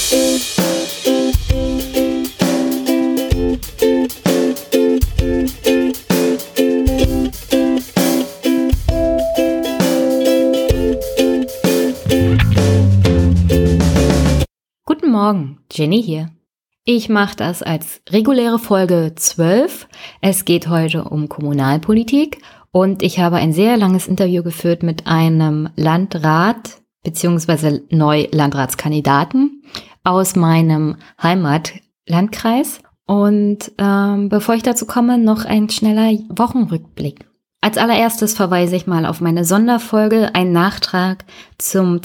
Guten Morgen, Jenny hier. Ich mache das als reguläre Folge 12. Es geht heute um Kommunalpolitik und ich habe ein sehr langes Interview geführt mit einem Landrat bzw. Neulandratskandidaten aus meinem Heimatlandkreis. Und bevor ich dazu komme, noch ein schneller Wochenrückblick. Als allererstes verweise ich mal auf meine Sonderfolge, einen Nachtrag zum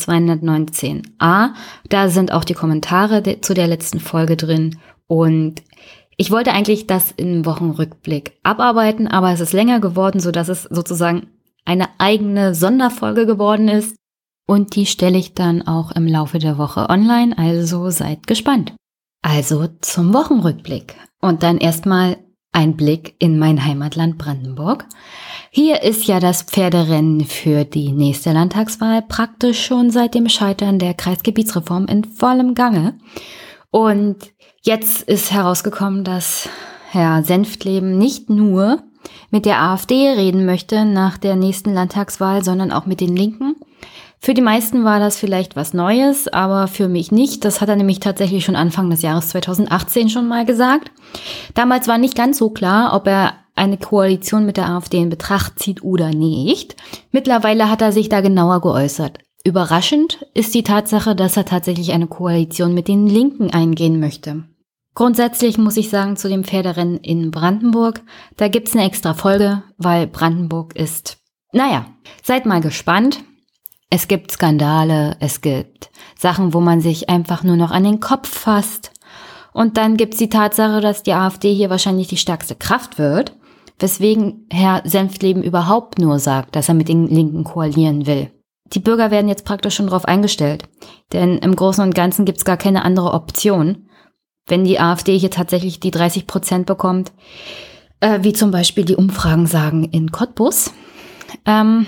219a. Da sind auch die Kommentare zu der letzten Folge drin. Und ich wollte eigentlich das im Wochenrückblick abarbeiten, aber es ist länger geworden, sodass es sozusagen eine eigene Sonderfolge geworden ist. Und die stelle ich dann auch im Laufe der Woche online, also seid gespannt. Also zum Wochenrückblick. Und dann erstmal ein Blick in mein Heimatland Brandenburg. Hier ist ja das Pferderennen für die nächste Landtagswahl praktisch schon seit dem Scheitern der Kreisgebietsreform in vollem Gange. Und jetzt ist herausgekommen, dass Herr Senftleben nicht nur mit der AfD reden möchte nach der nächsten Landtagswahl, sondern auch mit den Linken. Für die meisten war das vielleicht was Neues, aber für mich nicht. Das hat er nämlich tatsächlich schon Anfang des Jahres 2018 schon mal gesagt. Damals war nicht ganz so klar, ob er eine Koalition mit der AfD in Betracht zieht oder nicht. Mittlerweile hat er sich da genauer geäußert. Überraschend ist die Tatsache, dass er tatsächlich eine Koalition mit den Linken eingehen möchte. Grundsätzlich muss ich sagen, zu dem Pferderennen in Brandenburg, da gibt's eine extra Folge, weil Brandenburg ist, seid mal gespannt. Es gibt Skandale, es gibt Sachen, wo man sich einfach nur noch an den Kopf fasst. Und dann gibt's die Tatsache, dass die AfD hier wahrscheinlich die stärkste Kraft wird, weswegen Herr Senftleben überhaupt nur sagt, dass er mit den Linken koalieren will. Die Bürger werden jetzt praktisch schon drauf eingestellt, denn im Großen und Ganzen gibt's gar keine andere Option, wenn die AfD hier tatsächlich die 30% bekommt, wie zum Beispiel die Umfragen sagen in Cottbus. Dann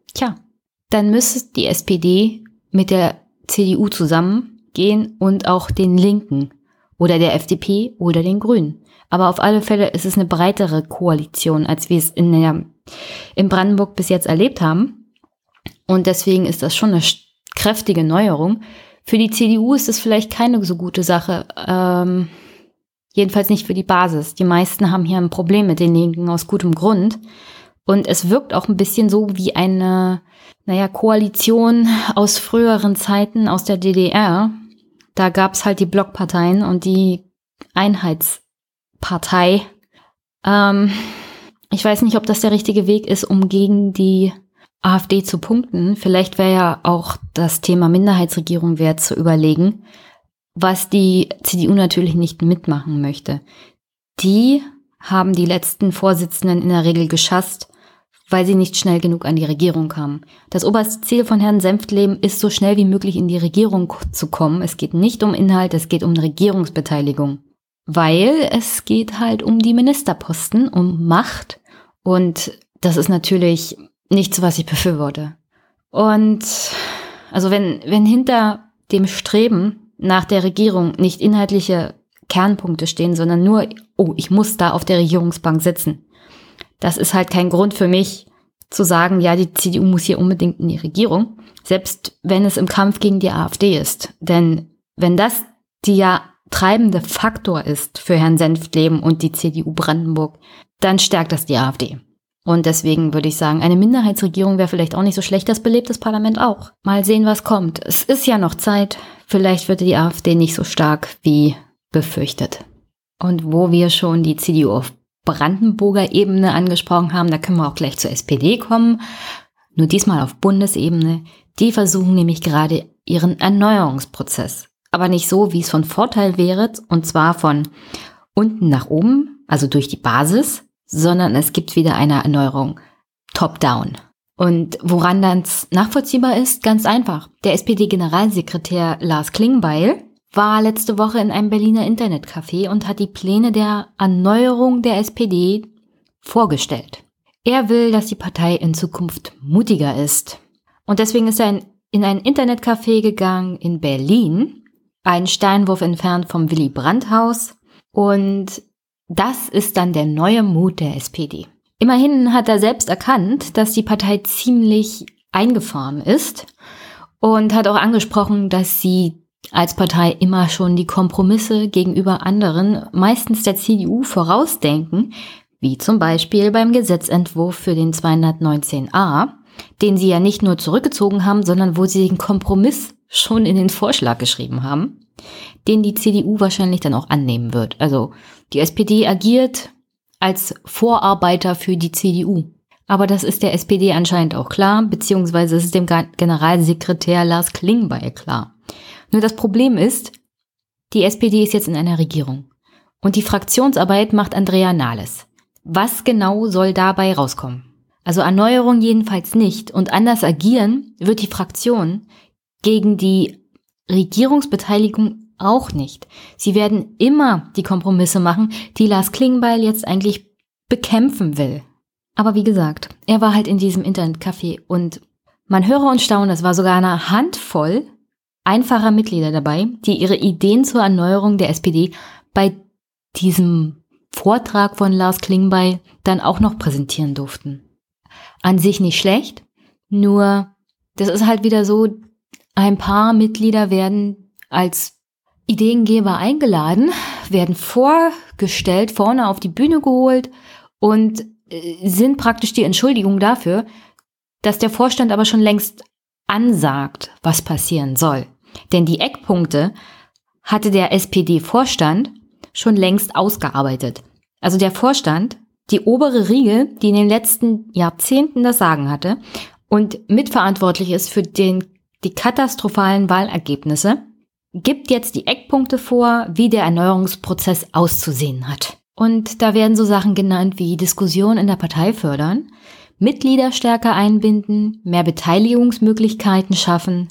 müsste die SPD mit der CDU zusammengehen und auch den Linken oder der FDP oder den Grünen. Aber auf alle Fälle ist es eine breitere Koalition, als wir es in Brandenburg bis jetzt erlebt haben. Und deswegen ist das schon eine kräftige Neuerung. Für die CDU ist es vielleicht keine so gute Sache, jedenfalls nicht für die Basis. Die meisten haben hier ein Problem mit den Linken aus gutem Grund. Und es wirkt auch ein bisschen so wie eine Koalition aus früheren Zeiten aus der DDR. Da gab es halt die Blockparteien und die Einheitspartei. Ich weiß nicht, ob das der richtige Weg ist, um gegen die AfD zu punkten. Vielleicht wäre ja auch das Thema Minderheitsregierung wert zu überlegen, was die CDU natürlich nicht mitmachen möchte. Die haben die letzten Vorsitzenden in der Regel geschasst, weil sie nicht schnell genug an die Regierung kamen. Das oberste Ziel von Herrn Senftleben ist, so schnell wie möglich in die Regierung zu kommen. Es geht nicht um Inhalt, es geht um eine Regierungsbeteiligung. Weil es geht halt um die Ministerposten, um Macht. Und das ist natürlich nichts, was ich befürworte. Und also wenn hinter dem Streben nach der Regierung nicht inhaltliche Kernpunkte stehen, sondern nur, ich muss da auf der Regierungsbank sitzen. Das ist halt kein Grund für mich zu sagen, ja, die CDU muss hier unbedingt in die Regierung, selbst wenn es im Kampf gegen die AfD ist. Denn wenn das der treibende Faktor ist für Herrn Senftleben und die CDU Brandenburg, dann stärkt das die AfD. Und deswegen würde ich sagen, eine Minderheitsregierung wäre vielleicht auch nicht so schlecht, das belebt das Parlament auch. Mal sehen, was kommt. Es ist ja noch Zeit, vielleicht wird die AfD nicht so stark wie befürchtet. Und wo wir schon die CDU auf Brandenburger Ebene angesprochen haben, da können wir auch gleich zur SPD kommen, nur diesmal auf Bundesebene. Die versuchen nämlich gerade ihren Erneuerungsprozess, aber nicht so, wie es von Vorteil wäre, und zwar von unten nach oben, also durch die Basis, sondern es gibt wieder eine Erneuerung, top-down. Und woran das nachvollziehbar ist, ganz einfach. Der SPD-Generalsekretär Lars Klingbeil war letzte Woche in einem Berliner Internetcafé und hat die Pläne der Erneuerung der SPD vorgestellt. Er will, dass die Partei in Zukunft mutiger ist. Und deswegen ist er in ein Internetcafé gegangen in Berlin einen Steinwurf entfernt vom Willy-Brandt-Haus. Und das ist dann der neue Mut der SPD. Immerhin hat er selbst erkannt, dass die Partei ziemlich eingefahren ist und hat auch angesprochen, dass sie als Partei immer schon die Kompromisse gegenüber anderen, meistens der CDU, vorausdenken, wie zum Beispiel beim Gesetzentwurf für den 219a, den sie ja nicht nur zurückgezogen haben, sondern wo sie den Kompromiss schon in den Vorschlag geschrieben haben, den die CDU wahrscheinlich dann auch annehmen wird. Also die SPD agiert als Vorarbeiter für die CDU. Aber das ist der SPD anscheinend auch klar, beziehungsweise ist es dem Generalsekretär Lars Klingbeil klar. Nur das Problem ist, die SPD ist jetzt in einer Regierung. Und die Fraktionsarbeit macht Andrea Nahles. Was genau soll dabei rauskommen? Also Erneuerung jedenfalls nicht. Und anders agieren wird die Fraktion gegen die Regierungsbeteiligung auch nicht. Sie werden immer die Kompromisse machen, die Lars Klingbeil jetzt eigentlich bekämpfen will. Aber wie gesagt, er war halt in diesem Internetcafé und man höre und staune, es war sogar eine Handvoll einfacher Mitglieder dabei, die ihre Ideen zur Erneuerung der SPD bei diesem Vortrag von Lars Klingbeil dann auch noch präsentieren durften. An sich nicht schlecht, nur das ist halt wieder so, ein paar Mitglieder werden als Ideengeber eingeladen, werden vorgestellt, vorne auf die Bühne geholt und sind praktisch die Entschuldigung dafür, dass der Vorstand aber schon längst ansagt, was passieren soll. Denn die Eckpunkte hatte der SPD-Vorstand schon längst ausgearbeitet. Also der Vorstand, die obere Riege, die in den letzten Jahrzehnten das Sagen hatte und mitverantwortlich ist für die katastrophalen Wahlergebnisse, gibt jetzt die Eckpunkte vor, wie der Erneuerungsprozess auszusehen hat. Und da werden so Sachen genannt wie Diskussion in der Partei fördern, Mitglieder stärker einbinden, mehr Beteiligungsmöglichkeiten schaffen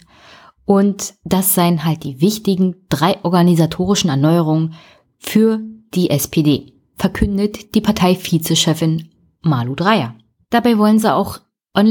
und das seien halt die wichtigen 3 organisatorischen Erneuerungen für die SPD, verkündet die Partei-Vizechefin Malu Dreyer. Dabei wollen sie auch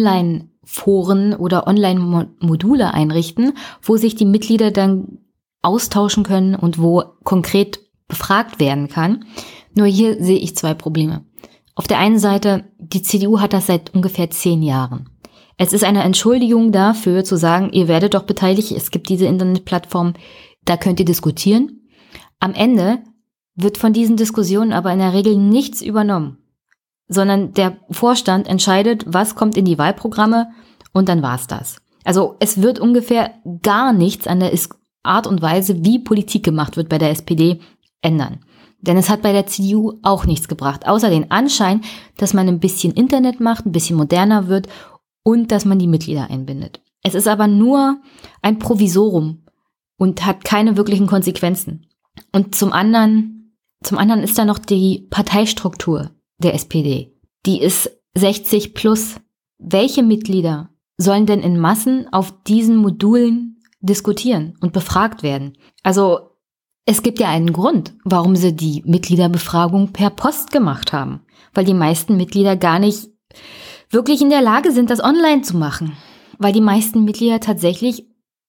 Online-Foren oder Online-Module einrichten, wo sich die Mitglieder dann austauschen können und wo konkret befragt werden kann. Nur hier sehe ich 2 Probleme. Auf der einen Seite, die CDU hat das seit ungefähr 10 Jahren. Es ist eine Entschuldigung dafür, zu sagen, ihr werdet doch beteiligt, es gibt diese Internetplattform, da könnt ihr diskutieren. Am Ende wird von diesen Diskussionen aber in der Regel nichts übernommen, sondern der Vorstand entscheidet, was kommt in die Wahlprogramme und dann war's das. Also es wird ungefähr gar nichts an der Art und Weise, wie Politik gemacht wird bei der SPD, ändern. Denn es hat bei der CDU auch nichts gebracht, außer den Anschein, dass man ein bisschen Internet macht, ein bisschen moderner wird und dass man die Mitglieder einbindet. Es ist aber nur ein Provisorium und hat keine wirklichen Konsequenzen. Und zum anderen ist da noch die Parteistruktur der SPD. Die ist 60 plus. Welche Mitglieder sollen denn in Massen auf diesen Modulen diskutieren und befragt werden? Also es gibt ja einen Grund, warum sie die Mitgliederbefragung per Post gemacht haben. Weil die meisten Mitglieder gar nicht wirklich in der Lage sind, das online zu machen. Weil die meisten Mitglieder tatsächlich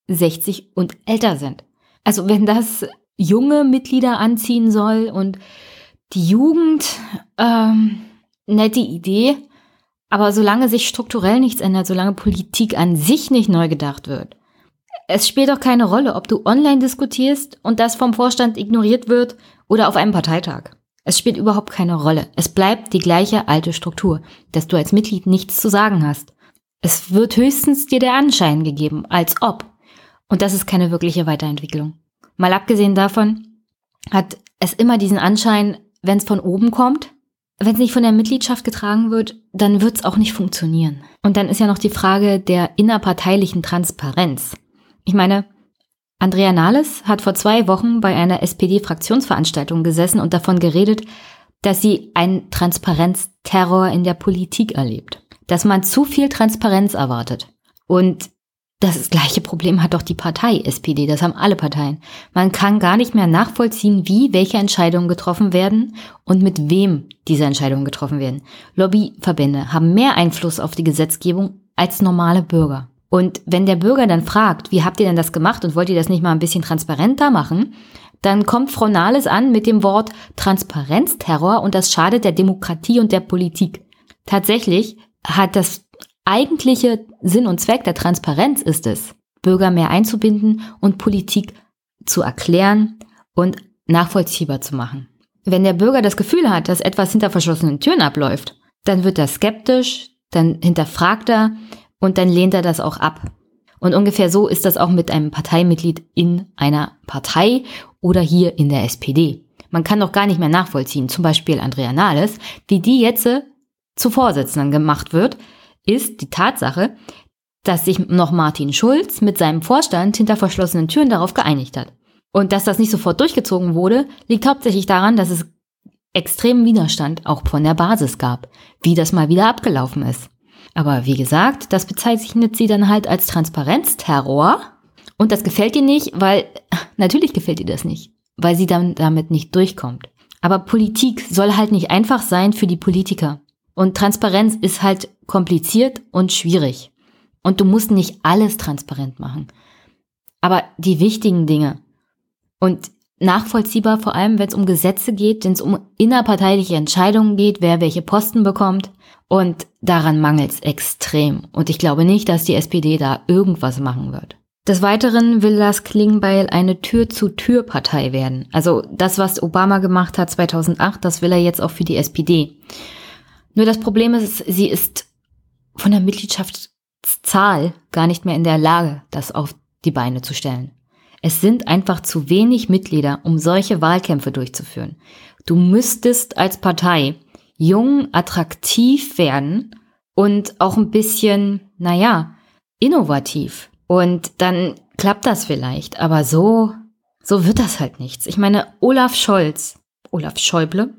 60 und älter sind. Also wenn das junge Mitglieder anziehen soll und die Jugend, nette Idee. Aber solange sich strukturell nichts ändert, solange Politik an sich nicht neu gedacht wird, es spielt doch keine Rolle, ob du online diskutierst und das vom Vorstand ignoriert wird oder auf einem Parteitag. Es spielt überhaupt keine Rolle. Es bleibt die gleiche alte Struktur, dass du als Mitglied nichts zu sagen hast. Es wird höchstens dir der Anschein gegeben, als ob. Und das ist keine wirkliche Weiterentwicklung. Mal abgesehen davon hat es immer diesen Anschein, wenn es von oben kommt, wenn es nicht von der Mitgliedschaft getragen wird, dann wird es auch nicht funktionieren. Und dann ist ja noch die Frage der innerparteilichen Transparenz. Ich meine, Andrea Nahles hat vor 2 Wochen bei einer SPD-Fraktionsveranstaltung gesessen und davon geredet, dass sie einen Transparenzterror in der Politik erlebt. Dass man zu viel Transparenz erwartet. Und das gleiche Problem hat doch die Partei SPD, das haben alle Parteien. Man kann gar nicht mehr nachvollziehen, wie welche Entscheidungen getroffen werden und mit wem diese Entscheidungen getroffen werden. Lobbyverbände haben mehr Einfluss auf die Gesetzgebung als normale Bürger. Und wenn der Bürger dann fragt, wie habt ihr denn das gemacht und wollt ihr das nicht mal ein bisschen transparenter machen, dann kommt Frau Nahles an mit dem Wort Transparenzterror und das schadet der Demokratie und der Politik. Tatsächlich hat das eigentliche Sinn und Zweck der Transparenz ist es, Bürger mehr einzubinden und Politik zu erklären und nachvollziehbar zu machen. Wenn der Bürger das Gefühl hat, dass etwas hinter verschlossenen Türen abläuft, dann wird er skeptisch, dann hinterfragt er und dann lehnt er das auch ab. Und ungefähr so ist das auch mit einem Parteimitglied in einer Partei oder hier in der SPD. Man kann doch gar nicht mehr nachvollziehen, zum Beispiel Andrea Nahles, wie die jetzt zu Vorsitzenden gemacht wird, ist die Tatsache, dass sich noch Martin Schulz mit seinem Vorstand hinter verschlossenen Türen darauf geeinigt hat. Und dass das nicht sofort durchgezogen wurde, liegt hauptsächlich daran, dass es extremen Widerstand auch von der Basis gab, wie das mal wieder abgelaufen ist. Aber wie gesagt, das bezeichnet sie dann halt als Transparenzterror und das gefällt ihr nicht, weil, natürlich gefällt ihr das nicht, weil sie dann damit nicht durchkommt. Aber Politik soll halt nicht einfach sein für die Politiker. Und Transparenz ist halt kompliziert und schwierig. Und du musst nicht alles transparent machen. Aber die wichtigen Dinge und nachvollziehbar, vor allem wenn es um Gesetze geht, wenn es um innerparteiliche Entscheidungen geht, wer welche Posten bekommt. Und daran mangelt es extrem. Und ich glaube nicht, dass die SPD da irgendwas machen wird. Des Weiteren will Lars Klingbeil eine Tür-zu-Tür-Partei werden. Also das, was Obama gemacht hat 2008, das will er jetzt auch für die SPD. Nur das Problem ist, sie ist von der Mitgliedschaftszahl gar nicht mehr in der Lage, das auf die Beine zu stellen. Es sind einfach zu wenig Mitglieder, um solche Wahlkämpfe durchzuführen. Du müsstest als Partei jung, attraktiv werden und auch ein bisschen, innovativ. Und dann klappt das vielleicht, aber so wird das halt nichts. Ich meine, Olaf Schäuble,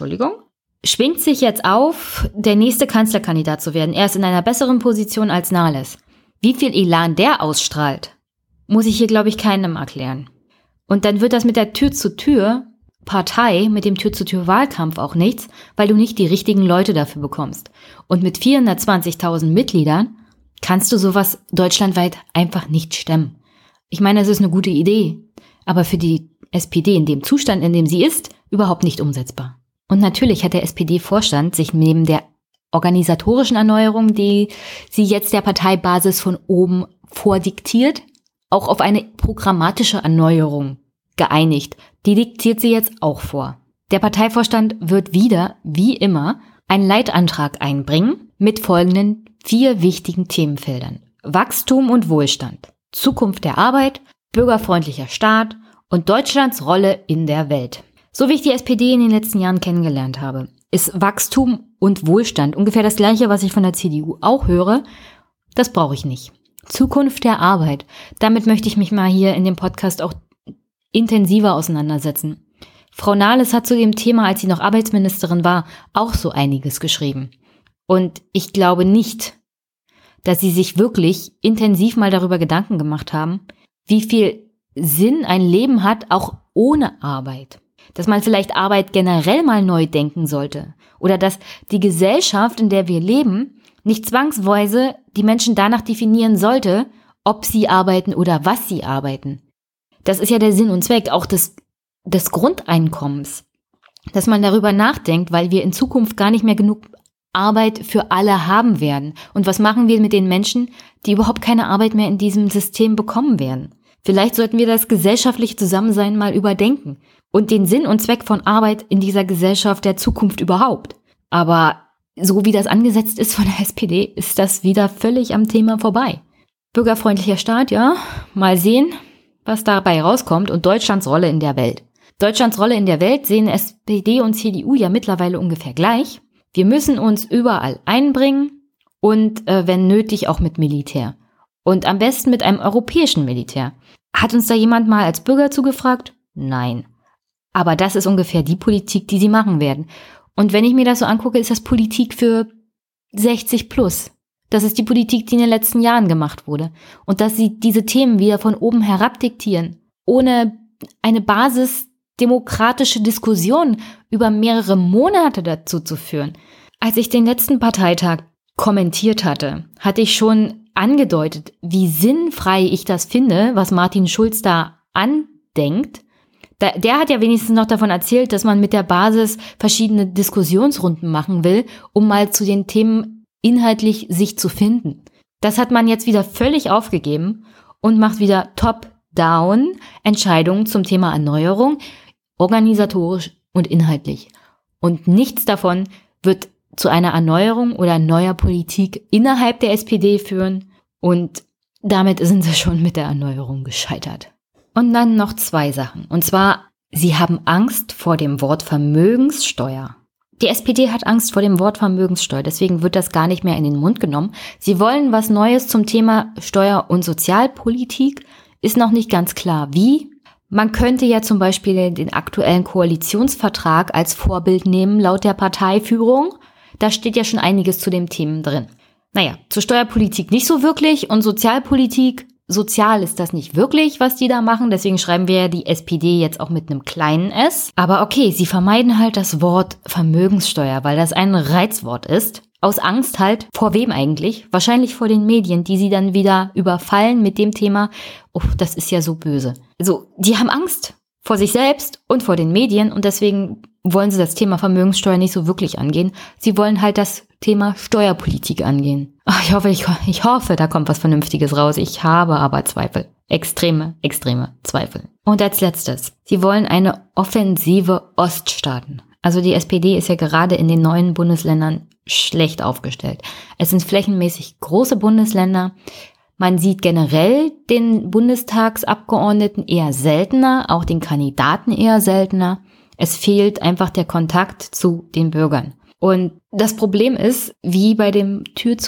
schwingt sich jetzt auf, der nächste Kanzlerkandidat zu werden. Er ist in einer besseren Position als Nahles. Wie viel Elan der ausstrahlt, muss ich hier, glaube ich, keinem erklären. Und dann wird das mit der Tür-zu-Tür-Partei, mit dem Tür-zu-Tür-Wahlkampf auch nichts, weil du nicht die richtigen Leute dafür bekommst. Und mit 420.000 Mitgliedern kannst du sowas deutschlandweit einfach nicht stemmen. Ich meine, es ist eine gute Idee, aber für die SPD in dem Zustand, in dem sie ist, überhaupt nicht umsetzbar. Und natürlich hat der SPD-Vorstand sich neben der organisatorischen Erneuerung, die sie jetzt der Parteibasis von oben vordiktiert, auch auf eine programmatische Erneuerung geeinigt. Die diktiert sie jetzt auch vor. Der Parteivorstand wird wieder, wie immer, einen Leitantrag einbringen mit folgenden 4 wichtigen Themenfeldern: Wachstum und Wohlstand, Zukunft der Arbeit, bürgerfreundlicher Staat und Deutschlands Rolle in der Welt. So wie ich die SPD in den letzten Jahren kennengelernt habe, ist Wachstum und Wohlstand ungefähr das Gleiche, was ich von der CDU auch höre. Das brauche ich nicht. Zukunft der Arbeit. Damit möchte ich mich mal hier in dem Podcast auch intensiver auseinandersetzen. Frau Nahles hat zu dem Thema, als sie noch Arbeitsministerin war, auch so einiges geschrieben. Und ich glaube nicht, dass sie sich wirklich intensiv mal darüber Gedanken gemacht haben, wie viel Sinn ein Leben hat, auch ohne Arbeit. Dass man vielleicht Arbeit generell mal neu denken sollte. Oder dass die Gesellschaft, in der wir leben, nicht zwangsweise die Menschen danach definieren sollte, ob sie arbeiten oder was sie arbeiten. Das ist ja der Sinn und Zweck auch des Grundeinkommens. Dass man darüber nachdenkt, weil wir in Zukunft gar nicht mehr genug Arbeit für alle haben werden. Und was machen wir mit den Menschen, die überhaupt keine Arbeit mehr in diesem System bekommen werden? Vielleicht sollten wir das gesellschaftliche Zusammensein mal überdenken und den Sinn und Zweck von Arbeit in dieser Gesellschaft der Zukunft überhaupt. Aber so wie das angesetzt ist von der SPD, ist das wieder völlig am Thema vorbei. Bürgerfreundlicher Staat, ja, mal sehen, was dabei rauskommt, und Deutschlands Rolle in der Welt. Deutschlands Rolle in der Welt sehen SPD und CDU ja mittlerweile ungefähr gleich. Wir müssen uns überall einbringen und wenn nötig auch mit Militär. Und am besten mit einem europäischen Militär. Hat uns da jemand mal als Bürger zugefragt? Nein. Aber das ist ungefähr die Politik, die sie machen werden. Und wenn ich mir das so angucke, ist das Politik für 60 plus. Das ist die Politik, die in den letzten Jahren gemacht wurde. Und dass sie diese Themen wieder von oben herab diktieren, ohne eine basisdemokratische Diskussion über mehrere Monate dazu zu führen. Als ich den letzten Parteitag kommentiert hatte, hatte ich schon angedeutet, wie sinnfrei ich das finde, was Martin Schulz da andenkt. Der hat ja wenigstens noch davon erzählt, dass man mit der Basis verschiedene Diskussionsrunden machen will, um mal zu den Themen inhaltlich sich zu finden. Das hat man jetzt wieder völlig aufgegeben und macht wieder top-down Entscheidungen zum Thema Erneuerung, organisatorisch und inhaltlich. Und nichts davon wird zu einer Erneuerung oder neuer Politik innerhalb der SPD führen. Und damit sind sie schon mit der Erneuerung gescheitert. Und dann noch 2 Sachen. Und zwar, sie haben Angst vor dem Wort Vermögenssteuer. Die SPD hat Angst vor dem Wort Vermögenssteuer, deswegen wird das gar nicht mehr in den Mund genommen. Sie wollen was Neues zum Thema Steuer- und Sozialpolitik, ist noch nicht ganz klar wie. Man könnte ja zum Beispiel den aktuellen Koalitionsvertrag als Vorbild nehmen, laut der Parteiführung. Da steht ja schon einiges zu den Themen drin. Naja, zur Steuerpolitik nicht so wirklich und Sozialpolitik, sozial ist das nicht wirklich, was die da machen. Deswegen schreiben wir ja die SPD jetzt auch mit einem kleinen S. Aber okay, sie vermeiden halt das Wort Vermögenssteuer, weil das ein Reizwort ist. Aus Angst halt, vor wem eigentlich? Wahrscheinlich vor den Medien, die sie dann wieder überfallen mit dem Thema, oh, das ist ja so böse. Also, die haben Angst vor sich selbst und vor den Medien und deswegen wollen sie das Thema Vermögenssteuer nicht so wirklich angehen. Sie wollen halt das Thema Steuerpolitik angehen. Ach, ich hoffe, da kommt was Vernünftiges raus. Ich habe aber Zweifel. Extreme Zweifel. Und als letztes, sie wollen eine offensive Oststaaten. Also die SPD ist ja gerade in den neuen Bundesländern schlecht aufgestellt. Es sind flächenmäßig große Bundesländer. Man sieht generell den Bundestagsabgeordneten eher seltener, auch den Kandidaten eher seltener. Es fehlt einfach der Kontakt zu den Bürgern. Und das Problem ist, wie bei dem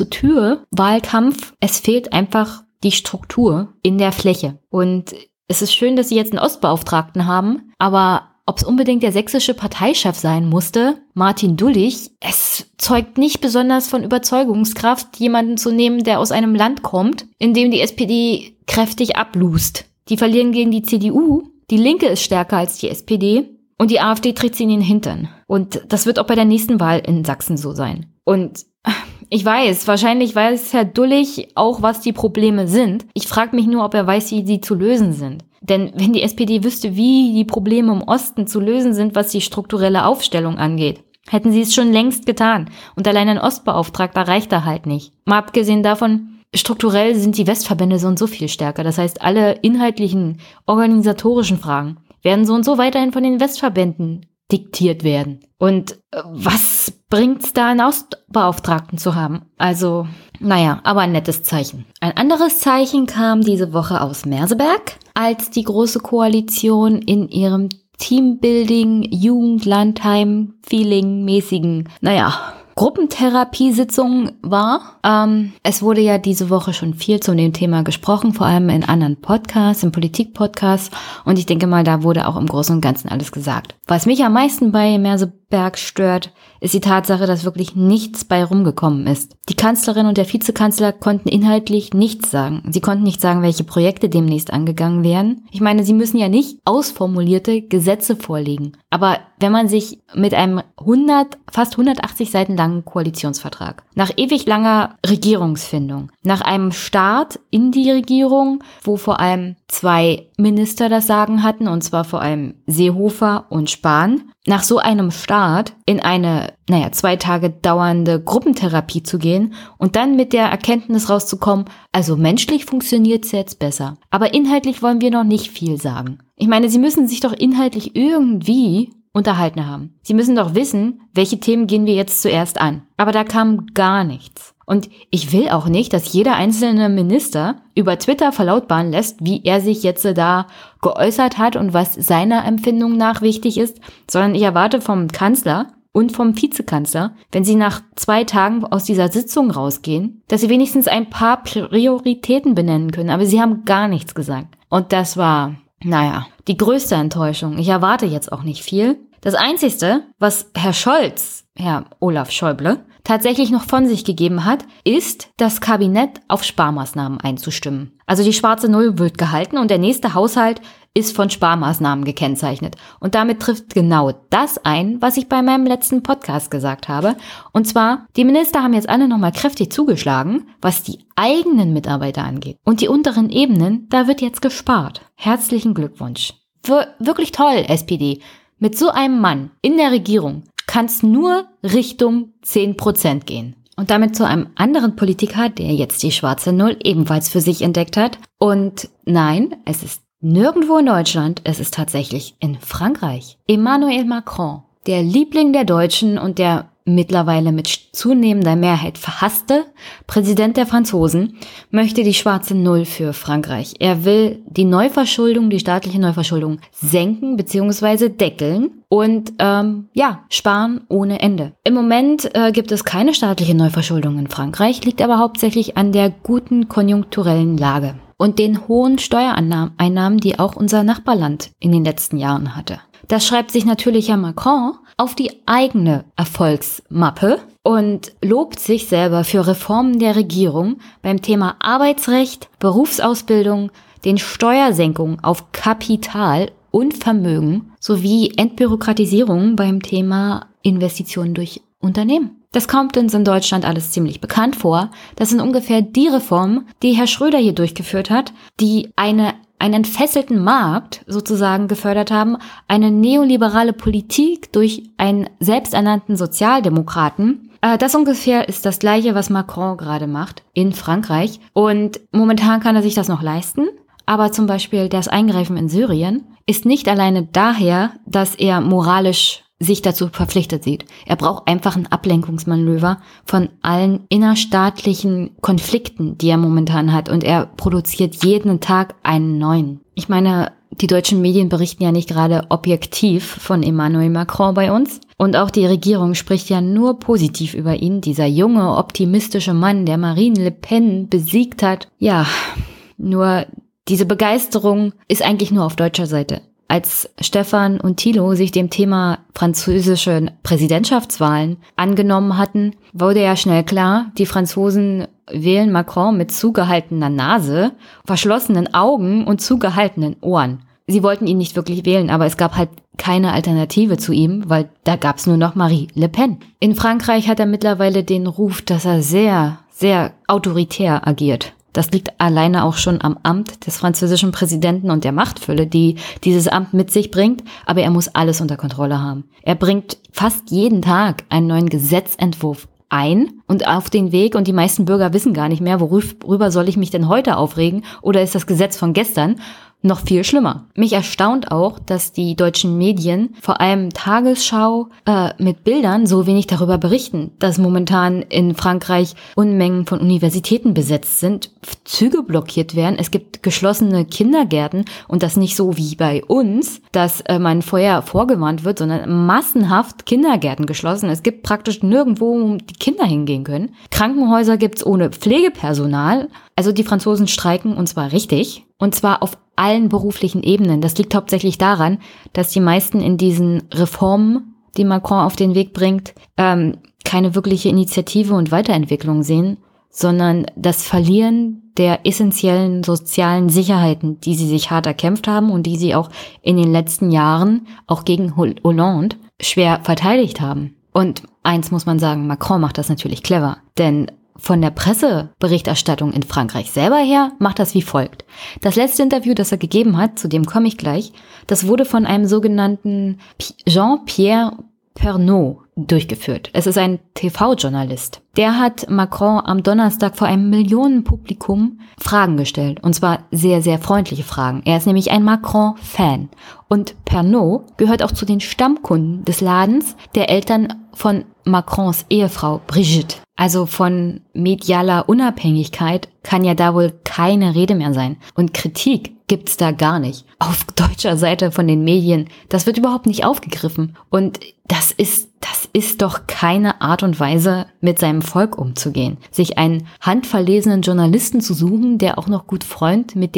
Tür-zu-Tür-Wahlkampf, es fehlt einfach die Struktur in der Fläche. Und es ist schön, dass sie jetzt einen Ostbeauftragten haben, aber ob es unbedingt der sächsische Parteichef sein musste, Martin Dullig, es zeugt nicht besonders von Überzeugungskraft, jemanden zu nehmen, der aus einem Land kommt, in dem die SPD kräftig ablust. Die verlieren gegen die CDU, die Linke ist stärker als die SPD und die AfD tritt sie in den Hintern. Und das wird auch bei der nächsten Wahl in Sachsen so sein. Und ich weiß, wahrscheinlich weiß Herr Dullig auch, was die Probleme sind. Ich frage mich nur, ob er weiß, wie sie zu lösen sind. Denn wenn die SPD wüsste, wie die Probleme im Osten zu lösen sind, was die strukturelle Aufstellung angeht, hätten sie es schon längst getan. Und allein ein Ostbeauftragter reicht da halt nicht. Mal abgesehen davon, strukturell sind die Westverbände so und so viel stärker. Das heißt, alle inhaltlichen, organisatorischen Fragen werden so und so weiterhin von den Westverbänden diktiert werden. Und was bringt's da, einen Ostbeauftragten zu haben? Also, naja, aber ein nettes Zeichen. Ein anderes Zeichen kam diese Woche aus Merseberg, als die Große Koalition in ihrem Teambuilding, Jugendlandheim, Feeling-mäßigen, Gruppentherapiesitzung war. Es wurde ja diese Woche schon viel zu dem Thema gesprochen, vor allem in anderen Podcasts, in Politik-Podcasts. Und ich denke mal, da wurde auch im Großen und Ganzen alles gesagt. Was mich am meisten bei Merseberg stört, ist die Tatsache, dass wirklich nichts bei rumgekommen ist. Die Kanzlerin und der Vizekanzler konnten inhaltlich nichts sagen. Sie konnten nicht sagen, welche Projekte demnächst angegangen werden. Ich meine, sie müssen ja nicht ausformulierte Gesetze vorlegen. Aber wenn man sich mit einem fast 180 Seiten langen Koalitionsvertrag, nach ewig langer Regierungsfindung, nach einem Start in die Regierung, wo vor allem 2 Minister das Sagen hatten, und zwar vor allem Seehofer und Spahn, nach so einem Start in eine, 2 Tage dauernde Gruppentherapie zu gehen und dann mit der Erkenntnis rauszukommen, also menschlich funktioniert es jetzt besser. Aber inhaltlich wollen wir noch nicht viel sagen. Ich meine, sie müssen sich doch inhaltlich irgendwie unterhalten haben. Sie müssen doch wissen, welche Themen gehen wir jetzt zuerst an. Aber da kam gar nichts. Und ich will auch nicht, dass jeder einzelne Minister über Twitter verlautbaren lässt, wie er sich jetzt da geäußert hat und was seiner Empfindung nach wichtig ist, sondern ich erwarte vom Kanzler und vom Vizekanzler, wenn sie nach 2 Tagen aus dieser Sitzung rausgehen, dass sie wenigstens ein paar Prioritäten benennen können. Aber sie haben gar nichts gesagt. Und das war, die größte Enttäuschung. Ich erwarte jetzt auch nicht viel. Das Einzige, was Herr Olaf Schäuble, tatsächlich noch von sich gegeben hat, ist, das Kabinett auf Sparmaßnahmen einzustimmen. Also die schwarze Null wird gehalten und der nächste Haushalt ist von Sparmaßnahmen gekennzeichnet. Und damit trifft genau das ein, was ich bei meinem letzten Podcast gesagt habe. Und zwar, die Minister haben jetzt alle nochmal kräftig zugeschlagen, was die eigenen Mitarbeiter angeht. Und die unteren Ebenen, da wird jetzt gespart. Herzlichen Glückwunsch. Wirklich toll, SPD. Mit so einem Mann in der Regierung kann es nur Richtung 10% gehen. Und damit zu einem anderen Politiker, der jetzt die schwarze Null ebenfalls für sich entdeckt hat. Und nein, es ist nirgendwo in Deutschland, es ist tatsächlich in Frankreich. Emmanuel Macron, der Liebling der Deutschen und der mittlerweile mit zunehmender Mehrheit verhasste Präsident der Franzosen, möchte die schwarze Null für Frankreich. Er will die Neuverschuldung, die staatliche Neuverschuldung senken bzw. deckeln und sparen ohne Ende. Im Moment gibt es keine staatliche Neuverschuldung in Frankreich, liegt aber hauptsächlich an der guten konjunkturellen Lage und den hohen Steuereinnahmen, die auch unser Nachbarland in den letzten Jahren hatte. Das schreibt sich natürlich Herr Macron auf die eigene Erfolgsmappe und lobt sich selber für Reformen der Regierung beim Thema Arbeitsrecht, Berufsausbildung, den Steuersenkungen auf Kapital und Vermögen sowie Entbürokratisierung beim Thema Investitionen durch Unternehmen. Das kommt uns in Deutschland alles ziemlich bekannt vor. Das sind ungefähr die Reformen, die Herr Schröder hier durchgeführt hat, die einen entfesselten Markt sozusagen gefördert haben, eine neoliberale Politik durch einen selbsternannten Sozialdemokraten. Das ungefähr ist das Gleiche, was Macron gerade macht in Frankreich. Und momentan kann er sich das noch leisten. Aber zum Beispiel das Eingreifen in Syrien ist nicht alleine daher, dass er moralisch sich dazu verpflichtet sieht. Er braucht einfach ein Ablenkungsmanöver von allen innerstaatlichen Konflikten, die er momentan hat. Und er produziert jeden Tag einen neuen. Ich meine, die deutschen Medien berichten ja nicht gerade objektiv von Emmanuel Macron bei uns. Und auch die Regierung spricht ja nur positiv über ihn. Dieser junge, optimistische Mann, der Marine Le Pen besiegt hat. Ja, nur diese Begeisterung ist eigentlich nur auf deutscher Seite. Als Stefan und Thilo sich dem Thema französische Präsidentschaftswahlen angenommen hatten, wurde ja schnell klar, die Franzosen wählen Macron mit zugehaltener Nase, verschlossenen Augen und zugehaltenen Ohren. Sie wollten ihn nicht wirklich wählen, aber es gab halt keine Alternative zu ihm, weil da gab es nur noch Marine Le Pen. In Frankreich hat er mittlerweile den Ruf, dass er sehr, sehr autoritär agiert. Das liegt alleine auch schon am Amt des französischen Präsidenten und der Machtfülle, die dieses Amt mit sich bringt. Aber er muss alles unter Kontrolle haben. Er bringt fast jeden Tag einen neuen Gesetzentwurf ein und auf den Weg. Und die meisten Bürger wissen gar nicht mehr, worüber soll ich mich denn heute aufregen? Oder ist das Gesetz von gestern noch viel schlimmer? Mich erstaunt auch, dass die deutschen Medien, vor allem Tagesschau, mit Bildern so wenig darüber berichten, dass momentan in Frankreich Unmengen von Universitäten besetzt sind, Züge blockiert werden, es gibt geschlossene Kindergärten und das nicht so wie bei uns, dass man vorher vorgewarnt wird, sondern massenhaft Kindergärten geschlossen. Es gibt praktisch nirgendwo, wo die Kinder hingehen können. Krankenhäuser gibt's ohne Pflegepersonal. Also die Franzosen streiken und zwar richtig. Und zwar auf allen beruflichen Ebenen. Das liegt hauptsächlich daran, dass die meisten in diesen Reformen, die Macron auf den Weg bringt, keine wirkliche Initiative und Weiterentwicklung sehen, sondern das Verlieren der essentiellen sozialen Sicherheiten, die sie sich hart erkämpft haben und die sie auch in den letzten Jahren, auch gegen Hollande, schwer verteidigt haben. Und eins muss man sagen, Macron macht das natürlich clever, denn von der Presseberichterstattung in Frankreich selber her macht das wie folgt. Das letzte Interview, das er gegeben hat, zu dem komme ich gleich, das wurde von einem sogenannten Jean-Pierre Pernaut durchgeführt. Es ist ein TV-Journalist. Der hat Macron am Donnerstag vor einem Millionenpublikum Fragen gestellt. Und zwar sehr, sehr freundliche Fragen. Er ist nämlich ein Macron-Fan. Und Pernaut gehört auch zu den Stammkunden des Ladens der Eltern von Macrons Ehefrau Brigitte. Also von medialer Unabhängigkeit kann ja da wohl keine Rede mehr sein. Und Kritik gibt's da gar nicht. Auf deutscher Seite von den Medien, das wird überhaupt nicht aufgegriffen. Und das ist doch keine Art und Weise, mit seinem Volk umzugehen. Sich einen handverlesenen Journalisten zu suchen, der auch noch gut Freund mit den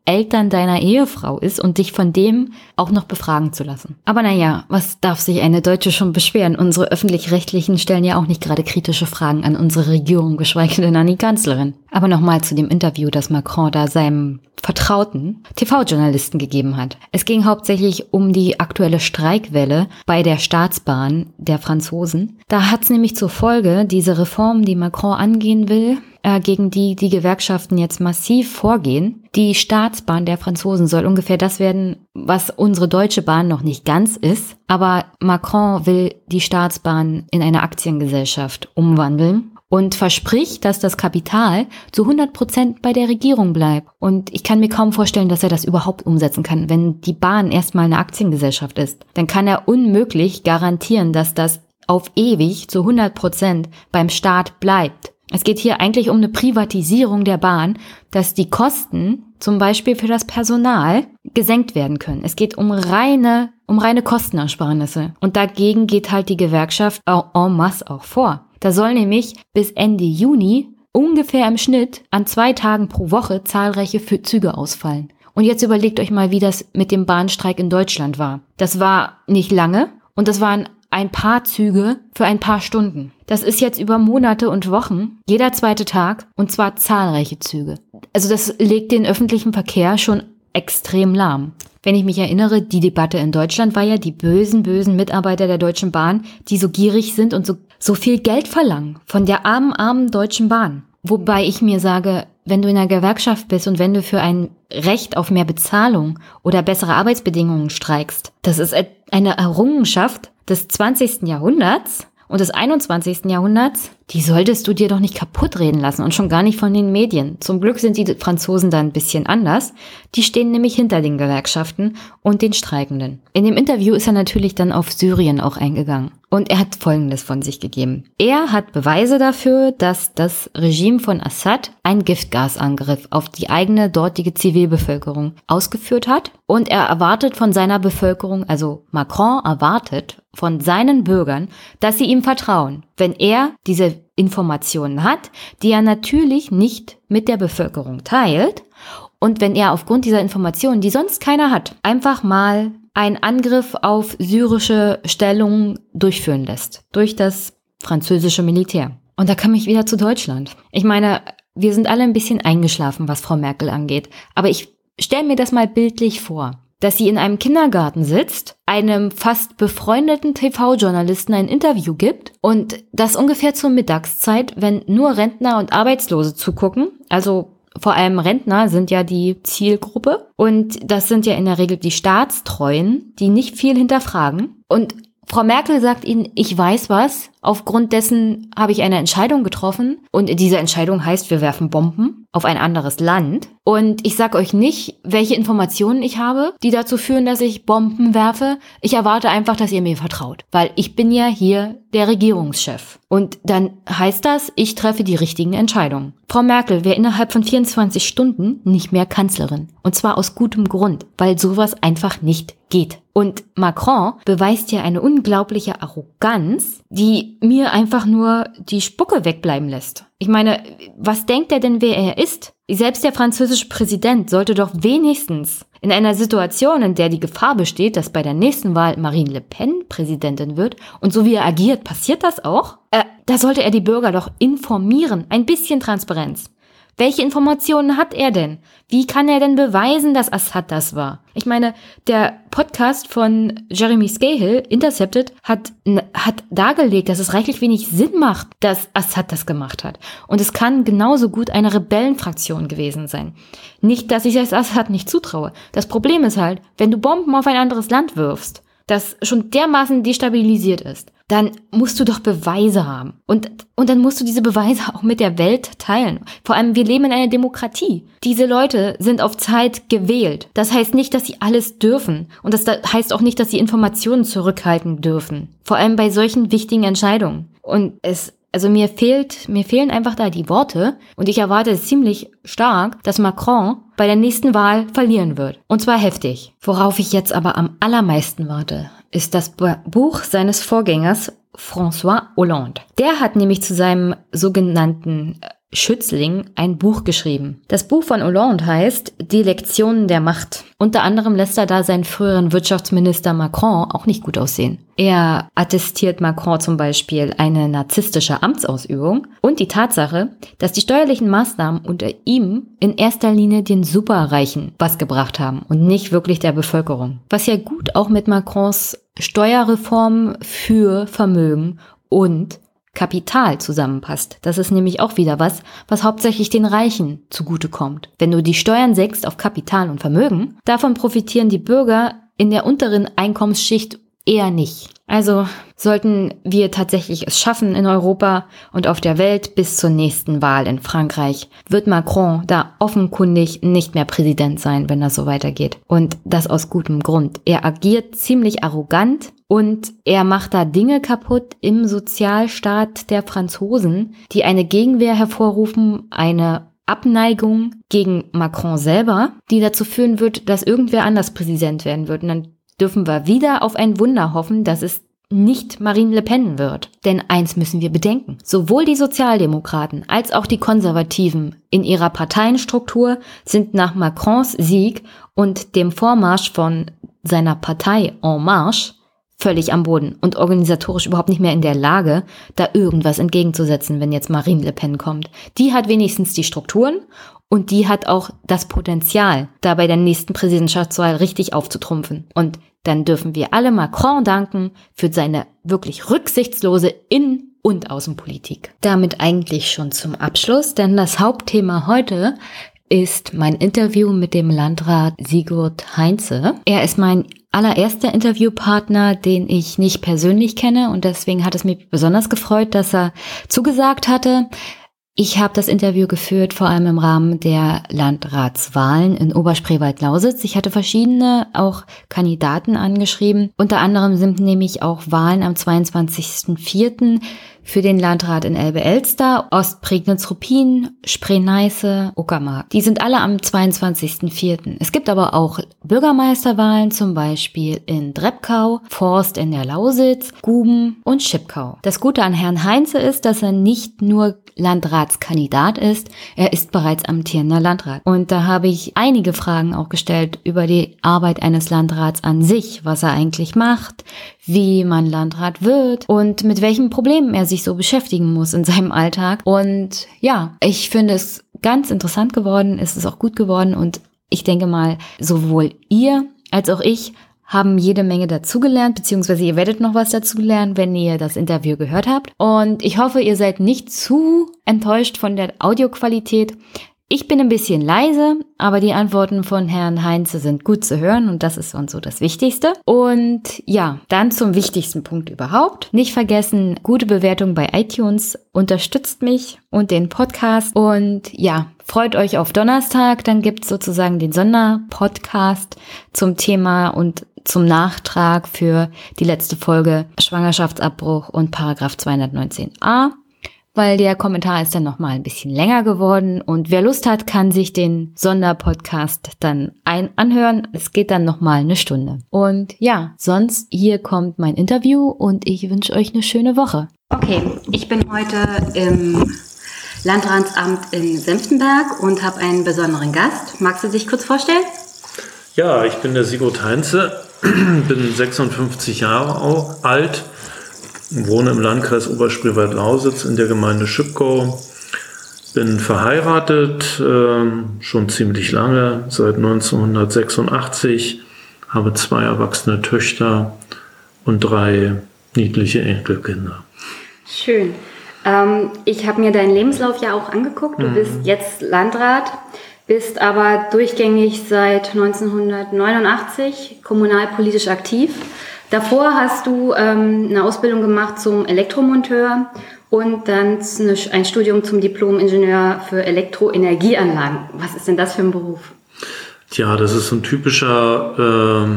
Eltern deiner Ehefrau ist und dich von dem auch noch befragen zu lassen. Aber naja, was darf sich eine Deutsche schon beschweren? Unsere Öffentlich-Rechtlichen stellen ja auch nicht gerade kritische Fragen an unsere Regierung, geschweige denn an die Kanzlerin. Aber nochmal zu dem Interview, das Macron da seinem vertrauten TV-Journalisten gegeben hat. Es ging hauptsächlich um die aktuelle Streikwelle bei der Staatsbahn der Franzosen. Da hat es nämlich zur Folge, diese Reform, die Macron angehen will, gegen die die Gewerkschaften jetzt massiv vorgehen. Die Staatsbahn der Franzosen soll ungefähr das werden, was unsere Deutsche Bahn noch nicht ganz ist. Aber Macron will die Staatsbahn in eine Aktiengesellschaft umwandeln und verspricht, dass das Kapital zu 100% bei der Regierung bleibt. Und ich kann mir kaum vorstellen, dass er das überhaupt umsetzen kann. Wenn die Bahn erstmal eine Aktiengesellschaft ist, dann kann er unmöglich garantieren, dass das auf ewig zu 100% beim Staat bleibt. Es geht hier eigentlich um eine Privatisierung der Bahn, dass die Kosten, zum Beispiel für das Personal, gesenkt werden können. Es geht um reine Kostenersparnisse. Und dagegen geht halt die Gewerkschaft en masse auch vor. Da soll nämlich bis Ende Juni ungefähr im Schnitt an 2 Tagen pro Woche zahlreiche Züge ausfallen. Und jetzt überlegt euch mal, wie das mit dem Bahnstreik in Deutschland war. Das war nicht lange und das waren ein paar Züge für ein paar Stunden. Das ist jetzt über Monate und Wochen, jeder 2. Tag, und zwar zahlreiche Züge. Also das legt den öffentlichen Verkehr schon extrem lahm. Wenn ich mich erinnere, die Debatte in Deutschland war ja die bösen Mitarbeiter der Deutschen Bahn, die so gierig sind und so viel Geld verlangen von der armen Deutschen Bahn. Wobei ich mir sage, wenn du in einer Gewerkschaft bist und wenn du für ein Recht auf mehr Bezahlung oder bessere Arbeitsbedingungen streikst, das ist eine Errungenschaft des 20. Jahrhunderts und des 21. Jahrhunderts, die solltest du dir doch nicht kaputt reden lassen und schon gar nicht von den Medien. Zum Glück sind die Franzosen da ein bisschen anders. Die stehen nämlich hinter den Gewerkschaften und den Streikenden. In dem Interview ist er natürlich dann auf Syrien auch eingegangen. Und er hat Folgendes von sich gegeben. Er hat Beweise dafür, dass das Regime von Assad einen Giftgasangriff auf die eigene dortige Zivilbevölkerung ausgeführt hat. Und er erwartet von seiner Bevölkerung, also Macron erwartet von seinen Bürgern, dass sie ihm vertrauen, wenn er diese Informationen hat, die er natürlich nicht mit der Bevölkerung teilt. Und wenn er aufgrund dieser Informationen, die sonst keiner hat, einfach mal einen Angriff auf syrische Stellungen durchführen lässt, durch das französische Militär. Und da komme ich wieder zu Deutschland. Ich meine, wir sind alle ein bisschen eingeschlafen, was Frau Merkel angeht. Aber ich stelle mir das mal bildlich vor, dass sie in einem Kindergarten sitzt, einem fast befreundeten TV-Journalisten ein Interview gibt und das ungefähr zur Mittagszeit, wenn nur Rentner und Arbeitslose zugucken, also vor allem Rentner sind ja die Zielgruppe und das sind ja in der Regel die Staatstreuen, die nicht viel hinterfragen. Und Frau Merkel sagt ihnen, ich weiß was, aufgrund dessen habe ich eine Entscheidung getroffen und diese Entscheidung heißt, wir werfen Bomben auf ein anderes Land. Und ich sage euch nicht, welche Informationen ich habe, die dazu führen, dass ich Bomben werfe. Ich erwarte einfach, dass ihr mir vertraut, weil ich bin ja hier der Regierungschef. Und dann heißt das, ich treffe die richtigen Entscheidungen. Frau Merkel wäre innerhalb von 24 Stunden nicht mehr Kanzlerin. Und zwar aus gutem Grund, weil sowas einfach nicht geht. Und Macron beweist ja eine unglaubliche Arroganz, die mir einfach nur die Spucke wegbleiben lässt. Ich meine, was denkt er denn, wer er ist? Selbst der französische Präsident sollte doch wenigstens in einer Situation, in der die Gefahr besteht, dass bei der nächsten Wahl Marine Le Pen Präsidentin wird und so wie er agiert, passiert das auch? Da sollte er die Bürger doch informieren. Ein bisschen Transparenz. Welche Informationen hat er denn? Wie kann er denn beweisen, dass Assad das war? Ich meine, der Podcast von Jeremy Scahill, Intercepted, hat dargelegt, dass es reichlich wenig Sinn macht, dass Assad das gemacht hat. Und es kann genauso gut eine Rebellenfraktion gewesen sein. Nicht, dass ich es Assad nicht zutraue. Das Problem ist halt, wenn du Bomben auf ein anderes Land wirfst, das schon dermaßen destabilisiert ist, dann musst du doch Beweise haben. Und dann musst du diese Beweise auch mit der Welt teilen. Vor allem, wir leben in einer Demokratie. Diese Leute sind auf Zeit gewählt. Das heißt nicht, dass sie alles dürfen. Und das heißt auch nicht, dass sie Informationen zurückhalten dürfen. Vor allem bei solchen wichtigen Entscheidungen. Und mir fehlen einfach da die Worte. Und ich erwarte ziemlich stark, dass Macron bei der nächsten Wahl verlieren wird. Und zwar heftig. Worauf ich jetzt aber am allermeisten warte, ist das Buch seines Vorgängers François Hollande. Der hat nämlich zu seinem sogenannten Schützling ein Buch geschrieben. Das Buch von Hollande heißt Die Lektionen der Macht. Unter anderem lässt er da seinen früheren Wirtschaftsminister Macron auch nicht gut aussehen. Er attestiert Macron zum Beispiel eine narzisstische Amtsausübung und die Tatsache, dass die steuerlichen Maßnahmen unter ihm in erster Linie den Superreichen was gebracht haben und nicht wirklich der Bevölkerung. Was ja gut auch mit Macrons Steuerreformen für Vermögen und Kapital zusammenpasst. Das ist nämlich auch wieder was hauptsächlich den Reichen zugutekommt. Wenn du die Steuern senkst auf Kapital und Vermögen, davon profitieren die Bürger in der unteren Einkommensschicht eher nicht. Also sollten wir tatsächlich es schaffen in Europa und auf der Welt bis zur nächsten Wahl in Frankreich, wird Macron da offenkundig nicht mehr Präsident sein, wenn das so weitergeht. Und das aus gutem Grund. Er agiert ziemlich arrogant und er macht da Dinge kaputt im Sozialstaat der Franzosen, die eine Gegenwehr hervorrufen, eine Abneigung gegen Macron selber, die dazu führen wird, dass irgendwer anders Präsident werden wird. Und dann dürfen wir wieder auf ein Wunder hoffen, dass es nicht Marine Le Pen wird. Denn eins müssen wir bedenken. Sowohl die Sozialdemokraten als auch die Konservativen in ihrer Parteienstruktur sind nach Macrons Sieg und dem Vormarsch von seiner Partei En Marche völlig am Boden und organisatorisch überhaupt nicht mehr in der Lage, da irgendwas entgegenzusetzen, wenn jetzt Marine Le Pen kommt. Die hat wenigstens die Strukturen und die hat auch das Potenzial, da bei der nächsten Präsidentschaftswahl richtig aufzutrumpfen. Und dann dürfen wir alle Macron danken für seine wirklich rücksichtslose Innen- und Außenpolitik. Damit eigentlich schon zum Abschluss, denn das Hauptthema heute ist mein Interview mit dem Landrat Sigurd Heinze. Er ist mein allererster Interviewpartner, den ich nicht persönlich kenne und deswegen hat es mich besonders gefreut, dass er zugesagt hatte. Ich habe das Interview geführt, vor allem im Rahmen der Landratswahlen in Oberspreewald-Lausitz. Ich hatte verschiedene auch Kandidaten angeschrieben. Unter anderem sind nämlich auch Wahlen am 22.04. für den Landrat in Elbe-Elster, Ostprignitz-Ruppin, Spree-Neiße, Uckermark. Die sind alle am 22.04. Es gibt aber auch Bürgermeisterwahlen, zum Beispiel in Drebkau, Forst in der Lausitz, Guben und Schipkau. Das Gute an Herrn Heinze ist, dass er nicht nur Landratskandidat ist, er ist bereits amtierender Landrat. Und da habe ich einige Fragen auch gestellt über die Arbeit eines Landrats an sich, was er eigentlich macht, wie man Landrat wird und mit welchen Problemen er sich so beschäftigen muss in seinem Alltag. Und ja, ich finde es ganz interessant geworden, es ist auch gut geworden und ich denke mal, sowohl ihr als auch ich haben jede Menge dazugelernt, beziehungsweise ihr werdet noch was dazulernen, wenn ihr das Interview gehört habt. Und ich hoffe, ihr seid nicht zu enttäuscht von der Audioqualität. Ich bin ein bisschen leise, aber die Antworten von Herrn Heinze sind gut zu hören und das ist uns so das Wichtigste. Und ja, dann zum wichtigsten Punkt überhaupt. Nicht vergessen, gute Bewertung bei iTunes unterstützt mich und den Podcast. Und ja, freut euch auf Donnerstag, dann gibt's sozusagen den Sonderpodcast zum Thema und zum Nachtrag für die letzte Folge Schwangerschaftsabbruch und Paragraph 219a. Weil der Kommentar ist dann nochmal ein bisschen länger geworden und wer Lust hat, kann sich den Sonderpodcast dann anhören. Es geht dann nochmal eine Stunde. Und ja, sonst hier kommt mein Interview und ich wünsche euch eine schöne Woche. Okay, ich bin heute im Landratsamt in Senftenberg und habe einen besonderen Gast. Magst du dich kurz vorstellen? Ja, ich bin der Sigurd Heinze, bin 56 Jahre alt. Wohne im Landkreis Oberspreewald-Lausitz in der Gemeinde Schipkau. Bin verheiratet, schon ziemlich lange, seit 1986. Habe 2 erwachsene Töchter und 3 niedliche Enkelkinder. Schön. Ich habe mir deinen Lebenslauf ja auch angeguckt. Du bist jetzt Landrat, bist aber durchgängig seit 1989 kommunalpolitisch aktiv. Davor hast du eine Ausbildung gemacht zum Elektromonteur und dann ein Studium zum Diplom-Ingenieur für Elektroenergieanlagen. Was ist denn das für ein Beruf? Tja, das ist so ein typischer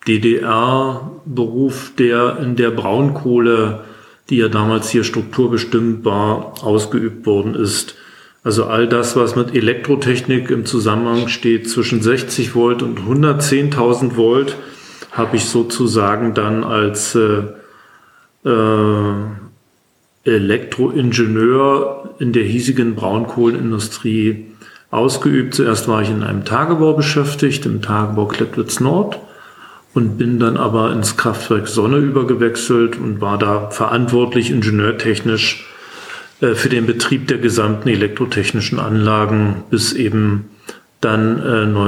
DDR-Beruf, der in der Braunkohle, die ja damals hier strukturbestimmt war, ausgeübt worden ist. Also all das, was mit Elektrotechnik im Zusammenhang steht, zwischen 60 Volt und 110.000 Volt, habe ich sozusagen dann als Elektroingenieur in der hiesigen Braunkohlenindustrie ausgeübt. Zuerst war ich in einem Tagebau beschäftigt, im Tagebau Klettwitz Nord, und bin dann aber ins Kraftwerk Sonne übergewechselt und war da verantwortlich ingenieurtechnisch für den Betrieb der gesamten elektrotechnischen Anlagen bis eben dann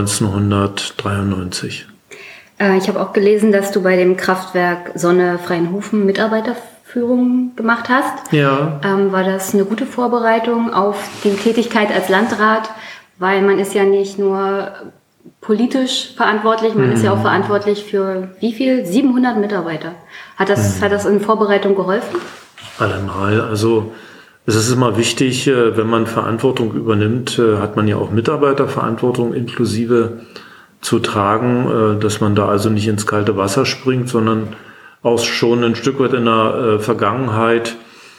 1993. Ich habe auch gelesen, dass du bei dem Kraftwerk Sonne Freienhofen Mitarbeiterführung gemacht hast. Ja. War das eine gute Vorbereitung auf die Tätigkeit als Landrat? Weil man ist ja nicht nur politisch verantwortlich, man ist ja auch verantwortlich für wie viel? 700 Mitarbeiter. Hat das in Vorbereitung geholfen? Allemal. Also es ist immer wichtig, wenn man Verantwortung übernimmt, hat man ja auch Mitarbeiterverantwortung inklusive zu tragen, dass man da also nicht ins kalte Wasser springt, sondern auch schon ein Stück weit in der Vergangenheit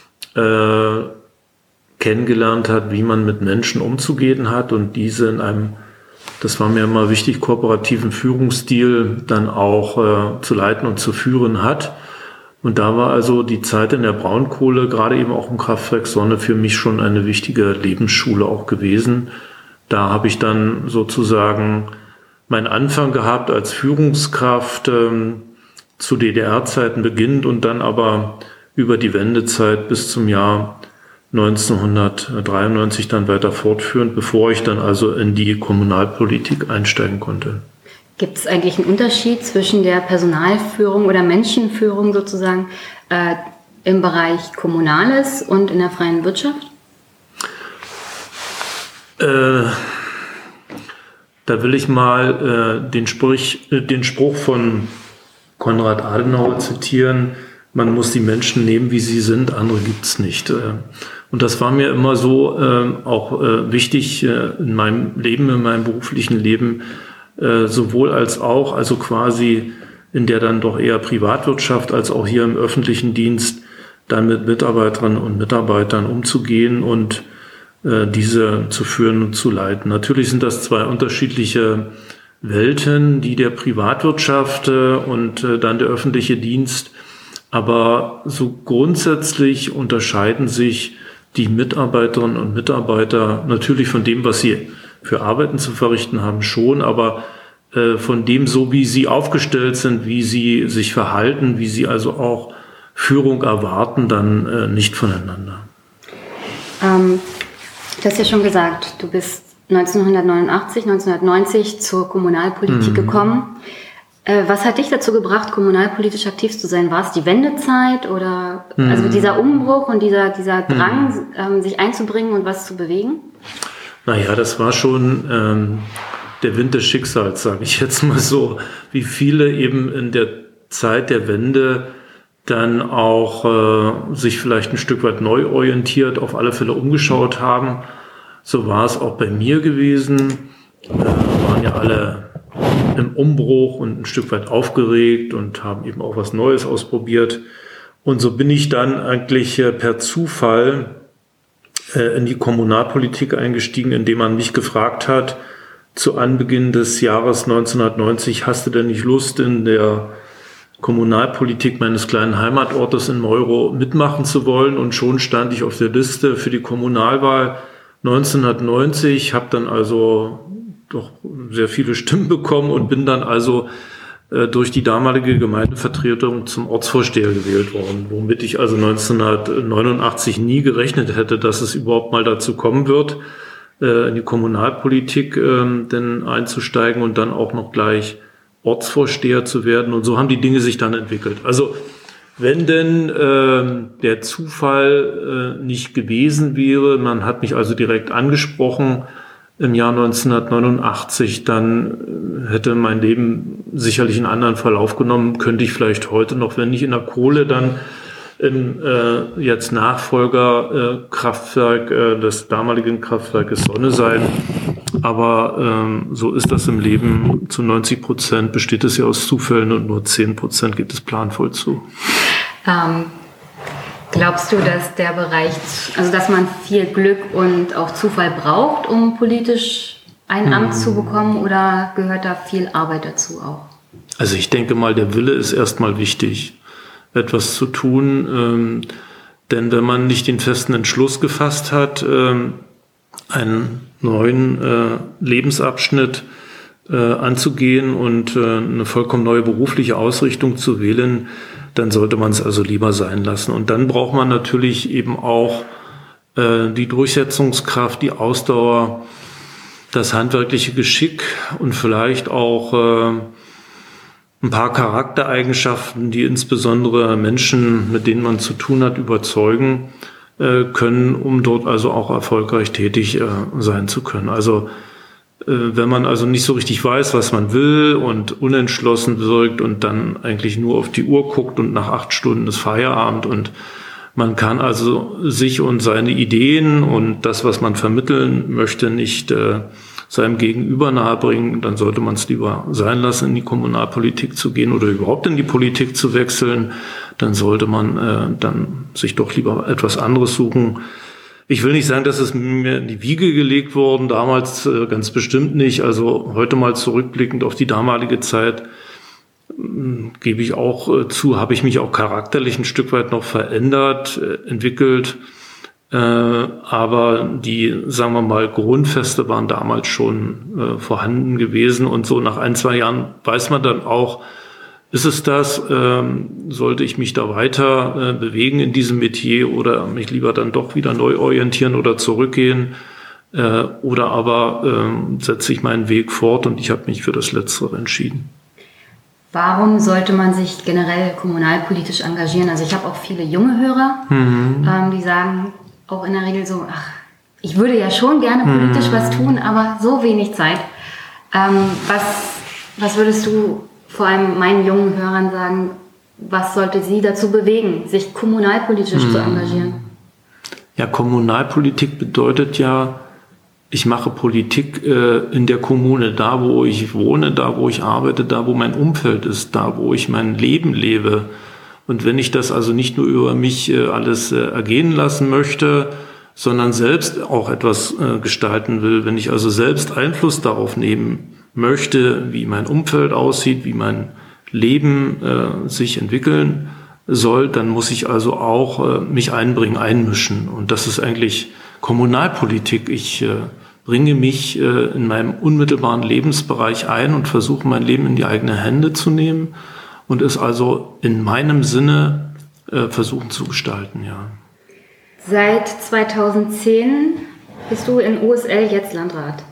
kennengelernt hat, wie man mit Menschen umzugehen hat und diese in einem, das war mir immer wichtig, kooperativen Führungsstil dann auch zu leiten und zu führen hat. Und da war also die Zeit in der Braunkohle, gerade eben auch im Kraftwerk Sonne, für mich schon eine wichtige Lebensschule auch gewesen. Da habe ich dann sozusagen meinen Anfang gehabt als Führungskraft zu DDR-Zeiten beginnend und dann aber über die Wendezeit bis zum Jahr 1993 dann weiter fortführend, bevor ich dann also in die Kommunalpolitik einsteigen konnte. Gibt es eigentlich einen Unterschied zwischen der Personalführung oder Menschenführung sozusagen im Bereich Kommunales und in der freien Wirtschaft? Da will ich mal den Spruch von Konrad Adenauer zitieren: Man muss die Menschen nehmen, wie sie sind, andere gibt's nicht. Und das war mir immer so auch wichtig in meinem Leben, in meinem beruflichen Leben, sowohl als auch, also quasi in der dann doch eher Privatwirtschaft, als auch hier im öffentlichen Dienst, dann mit Mitarbeiterinnen und Mitarbeitern umzugehen und diese zu führen und zu leiten. Natürlich sind das zwei unterschiedliche Welten, die der Privatwirtschaft und dann der öffentliche Dienst, aber so grundsätzlich unterscheiden sich die Mitarbeiterinnen und Mitarbeiter natürlich von dem, was sie für Arbeiten zu verrichten haben, schon, aber von dem, so wie sie aufgestellt sind, wie sie sich verhalten, wie sie also auch Führung erwarten, dann nicht voneinander. Du hast ja schon gesagt, du bist 1990 zur Kommunalpolitik gekommen. Was hat dich dazu gebracht, kommunalpolitisch aktiv zu sein? War es die Wendezeit oder also dieser Umbruch und dieser Drang, sich einzubringen und was zu bewegen? Naja, das war schon der Wind des Schicksals, sage ich jetzt mal so. Wie viele eben in der Zeit der Wende dann auch sich vielleicht ein Stück weit neu orientiert, auf alle Fälle umgeschaut haben. So war es auch bei mir gewesen. Waren ja alle im Umbruch und ein Stück weit aufgeregt und haben eben auch was Neues ausprobiert. Und so bin ich dann eigentlich per Zufall in die Kommunalpolitik eingestiegen, indem man mich gefragt hat, zu Anbeginn des Jahres 1990, hast du denn nicht Lust, in der Kommunalpolitik meines kleinen Heimatortes in Meuro mitmachen zu wollen? Und schon stand ich auf der Liste für die Kommunalwahl 1990, habe dann also doch sehr viele Stimmen bekommen und bin dann also durch die damalige Gemeindevertretung zum Ortsvorsteher gewählt worden, womit ich also 1989 nie gerechnet hätte, dass es überhaupt mal dazu kommen wird, in die Kommunalpolitik denn einzusteigen und dann auch noch gleich Ortsvorsteher zu werden. Und so haben die Dinge sich dann entwickelt. Also wenn denn der Zufall nicht gewesen wäre, man hat mich also direkt angesprochen im Jahr 1989, dann hätte mein Leben sicherlich einen anderen Verlauf genommen. Könnte ich vielleicht heute noch, wenn nicht in der Kohle, dann im jetzt Nachfolgerkraftwerk des damaligen Kraftwerkes Sonne sein. Aber so ist das im Leben. Zu 90% besteht es ja aus Zufällen und nur 10% geht es planvoll zu. Glaubst du, dass der Bereich, also dass man viel Glück und auch Zufall braucht, um politisch ein Amt zu bekommen, oder gehört da viel Arbeit dazu auch? Also ich denke mal, der Wille ist erstmal wichtig, etwas zu tun. Denn wenn man nicht den festen Entschluss gefasst hat, einen neuen Lebensabschnitt anzugehen und eine vollkommen neue berufliche Ausrichtung zu wählen, dann sollte man es also lieber sein lassen. Und dann braucht man natürlich eben auch die Durchsetzungskraft, die Ausdauer, das handwerkliche Geschick und vielleicht auch ein paar Charaktereigenschaften, die insbesondere Menschen, mit denen man zu tun hat, überzeugen können, um dort also auch erfolgreich tätig sein zu können. Also wenn man also nicht so richtig weiß, was man will und unentschlossen wirkt und dann eigentlich nur auf die Uhr guckt und nach 8 Stunden ist Feierabend und man kann also sich und seine Ideen und das, was man vermitteln möchte, nicht seinem Gegenüber nahebringen, dann sollte man es lieber sein lassen, in die Kommunalpolitik zu gehen oder überhaupt in die Politik zu wechseln. Dann sollte man dann sich doch lieber etwas anderes suchen. Ich will nicht sagen, dass es mir in die Wiege gelegt worden, damals ganz bestimmt nicht. Also heute mal zurückblickend auf die damalige Zeit, gebe ich auch zu, habe ich mich auch charakterlich ein Stück weit noch verändert, entwickelt. Aber die, sagen wir mal, Grundfeste waren damals schon vorhanden gewesen. Und so nach 1-2 Jahren weiß man dann auch, ist es das, sollte ich mich da weiter bewegen in diesem Metier oder mich lieber dann doch wieder neu orientieren oder zurückgehen. Oder aber setze ich meinen Weg fort und ich habe mich für das Letztere entschieden. Warum sollte man sich generell kommunalpolitisch engagieren? Also ich habe auch viele junge Hörer, die sagen auch in der Regel so, ach, ich würde ja schon gerne politisch was tun, aber so wenig Zeit. Was würdest du vor allem meinen jungen Hörern sagen, was sollte sie dazu bewegen, sich kommunalpolitisch zu engagieren? Ja, Kommunalpolitik bedeutet ja, ich mache Politik in der Kommune, da wo ich wohne, da wo ich arbeite, da wo mein Umfeld ist, da wo ich mein Leben lebe. Und wenn ich das also nicht nur über mich alles ergehen lassen möchte, sondern selbst auch etwas gestalten will, wenn ich also selbst Einfluss darauf nehmen möchte, wie mein Umfeld aussieht, wie mein Leben sich entwickeln soll, dann muss ich also auch mich einbringen, einmischen. Und das ist eigentlich Kommunalpolitik. Ich bringe mich in meinem unmittelbaren Lebensbereich ein und versuche, mein Leben in die eigenen Hände zu nehmen und es also in meinem Sinne versuchen zu gestalten, ja. Seit 2010 bist du in USL jetzt Landrat.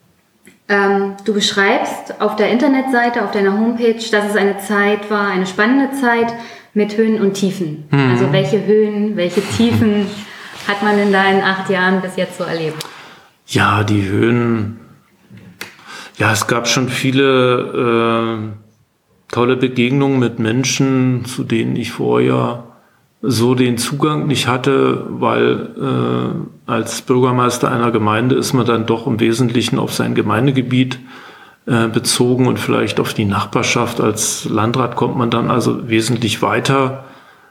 Du beschreibst auf der Internetseite, auf deiner Homepage, dass es eine Zeit war, eine spannende Zeit mit Höhen und Tiefen. Also welche Höhen, welche Tiefen hat man in deinen 8 Jahren bis jetzt so erlebt? Ja, die Höhen. Ja, es gab schon viele tolle Begegnungen mit Menschen, zu denen ich vorher so den Zugang nicht hatte, weil als Bürgermeister einer Gemeinde ist man dann doch im Wesentlichen auf sein Gemeindegebiet bezogen und vielleicht auf die Nachbarschaft. Als Landrat kommt man dann also wesentlich weiter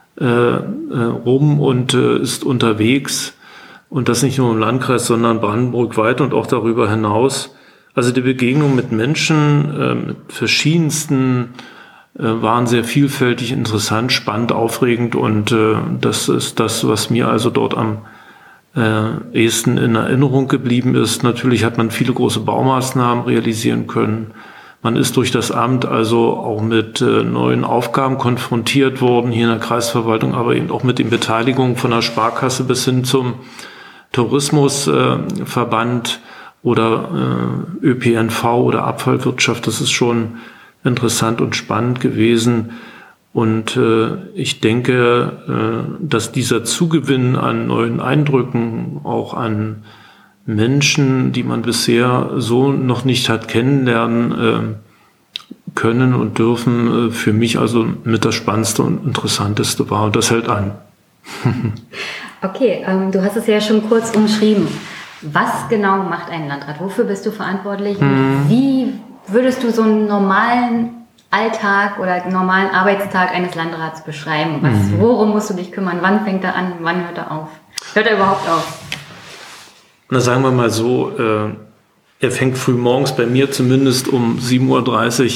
rum und ist unterwegs. Und das nicht nur im Landkreis, sondern brandenburgweit und auch darüber hinaus. Also die Begegnung mit Menschen, mit verschiedensten, waren sehr vielfältig, interessant, spannend, aufregend. Und das ist das, was mir also dort am ehesten in Erinnerung geblieben ist. Natürlich hat man viele große Baumaßnahmen realisieren können. Man ist durch das Amt also auch mit neuen Aufgaben konfrontiert worden, hier in der Kreisverwaltung, aber eben auch mit den Beteiligungen von der Sparkasse bis hin zum Tourismusverband oder ÖPNV oder Abfallwirtschaft. Das ist schon interessant und spannend gewesen. Und ich denke, dass dieser Zugewinn an neuen Eindrücken, auch an Menschen, die man bisher so noch nicht hat kennenlernen können und dürfen, für mich also mit das Spannendste und Interessanteste war. Und das hält an. Okay, du hast es ja schon kurz umschrieben. Was genau macht ein Landrat? Wofür bist du verantwortlich? Wie würdest du so einen normalen Alltag oder einen normalen Arbeitstag eines Landrats beschreiben? Worum musst du dich kümmern? Wann fängt er an? Wann hört er auf? Hört er überhaupt auf? Na, sagen wir mal so, er fängt früh morgens bei mir zumindest um 7.30 Uhr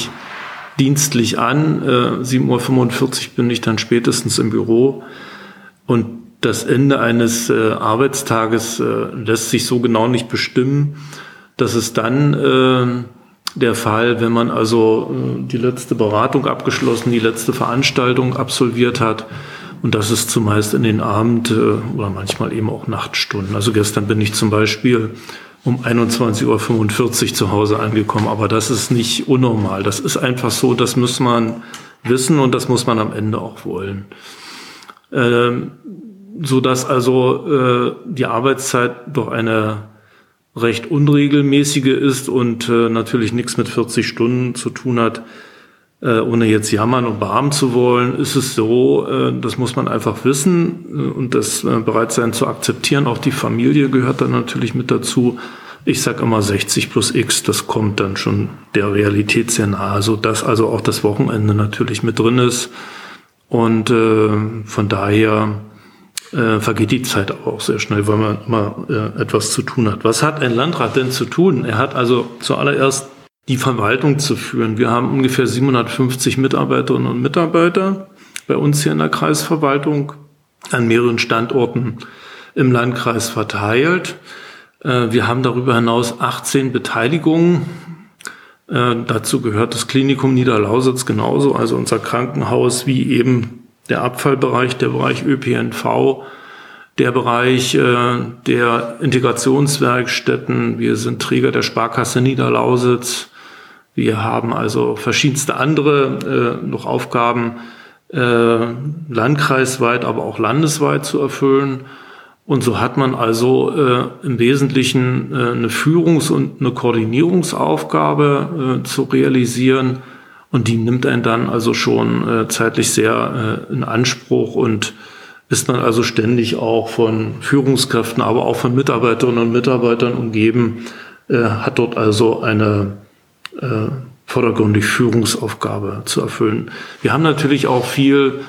dienstlich an. 7.45 Uhr bin ich dann spätestens im Büro. Und das Ende eines Arbeitstages lässt sich so genau nicht bestimmen. Das ist dann der Fall, wenn man also die letzte Beratung abgeschlossen, die letzte Veranstaltung absolviert hat. Und das ist zumeist in den Abend- oder manchmal eben auch Nachtstunden. Also gestern bin ich zum Beispiel um 21:45 Uhr zu Hause angekommen. Aber das ist nicht unnormal. Das ist einfach so, das muss man wissen und das muss man am Ende auch wollen. Sodass also die Arbeitszeit doch eine recht unregelmäßige ist und natürlich nichts mit 40 Stunden zu tun hat. Ohne jetzt jammern und bearmen zu wollen, ist es so, das muss man einfach wissen und das bereit sein zu akzeptieren. Auch die Familie gehört dann natürlich mit dazu. Ich sage immer 60 plus X, das kommt dann schon der Realität sehr nahe, sodass also auch das Wochenende natürlich mit drin ist. Und von daher vergeht die Zeit auch sehr schnell, weil man immer etwas zu tun hat. Was hat ein Landrat denn zu tun? Er hat also zuallererst die Verwaltung zu führen. Wir haben ungefähr 750 Mitarbeiterinnen und Mitarbeiter bei uns hier in der Kreisverwaltung an mehreren Standorten im Landkreis verteilt. Wir haben darüber hinaus 18 Beteiligungen. Dazu gehört das Klinikum Niederlausitz genauso, also unser Krankenhaus, wie eben der Abfallbereich, der Bereich ÖPNV, der Bereich der Integrationswerkstätten. Wir sind Träger der Sparkasse Niederlausitz. Wir haben also verschiedenste andere noch Aufgaben landkreisweit, aber auch landesweit zu erfüllen. Und so hat man also im Wesentlichen eine Führungs- und eine Koordinierungsaufgabe zu realisieren. Und die nimmt einen dann also schon zeitlich sehr in Anspruch und ist man also ständig auch von Führungskräften, aber auch von Mitarbeiterinnen und Mitarbeitern umgeben, hat dort also eine vordergründig Führungsaufgabe zu erfüllen. Wir haben natürlich auch viel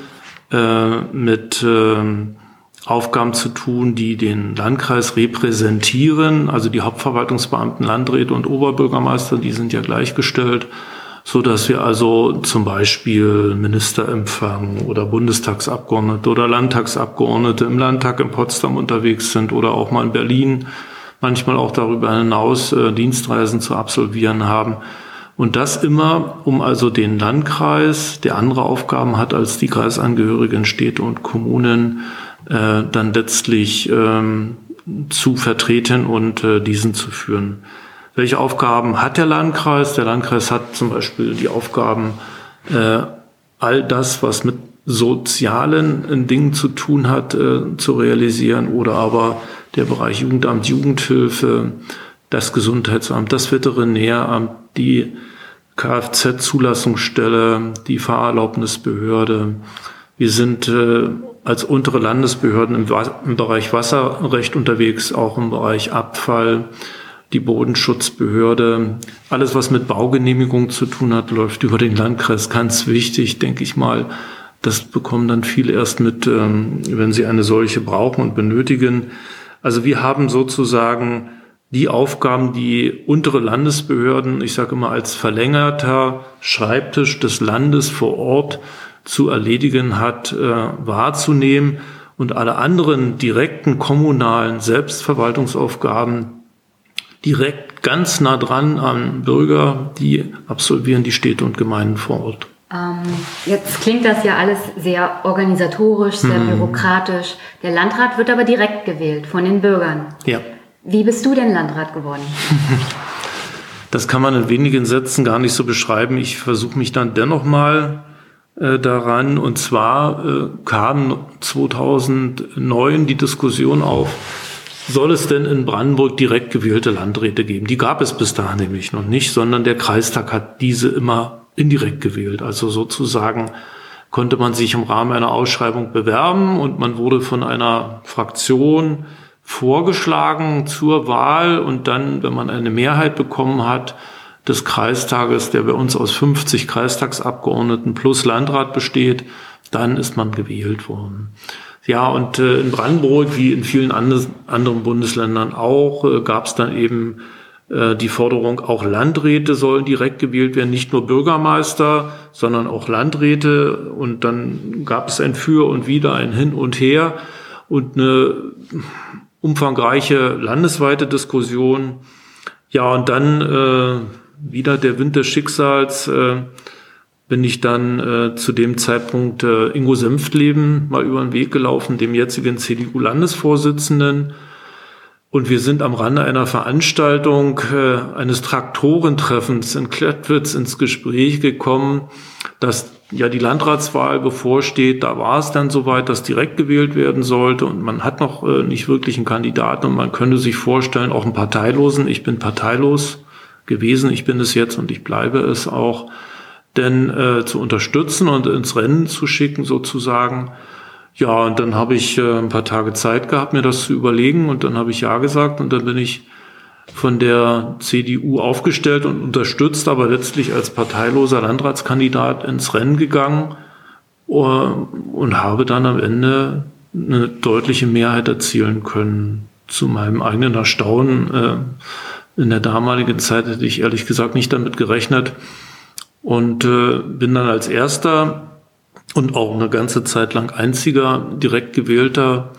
mit Aufgaben zu tun, die den Landkreis repräsentieren, also die Hauptverwaltungsbeamten, Landräte und Oberbürgermeister, die sind ja gleichgestellt, so dass wir also zum Beispiel Minister empfangen oder Bundestagsabgeordnete oder Landtagsabgeordnete im Landtag in Potsdam unterwegs sind oder auch mal in Berlin, manchmal auch darüber hinaus Dienstreisen zu absolvieren haben. Und das immer, um also den Landkreis, der andere Aufgaben hat als die kreisangehörigen Städte und Kommunen, dann letztlich zu vertreten und diesen zu führen. Welche Aufgaben hat der Landkreis? Der Landkreis hat zum Beispiel die Aufgaben, all das, was mit sozialen Dingen zu tun hat, zu realisieren, oder aber der Bereich Jugendamt, Jugendhilfe, das Gesundheitsamt, das Veterinäramt, die Kfz-Zulassungsstelle, die Fahrerlaubnisbehörde. Wir sind als untere Landesbehörden im Bereich Wasserrecht unterwegs, auch im Bereich Abfall, die Bodenschutzbehörde. Alles, was mit Baugenehmigung zu tun hat, läuft über den Landkreis. Ganz wichtig, denke ich mal. Das bekommen dann viele erst mit, wenn sie eine solche brauchen und benötigen. Also wir haben sozusagen die Aufgaben, die untere Landesbehörden, ich sage immer, als verlängerter Schreibtisch des Landes vor Ort zu erledigen hat, wahrzunehmen, und alle anderen direkten kommunalen Selbstverwaltungsaufgaben direkt ganz nah dran an Bürger, die absolvieren die Städte und Gemeinden vor Ort. Jetzt klingt das ja alles sehr organisatorisch, sehr bürokratisch. Der Landrat wird aber direkt gewählt von den Bürgern. Ja. Wie bist du denn Landrat geworden? Das kann man in wenigen Sätzen gar nicht so beschreiben. Ich versuche mich dann dennoch mal daran. Und zwar kam 2009 die Diskussion auf, soll es denn in Brandenburg direkt gewählte Landräte geben? Die gab es bis dahin nämlich noch nicht, sondern der Kreistag hat diese immer indirekt gewählt. Also sozusagen konnte man sich im Rahmen einer Ausschreibung bewerben und man wurde von einer Fraktion vorgeschlagen zur Wahl, und dann, wenn man eine Mehrheit bekommen hat des Kreistages, der bei uns aus 50 Kreistagsabgeordneten plus Landrat besteht, dann ist man gewählt worden. Ja, und in Brandenburg, wie in vielen anderen Bundesländern auch, gab es dann eben die Forderung, auch Landräte sollen direkt gewählt werden, nicht nur Bürgermeister, sondern auch Landräte. Und dann gab es ein Für und Wider, ein Hin und Her. und eine umfangreiche landesweite Diskussion. Ja, und dann wieder der Wind des Schicksals, bin ich dann zu dem Zeitpunkt Ingo Senftleben mal über den Weg gelaufen, dem jetzigen CDU-Landesvorsitzenden. Und wir sind am Rande einer Veranstaltung eines Traktorentreffens in Klettwitz ins Gespräch gekommen, dass ja die Landratswahl bevorsteht. Da war es dann soweit, dass direkt gewählt werden sollte und man hat noch nicht wirklich einen Kandidaten und man könnte sich vorstellen, auch einen Parteilosen. Ich bin parteilos gewesen, ich bin es jetzt und ich bleibe es auch, denn zu unterstützen und ins Rennen zu schicken sozusagen. Ja, und dann habe ich ein paar Tage Zeit gehabt, mir das zu überlegen und dann habe ich ja gesagt und dann bin ich von der CDU aufgestellt und unterstützt, aber letztlich als parteiloser Landratskandidat ins Rennen gegangen und habe dann am Ende eine deutliche Mehrheit erzielen können. Zu meinem eigenen Erstaunen. In der damaligen Zeit hätte ich ehrlich gesagt nicht damit gerechnet und bin dann als erster und auch eine ganze Zeit lang einziger direkt gewählter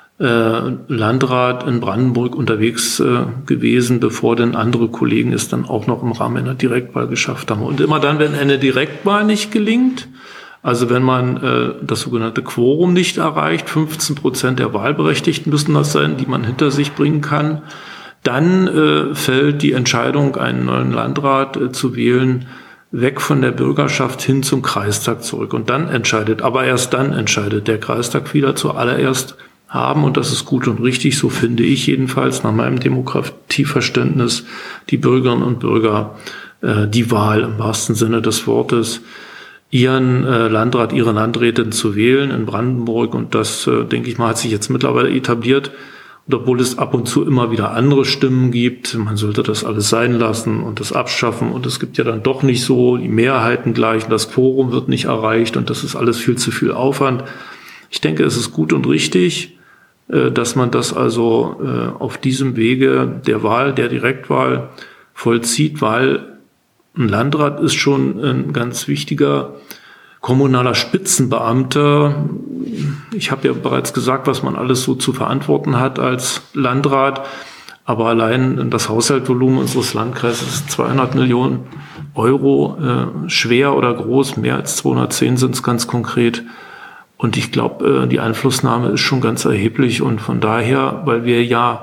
Landrat in Brandenburg unterwegs gewesen, bevor dann andere Kollegen es dann auch noch im Rahmen einer Direktwahl geschafft haben. Und immer dann, wenn eine Direktwahl nicht gelingt, also wenn man das sogenannte Quorum nicht erreicht, 15% der Wahlberechtigten müssen das sein, die man hinter sich bringen kann, dann fällt die Entscheidung, einen neuen Landrat zu wählen, weg von der Bürgerschaft hin zum Kreistag zurück. Und dann entscheidet, aber erst dann entscheidet der Kreistag wieder zuallererst haben, und das ist gut und richtig, so finde ich jedenfalls nach meinem Demokratieverständnis, die Bürgerinnen und Bürger die Wahl im wahrsten Sinne des Wortes, ihren Landrat, ihre Landrätin zu wählen in Brandenburg. Und das, denke ich mal, hat sich jetzt mittlerweile etabliert. Und obwohl es ab und zu immer wieder andere Stimmen gibt, man sollte das alles sein lassen und das abschaffen. Und es gibt ja dann doch nicht so die Mehrheiten gleich. Das Quorum wird nicht erreicht und das ist alles viel zu viel Aufwand. Ich denke, es ist gut und richtig, dass man das also auf diesem Wege der Wahl, der Direktwahl vollzieht, weil ein Landrat ist schon ein ganz wichtiger kommunaler Spitzenbeamter. Ich habe ja bereits gesagt, was man alles so zu verantworten hat als Landrat. Aber allein das Haushaltsvolumen unseres Landkreises ist 200 Millionen Euro schwer oder groß. Mehr als 210 sind es ganz konkret. Und ich glaube, die Einflussnahme ist schon ganz erheblich. Und von daher, weil wir ja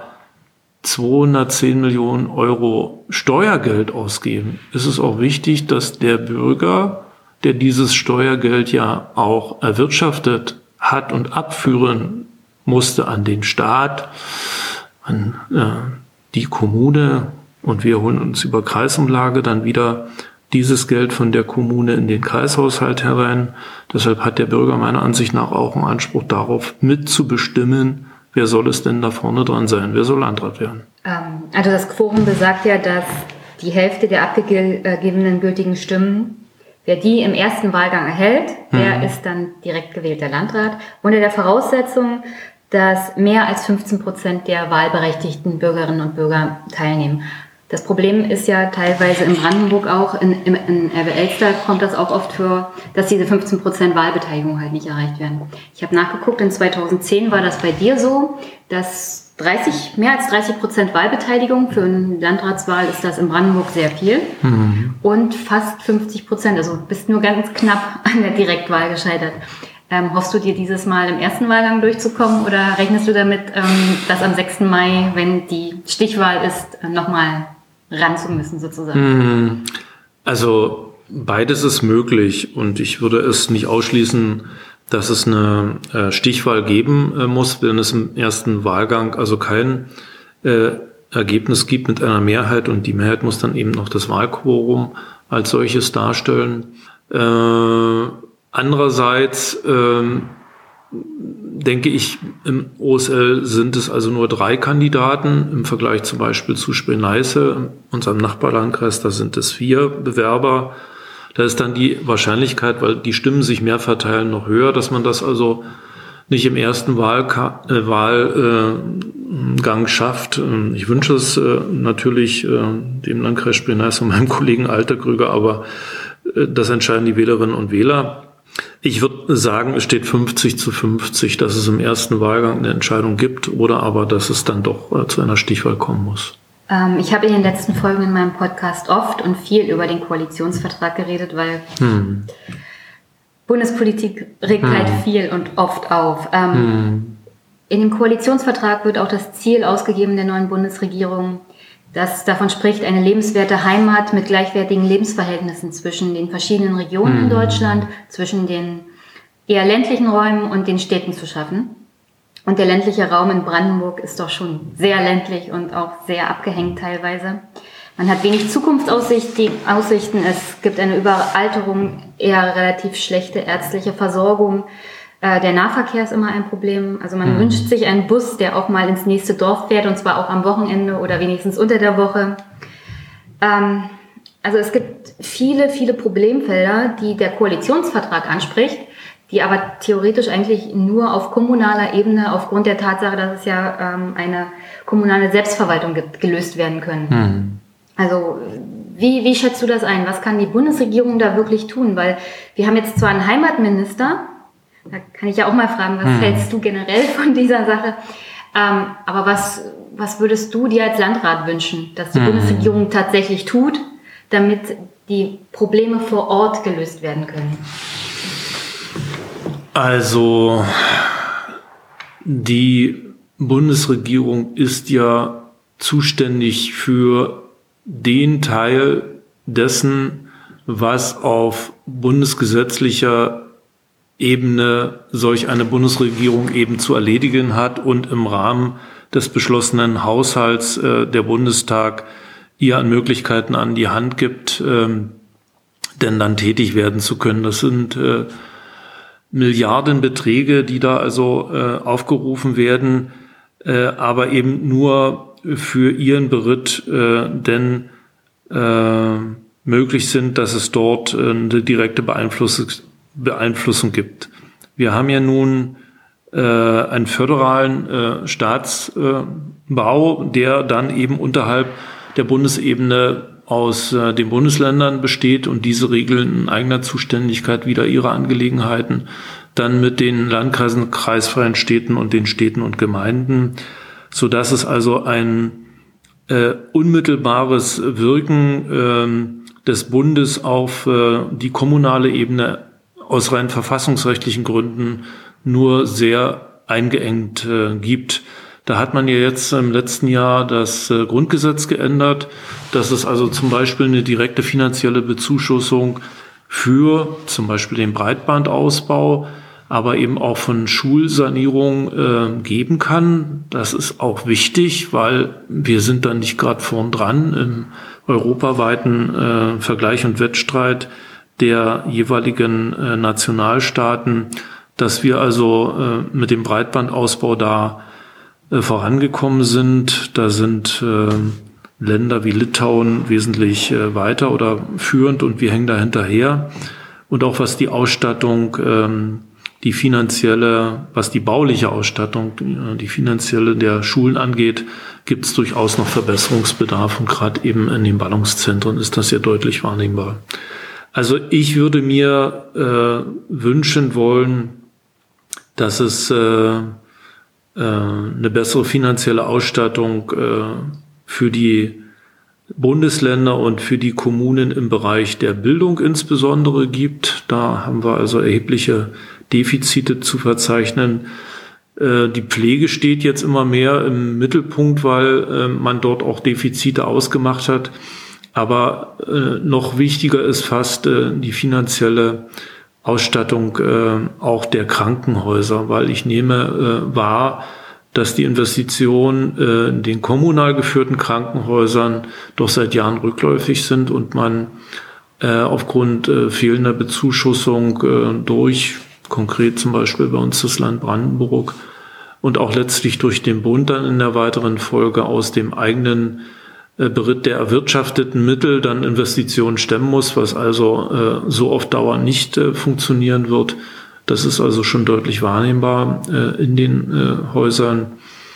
210 Millionen Euro Steuergeld ausgeben, ist es auch wichtig, dass der Bürger, der dieses Steuergeld ja auch erwirtschaftet hat und abführen musste an den Staat, an die Kommune, und wir holen uns über Kreisumlage dann wieder dieses Geld von der Kommune in den Kreishaushalt herein. Deshalb hat der Bürger meiner Ansicht nach auch einen Anspruch darauf, mitzubestimmen, wer soll es denn da vorne dran sein, wer soll Landrat werden. Also das Quorum besagt ja, dass die Hälfte der abgegebenen gültigen Stimmen, wer die im ersten Wahlgang erhält, der ist dann direkt gewählter Landrat, unter der Voraussetzung, dass mehr als 15% der wahlberechtigten Bürgerinnen und Bürger teilnehmen. Das Problem ist ja teilweise in Brandenburg auch, in Elbe-Elster kommt das auch oft vor, dass diese 15% Wahlbeteiligung halt nicht erreicht werden. Ich habe nachgeguckt, in 2010 war das bei dir so, dass mehr als 30% Wahlbeteiligung für eine Landratswahl ist das in Brandenburg sehr viel. Und fast 50%, also bist nur ganz knapp an der Direktwahl gescheitert. Hoffst du dir dieses Mal im ersten Wahlgang durchzukommen oder rechnest du damit, dass am 6. Mai, wenn die Stichwahl ist, nochmal ran zu müssen sozusagen? Also beides ist möglich und ich würde es nicht ausschließen, dass es eine Stichwahl geben muss, wenn es im ersten Wahlgang also kein Ergebnis gibt mit einer Mehrheit, und die Mehrheit muss dann eben noch das Wahlquorum als solches darstellen. Andererseits denke ich, im OSL sind es also nur 3 Kandidaten im Vergleich zum Beispiel zu Spree-Neiße, unserem Nachbarlandkreis, da sind es 4 Bewerber. Da ist dann die Wahrscheinlichkeit, weil die Stimmen sich mehr verteilen, noch höher, dass man das also nicht im ersten Wahlgang schafft. Ich wünsche es natürlich dem Landkreis Spree-Neiße und meinem Kollegen Alterkrüger, aber das entscheiden die Wählerinnen und Wähler. Ich würde sagen, es steht 50-50, dass es im ersten Wahlgang eine Entscheidung gibt oder aber, dass es dann doch zu einer Stichwahl kommen muss. Ich habe in den letzten Folgen in meinem Podcast oft und viel über den Koalitionsvertrag geredet, weil Bundespolitik regt halt viel und oft auf. In dem Koalitionsvertrag wird auch das Ziel ausgegeben der neuen Bundesregierung, das davon spricht, eine lebenswerte Heimat mit gleichwertigen Lebensverhältnissen zwischen den verschiedenen Regionen in Deutschland, zwischen den eher ländlichen Räumen und den Städten zu schaffen. Und der ländliche Raum in Brandenburg ist doch schon sehr ländlich und auch sehr abgehängt teilweise. Man hat wenig Zukunftsaussichten, es gibt eine Überalterung, eher relativ schlechte ärztliche Versorgung. Der Nahverkehr ist immer ein Problem. Also man wünscht sich einen Bus, der auch mal ins nächste Dorf fährt, und zwar auch am Wochenende oder wenigstens unter der Woche. Also es gibt viele, viele Problemfelder, die der Koalitionsvertrag anspricht, die aber theoretisch eigentlich nur auf kommunaler Ebene aufgrund der Tatsache, dass es ja eine kommunale Selbstverwaltung gibt, gelöst werden können. Also wie schätzt du das ein? Was kann die Bundesregierung da wirklich tun? Weil wir haben jetzt zwar einen Heimatminister, da kann ich ja auch mal fragen, was hältst du generell von dieser Sache? Aber was würdest du dir als Landrat wünschen, dass die Bundesregierung tatsächlich tut, damit die Probleme vor Ort gelöst werden können? Also die Bundesregierung ist ja zuständig für den Teil dessen, was auf bundesgesetzlicher Ebene solch eine Bundesregierung eben zu erledigen hat und im Rahmen des beschlossenen Haushalts der Bundestag ihr an Möglichkeiten an die Hand gibt, denn dann tätig werden zu können. Das sind Milliardenbeträge, die da also aufgerufen werden, aber eben nur für ihren Beritt denn möglich sind, dass es dort eine direkte Beeinflussung gibt. Wir haben ja nun einen föderalen Staatsbau, der dann eben unterhalb der Bundesebene aus den Bundesländern besteht und diese regeln in eigener Zuständigkeit wieder ihre Angelegenheiten, dann mit den Landkreisen, kreisfreien Städten und den Städten und Gemeinden, so dass es also ein unmittelbares Wirken des Bundes auf die kommunale Ebene aus rein verfassungsrechtlichen Gründen nur sehr eingeengt gibt. Da hat man ja jetzt im letzten Jahr das Grundgesetz geändert, dass es also zum Beispiel eine direkte finanzielle Bezuschussung für zum Beispiel den Breitbandausbau, aber eben auch von Schulsanierung geben kann. Das ist auch wichtig, weil wir sind dann nicht gerade vorn dran im europaweiten Vergleich und Wettstreit der jeweiligen Nationalstaaten, dass wir also mit dem Breitbandausbau da vorangekommen sind. Da sind Länder wie Litauen wesentlich weiter oder führend und wir hängen da hinterher. Und auch was die Ausstattung, die finanzielle, was die bauliche Ausstattung, die finanzielle der Schulen angeht, gibt es durchaus noch Verbesserungsbedarf und gerade eben in den Ballungszentren ist das ja deutlich wahrnehmbar. Also ich würde mir wünschen wollen, dass es eine bessere finanzielle Ausstattung für die Bundesländer und für die Kommunen im Bereich der Bildung insbesondere gibt. Da haben wir also erhebliche Defizite zu verzeichnen. Die Pflege steht jetzt immer mehr im Mittelpunkt, weil man dort auch Defizite ausgemacht hat. Aber noch wichtiger ist fast die finanzielle Ausstattung auch der Krankenhäuser, weil ich nehme wahr, dass die Investitionen in den kommunal geführten Krankenhäusern doch seit Jahren rückläufig sind und man aufgrund fehlender Bezuschussung durch, konkret zum Beispiel bei uns das Land Brandenburg und auch letztlich durch den Bund dann in der weiteren Folge aus dem eigenen Beritt der erwirtschafteten Mittel dann Investitionen stemmen muss, was also so auf Dauer nicht funktionieren wird. Das ist also schon deutlich wahrnehmbar in den Häusern.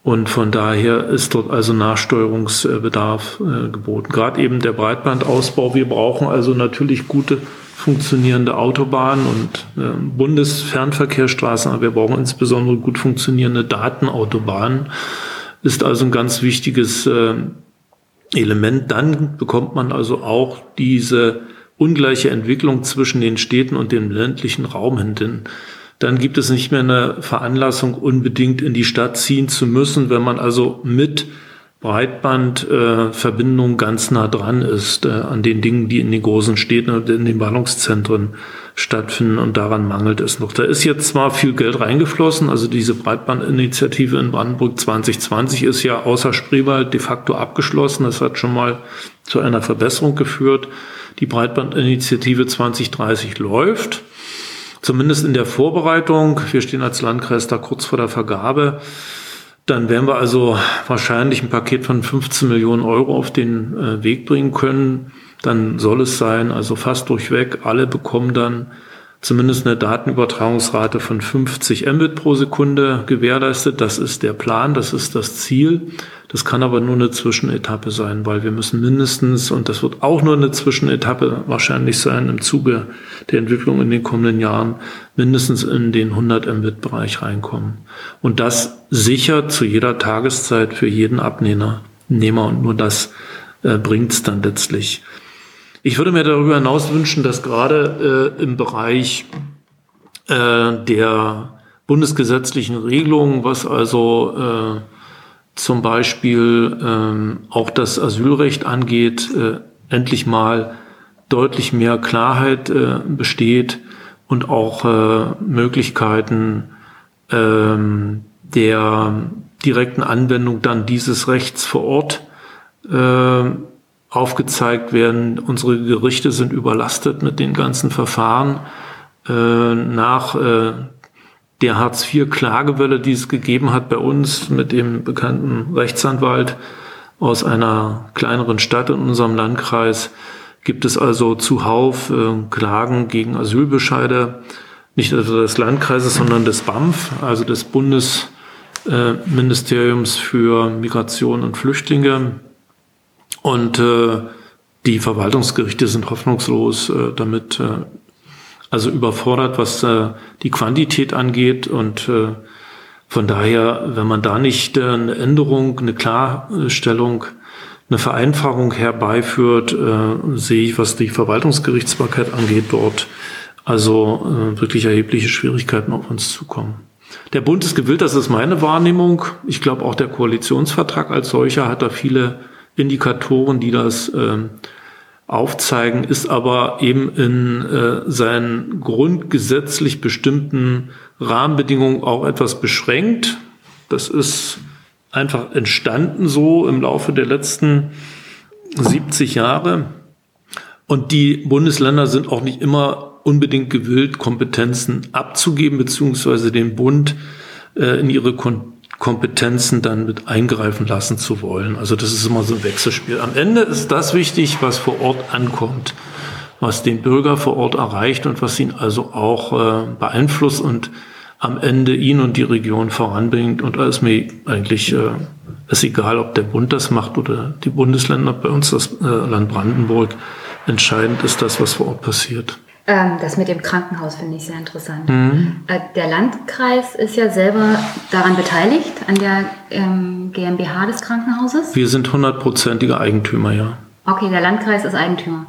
Und von daher ist dort also Nachsteuerungsbedarf geboten. Gerade eben der Breitbandausbau. Wir brauchen also natürlich gute funktionierende Autobahnen und Bundesfernverkehrsstraßen, aber wir brauchen insbesondere gut funktionierende Datenautobahnen. Ist also ein ganz wichtiges Element. Dann bekommt man also auch diese ungleiche Entwicklung zwischen den Städten und dem ländlichen Raum hin. Dann gibt es nicht mehr eine Veranlassung, unbedingt in die Stadt ziehen zu müssen, wenn man also mit Breitbandverbindung ganz nah dran ist an den Dingen, die in den großen Städten und in den Ballungszentren stattfinden, und daran mangelt es noch. Da ist jetzt zwar viel Geld reingeflossen, also diese Breitbandinitiative in Brandenburg 2020 ist ja außer Spreewald de facto abgeschlossen. Das hat schon mal zu einer Verbesserung geführt. Die Breitbandinitiative 2030 läuft, zumindest in der Vorbereitung. Wir stehen als Landkreis da kurz vor der Vergabe. Dann werden wir also wahrscheinlich ein Paket von 15 Millionen Euro auf den Weg bringen können. Dann soll es sein, also fast durchweg, alle bekommen dann zumindest eine Datenübertragungsrate von 50 Mbit pro Sekunde gewährleistet. Das ist der Plan, das ist das Ziel. Das kann aber nur eine Zwischenetappe sein, weil wir müssen mindestens, und das wird auch nur eine Zwischenetappe wahrscheinlich sein im Zuge der Entwicklung in den kommenden Jahren, mindestens in den 100 Mbit-Bereich reinkommen. Und das sicher zu jeder Tageszeit für jeden Abnehmer. Und nur das bringt es dann letztlich. Ich würde mir darüber hinaus wünschen, dass gerade im Bereich der bundesgesetzlichen Regelungen, was also zum Beispiel auch das Asylrecht angeht, endlich mal deutlich mehr Klarheit besteht und auch Möglichkeiten der direkten Anwendung dann dieses Rechts vor Ort aufgezeigt werden. Unsere Gerichte sind überlastet mit den ganzen Verfahren. Nach der Hartz-IV-Klagewelle, die es gegeben hat bei uns mit dem bekannten Rechtsanwalt aus einer kleineren Stadt in unserem Landkreis, gibt es also zuhauf Klagen gegen Asylbescheide, nicht also des Landkreises, sondern des BAMF, also des Bundesministeriums für Migration und Flüchtlinge. Und die Verwaltungsgerichte sind hoffnungslos damit also überfordert, was die Quantität angeht. Und von daher, wenn man da nicht eine Änderung, eine Klarstellung, eine Vereinfachung herbeiführt, sehe ich, was die Verwaltungsgerichtsbarkeit angeht, dort also wirklich erhebliche Schwierigkeiten auf uns zukommen. Der Bund ist gewillt, das ist meine Wahrnehmung. Ich glaube, auch der Koalitionsvertrag als solcher hat da viele Indikatoren, die das aufzeigen, ist aber eben in seinen grundgesetzlich bestimmten Rahmenbedingungen auch etwas beschränkt. Das ist einfach entstanden so im Laufe der letzten 70 Jahre. Und die Bundesländer sind auch nicht immer unbedingt gewillt, Kompetenzen abzugeben, beziehungsweise den Bund in ihre Kompetenzen dann mit eingreifen lassen zu wollen. Also das ist immer so ein Wechselspiel. Am Ende ist das wichtig, was vor Ort ankommt, was den Bürger vor Ort erreicht und was ihn also auch beeinflusst und am Ende ihn und die Region voranbringt. Und da ist mir eigentlich ist egal, ob der Bund das macht oder die Bundesländer, bei uns das Land Brandenburg. Entscheidend ist das, was vor Ort passiert. Das mit dem Krankenhaus finde ich sehr interessant. Der Landkreis ist ja selber daran beteiligt, an der GmbH des Krankenhauses. Wir sind 100%iger Eigentümer, ja. Okay, der Landkreis ist Eigentümer.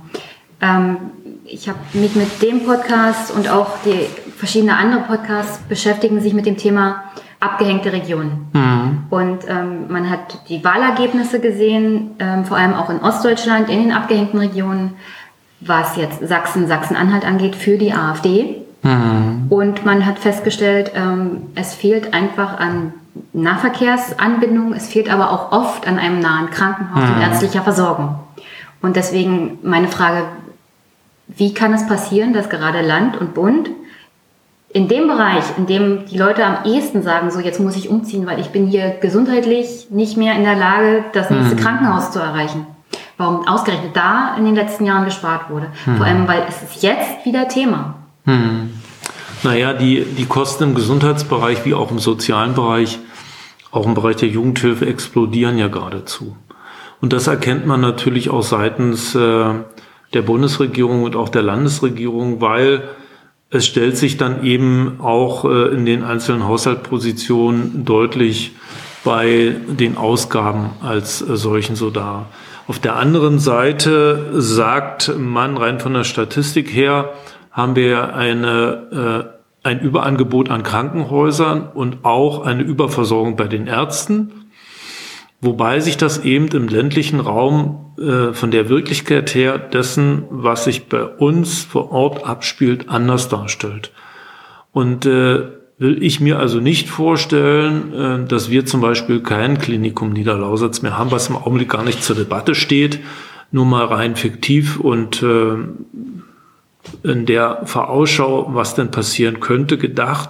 Ich habe mich mit dem Podcast und auch die verschiedenen andere Podcasts beschäftigen sich mit dem Thema abgehängte Regionen. Und man hat die Wahlergebnisse gesehen, vor allem auch in Ostdeutschland, in den abgehängten Regionen, was jetzt Sachsen-Anhalt angeht, für die AfD. Und man hat festgestellt, es fehlt einfach an Nahverkehrsanbindung, es fehlt aber auch oft an einem nahen Krankenhaus und ärztlicher Versorgung. Und deswegen meine Frage, wie kann es passieren, dass gerade Land und Bund in dem Bereich, in dem die Leute am ehesten sagen, so jetzt muss ich umziehen, weil ich bin hier gesundheitlich nicht mehr in der Lage, das nächste Krankenhaus zu erreichen, warum ausgerechnet da in den letzten Jahren gespart wurde. Vor allem, weil es ist jetzt wieder Thema. Naja, die Kosten im Gesundheitsbereich wie auch im sozialen Bereich auch im Bereich der Jugendhilfe explodieren ja geradezu. Und das erkennt man natürlich auch seitens der Bundesregierung und auch der Landesregierung, weil es stellt sich dann eben auch in den einzelnen Haushaltspositionen deutlich bei den Ausgaben als solchen so dar. Auf der anderen Seite sagt man, rein von der Statistik her, haben wir ein Überangebot an Krankenhäusern und auch eine Überversorgung bei den Ärzten, wobei sich das eben im ländlichen Raum von der Wirklichkeit her dessen, was sich bei uns vor Ort abspielt, anders darstellt. Und will ich mir also nicht vorstellen, dass wir zum Beispiel kein Klinikum Niederlausitz mehr haben, was im Augenblick gar nicht zur Debatte steht, nur mal rein fiktiv und in der Vorausschau, was denn passieren könnte, gedacht,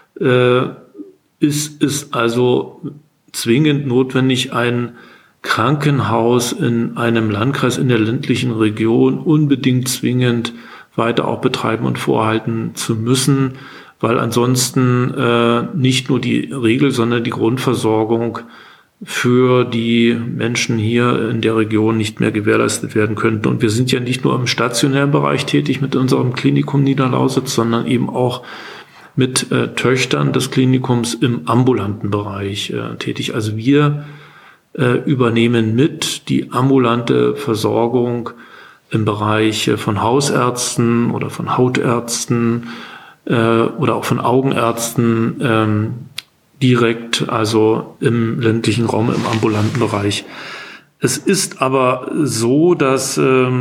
ist es also zwingend notwendig, ein Krankenhaus in einem Landkreis in der ländlichen Region unbedingt zwingend weiter auch betreiben und vorhalten zu müssen, weil ansonsten nicht nur die Regel, sondern die Grundversorgung für die Menschen hier in der Region nicht mehr gewährleistet werden könnte. Und wir sind ja nicht nur im stationären Bereich tätig mit unserem Klinikum Niederlausitz, sondern eben auch mit Töchtern des Klinikums im ambulanten Bereich tätig. Also wir übernehmen mit die ambulante Versorgung im Bereich von Hausärzten oder von Hautärzten oder auch von Augenärzten direkt, also im ländlichen Raum, im ambulanten Bereich. Es ist aber so, dass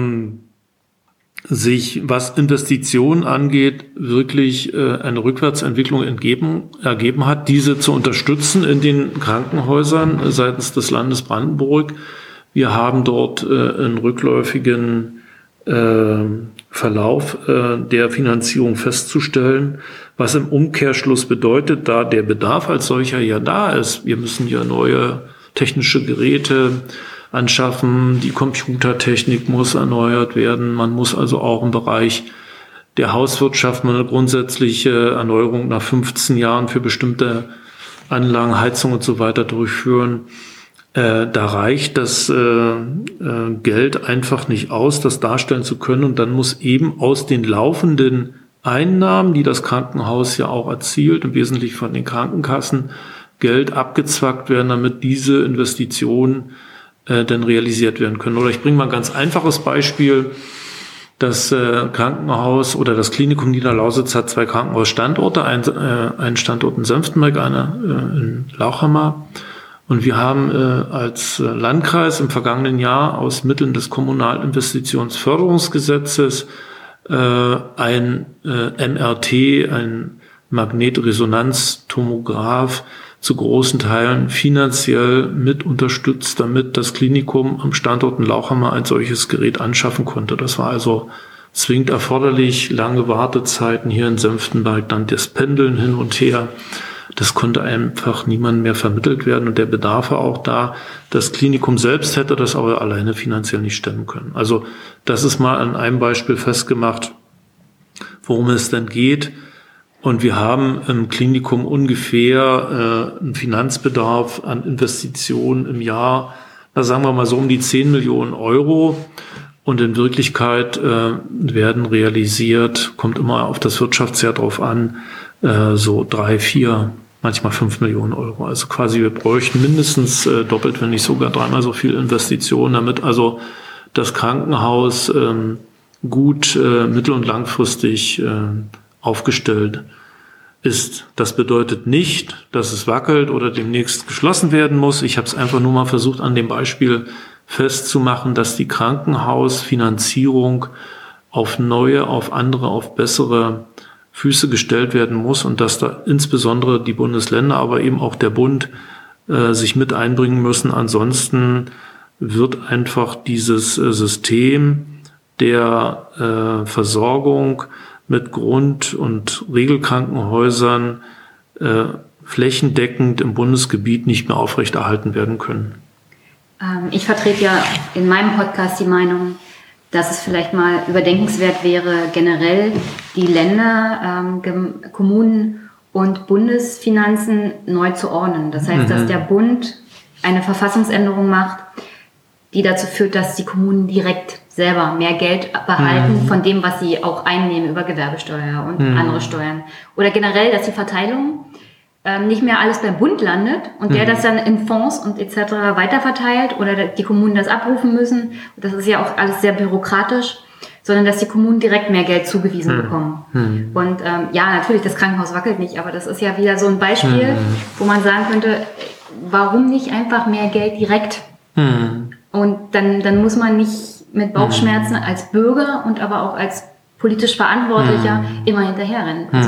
sich, was Investitionen angeht, wirklich eine Rückwärtsentwicklung ergeben hat, diese zu unterstützen in den Krankenhäusern seitens des Landes Brandenburg. Wir haben dort einen rückläufigen Verlauf der Finanzierung festzustellen, was im Umkehrschluss bedeutet, da der Bedarf als solcher ja da ist. Wir müssen ja neue technische Geräte anschaffen, die Computertechnik muss erneuert werden. Man muss also auch im Bereich der Hauswirtschaft mal eine grundsätzliche Erneuerung nach 15 Jahren für bestimmte Anlagen, Heizung und so weiter durchführen. Da reicht das Geld einfach nicht aus, das darstellen zu können. Und dann muss eben aus den laufenden Einnahmen, die das Krankenhaus ja auch erzielt, im Wesentlichen von den Krankenkassen, Geld abgezwackt werden, damit diese Investitionen dann realisiert werden können. Oder ich bringe mal ein ganz einfaches Beispiel. Das Krankenhaus oder das Klinikum Niederlausitz hat 2 Krankenhausstandorte, einen Standort in Senftenberg, einer in Lauchhammer. Und wir haben als Landkreis im vergangenen Jahr aus Mitteln des Kommunalinvestitionsförderungsgesetzes ein MRT, ein Magnetresonanztomograph, zu großen Teilen finanziell mit unterstützt, damit das Klinikum am Standort in Lauchhammer ein solches Gerät anschaffen konnte. Das war also zwingend erforderlich, lange Wartezeiten hier in Senftenberg, dann das Pendeln hin und her. Das konnte einfach niemand mehr vermittelt werden und der Bedarf war auch da. Das Klinikum selbst hätte das aber alleine finanziell nicht stemmen können. Also das ist mal an einem Beispiel festgemacht, worum es denn geht. Und wir haben im Klinikum ungefähr einen Finanzbedarf an Investitionen im Jahr, da sagen wir mal so um die 10 Millionen Euro. Und in Wirklichkeit werden realisiert, kommt immer auf das Wirtschaftsjahr drauf an, so 3, 4, manchmal 5 Millionen Euro. Also quasi wir bräuchten mindestens doppelt, wenn nicht sogar 3-mal so viel Investitionen, damit also das Krankenhaus gut mittel- und langfristig aufgestellt ist. Das bedeutet nicht, dass es wackelt oder demnächst geschlossen werden muss. Ich habe es einfach nur mal versucht, an dem Beispiel festzumachen, dass die Krankenhausfinanzierung auf neue, auf andere, auf bessere Füße gestellt werden muss und dass da insbesondere die Bundesländer, aber eben auch der Bund sich mit einbringen müssen. Ansonsten wird einfach dieses System der Versorgung mit Grund- und Regelkrankenhäusern flächendeckend im Bundesgebiet nicht mehr aufrechterhalten werden können. Ich vertrete ja in meinem Podcast die Meinung, dass es vielleicht mal überdenkenswert wäre, generell die Länder, Kommunen und Bundesfinanzen neu zu ordnen. Das heißt, dass der Bund eine Verfassungsänderung macht, die dazu führt, dass die Kommunen direkt selber mehr Geld behalten von dem, was sie auch einnehmen über Gewerbesteuer und andere Steuern. Oder generell, dass die Verteilung nicht mehr alles beim Bund landet und der das dann in Fonds und etc. weiterverteilt oder die Kommunen das abrufen müssen. Das ist ja auch alles sehr bürokratisch, sondern dass die Kommunen direkt mehr Geld zugewiesen bekommen. Und ja, natürlich, das Krankenhaus wackelt nicht, aber das ist ja wieder so ein Beispiel, wo man sagen könnte, warum nicht einfach mehr Geld direkt? Und dann muss man nicht mit Bauchschmerzen als Bürger und aber auch als politisch Verantwortlicher immer hinterherrennen. Also,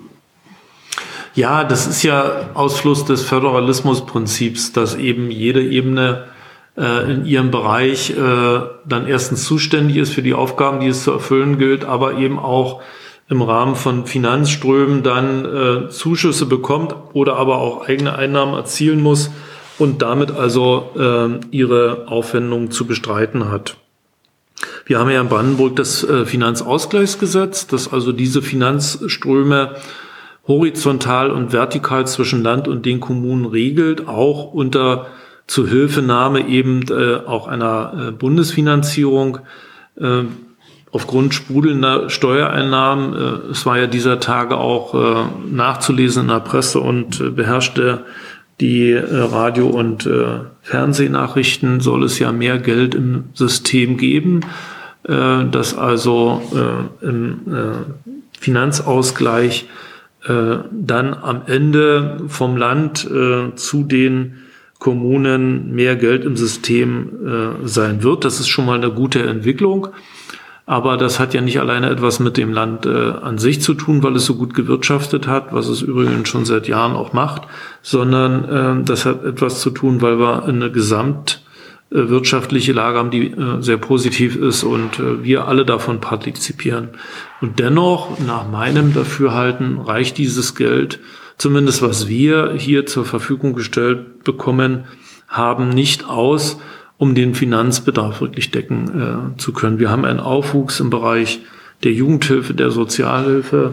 ja, das ist ja Ausfluss des Föderalismusprinzips, dass eben jede Ebene in ihrem Bereich dann erstens zuständig ist für die Aufgaben, die es zu erfüllen gilt, aber eben auch im Rahmen von Finanzströmen dann Zuschüsse bekommt oder aber auch eigene Einnahmen erzielen muss und damit also ihre Aufwendungen zu bestreiten hat. Wir haben ja in Brandenburg das Finanzausgleichsgesetz, das also diese Finanzströme horizontal und vertikal zwischen Land und den Kommunen regelt, auch unter Zuhilfenahme eben auch einer Bundesfinanzierung aufgrund sprudelnder Steuereinnahmen. Es war ja dieser Tage auch nachzulesen in der Presse und beherrschte die Radio- und Fernsehnachrichten, soll es ja mehr Geld im System geben, das also im Finanzausgleich dann am Ende vom Land zu den Kommunen mehr Geld im System sein wird. Das ist schon mal eine gute Entwicklung. Aber das hat ja nicht alleine etwas mit dem Land an sich zu tun, weil es so gut gewirtschaftet hat, was es übrigens schon seit Jahren auch macht, sondern das hat etwas zu tun, weil wir eine gesamtwirtschaftliche Lage haben, die sehr positiv ist und wir alle davon partizipieren. Und dennoch, nach meinem Dafürhalten, reicht dieses Geld, zumindest was wir hier zur Verfügung gestellt bekommen haben, nicht aus, um den Finanzbedarf wirklich decken zu können. Wir haben einen Aufwuchs im Bereich der Jugendhilfe, der Sozialhilfe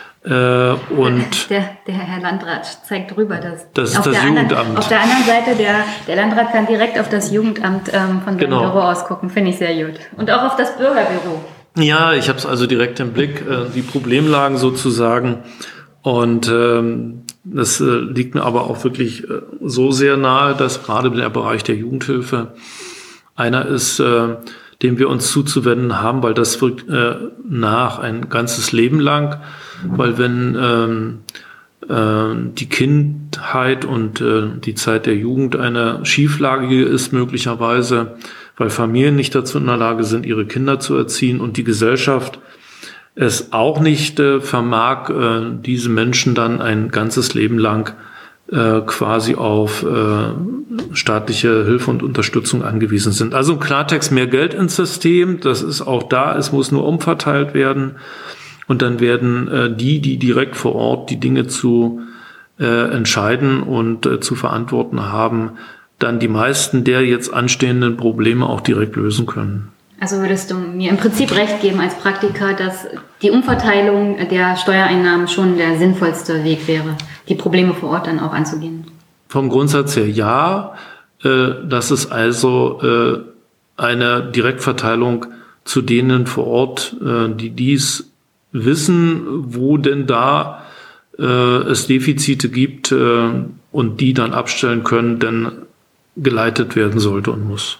und der Herr Landrat zeigt drüber, dass das ist das Jugendamt. Auf der anderen Seite, der Landrat kann direkt auf das Jugendamt von seinem Büro aus gucken, finde ich sehr gut. Und auch auf das Bürgerbüro. Ja, ich habe es also direkt im Blick, die Problemlagen sozusagen. Und das liegt mir aber auch wirklich so sehr nahe, dass gerade der Bereich der Jugendhilfe einer ist, dem wir uns zuzuwenden haben, weil das wirkt nach ein ganzes Leben lang. Weil wenn die Kindheit und die Zeit der Jugend eine schieflagige ist möglicherweise, weil Familien nicht dazu in der Lage sind, ihre Kinder zu erziehen und die Gesellschaft es auch nicht vermag, diese Menschen dann ein ganzes Leben lang quasi auf staatliche Hilfe und Unterstützung angewiesen sind. Also im Klartext mehr Geld ins System, das ist auch da, es muss nur umverteilt werden und dann werden die direkt vor Ort die Dinge zu entscheiden und zu verantworten haben, dann die meisten der jetzt anstehenden Probleme auch direkt lösen können. Also würdest du mir im Prinzip recht geben als Praktiker, dass die Umverteilung der Steuereinnahmen schon der sinnvollste Weg wäre, die Probleme vor Ort dann auch anzugehen? Vom Grundsatz her ja. Das ist also eine Direktverteilung zu denen vor Ort, die dies wissen, wo denn da es Defizite gibt und die dann abstellen können, denn geleitet werden sollte und muss.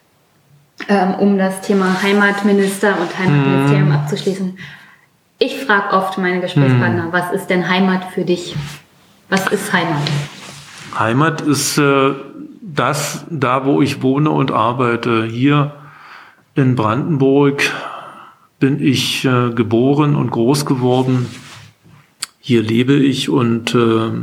Um das Thema Heimatminister und Heimatministerium abzuschließen. Ich frage oft meine Gesprächspartner, was ist denn Heimat für dich? Was ist Heimat? Heimat ist das, da wo ich wohne und arbeite. Hier in Brandenburg bin ich geboren und groß geworden. Hier lebe ich und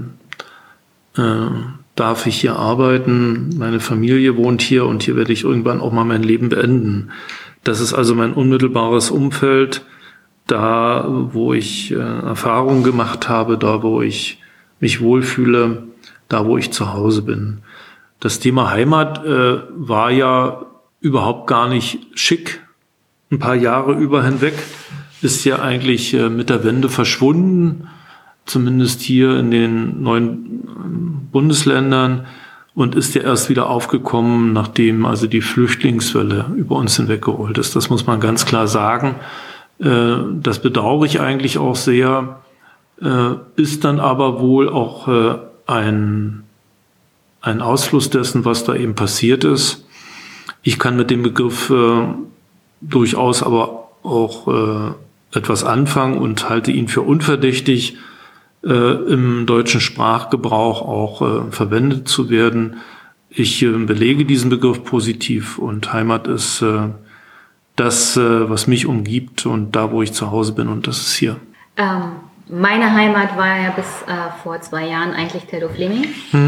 darf ich hier arbeiten. Meine Familie wohnt hier und hier werde ich irgendwann auch mal mein Leben beenden. Das ist also mein unmittelbares Umfeld, da wo ich Erfahrungen gemacht habe, da wo ich mich wohlfühle, da wo ich zu Hause bin. Das Thema Heimat war ja überhaupt gar nicht schick. Ein paar Jahre über hinweg ist ja eigentlich mit der Wende verschwunden. zumindest hier in den neuen Bundesländern, und ist ja erst wieder aufgekommen, nachdem also die Flüchtlingswelle über uns hinweggerollt ist. Das muss man ganz klar sagen. Das bedauere ich eigentlich auch sehr, ist dann aber wohl auch ein Ausfluss dessen, was da eben passiert ist. Ich kann mit dem Begriff durchaus aber auch etwas anfangen und halte ihn für unverdächtig, im deutschen Sprachgebrauch auch verwendet zu werden. Ich belege diesen Begriff positiv, und Heimat ist das, was mich umgibt und da, wo ich zu Hause bin, und das ist hier. Meine Heimat war ja bis vor 2 Jahren eigentlich Teltow-Fleming.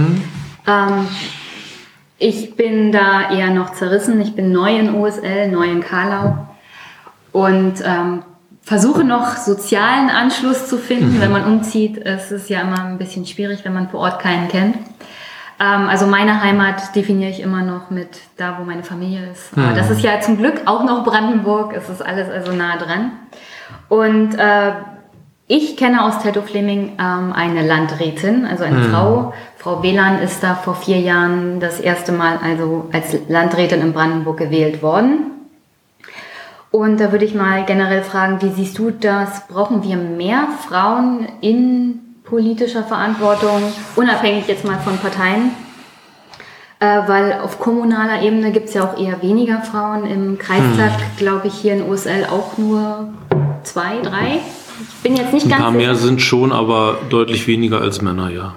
Ich bin da eher noch zerrissen. Ich bin neu in OSL, neu in Carlau und versuche noch sozialen Anschluss zu finden. Wenn man umzieht, ist es ja immer ein bisschen schwierig, wenn man vor Ort keinen kennt. Also meine Heimat definiere ich immer noch mit da, wo meine Familie ist. Aber das ist ja zum Glück auch noch Brandenburg. Es ist alles also nah dran. Und ich kenne aus Teltow-Fleming eine Landrätin, also eine Frau. Frau Wieland ist da vor 4 Jahren das erste Mal also als Landrätin in Brandenburg gewählt worden. Und da würde ich mal generell fragen, wie siehst du das? Brauchen wir mehr Frauen in politischer Verantwortung, unabhängig jetzt mal von Parteien? Weil auf kommunaler Ebene gibt es ja auch eher weniger Frauen. Im Kreistag, glaube ich, hier in OSL auch nur 2, 3. Ich bin jetzt nicht ganz sicher. Ein paar mehr sind schon, aber deutlich weniger als Männer, ja.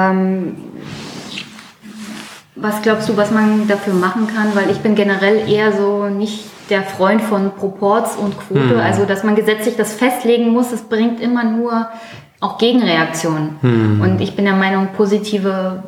Was glaubst du, was man dafür machen kann? Weil ich bin generell eher so nicht der Freund von Proporz und Quote. Also, dass man gesetzlich das festlegen muss, das bringt immer nur auch Gegenreaktionen. Und ich bin der Meinung, positive,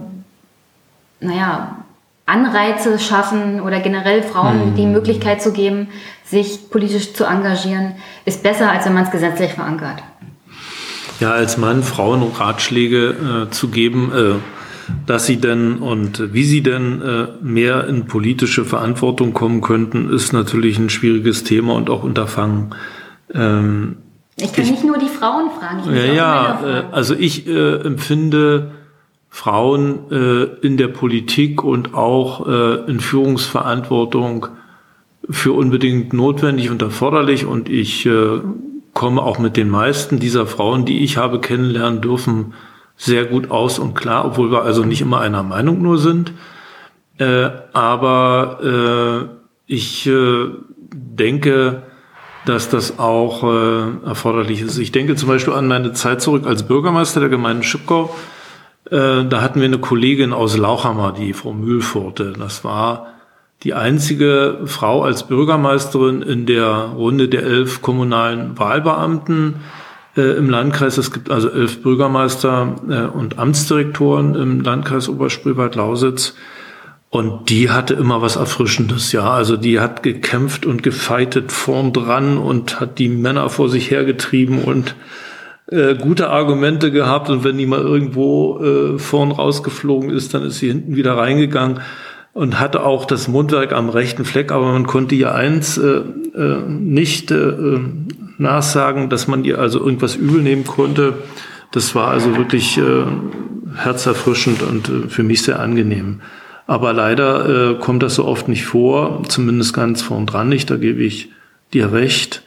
Anreize schaffen oder generell Frauen die Möglichkeit zu geben, sich politisch zu engagieren, ist besser, als wenn man es gesetzlich verankert. Ja, als Mann Frauen Ratschläge zu geben, dass sie denn und wie sie denn mehr in politische Verantwortung kommen könnten, ist natürlich ein schwieriges Thema und auch Unterfangen. Ich kann nicht nur die Frauen fragen. Ich muss auch Männer fragen. Also ich empfinde Frauen in der Politik und auch in Führungsverantwortung für unbedingt notwendig und erforderlich, und ich komme auch mit den meisten dieser Frauen, die ich habe kennenlernen dürfen, sehr gut aus und klar, obwohl wir also nicht immer einer Meinung nur sind. Aber ich denke, dass das auch erforderlich ist. Ich denke zum Beispiel an meine Zeit zurück als Bürgermeister der Gemeinde Schipkau. Da hatten wir eine Kollegin aus Lauchhammer, die Frau Mühlpforte. Das war die einzige Frau als Bürgermeisterin in der Runde der 11 kommunalen Wahlbeamten im Landkreis. Es gibt also 11 Bürgermeister und Amtsdirektoren im Landkreis Oberspreewald-Lausitz. Und die hatte immer was Erfrischendes, ja. Also die hat gekämpft und gefeitet vorn dran und hat die Männer vor sich hergetrieben und gute Argumente gehabt. Und wenn die mal irgendwo vorn rausgeflogen ist, dann ist sie hinten wieder reingegangen und hatte auch das Mundwerk am rechten Fleck. Aber man konnte ihr eins nicht nachsagen, dass man ihr also irgendwas übel nehmen konnte. Das war also wirklich herzerfrischend und für mich sehr angenehm. Aber leider kommt das so oft nicht vor, zumindest ganz vorn dran nicht, da gebe ich dir recht.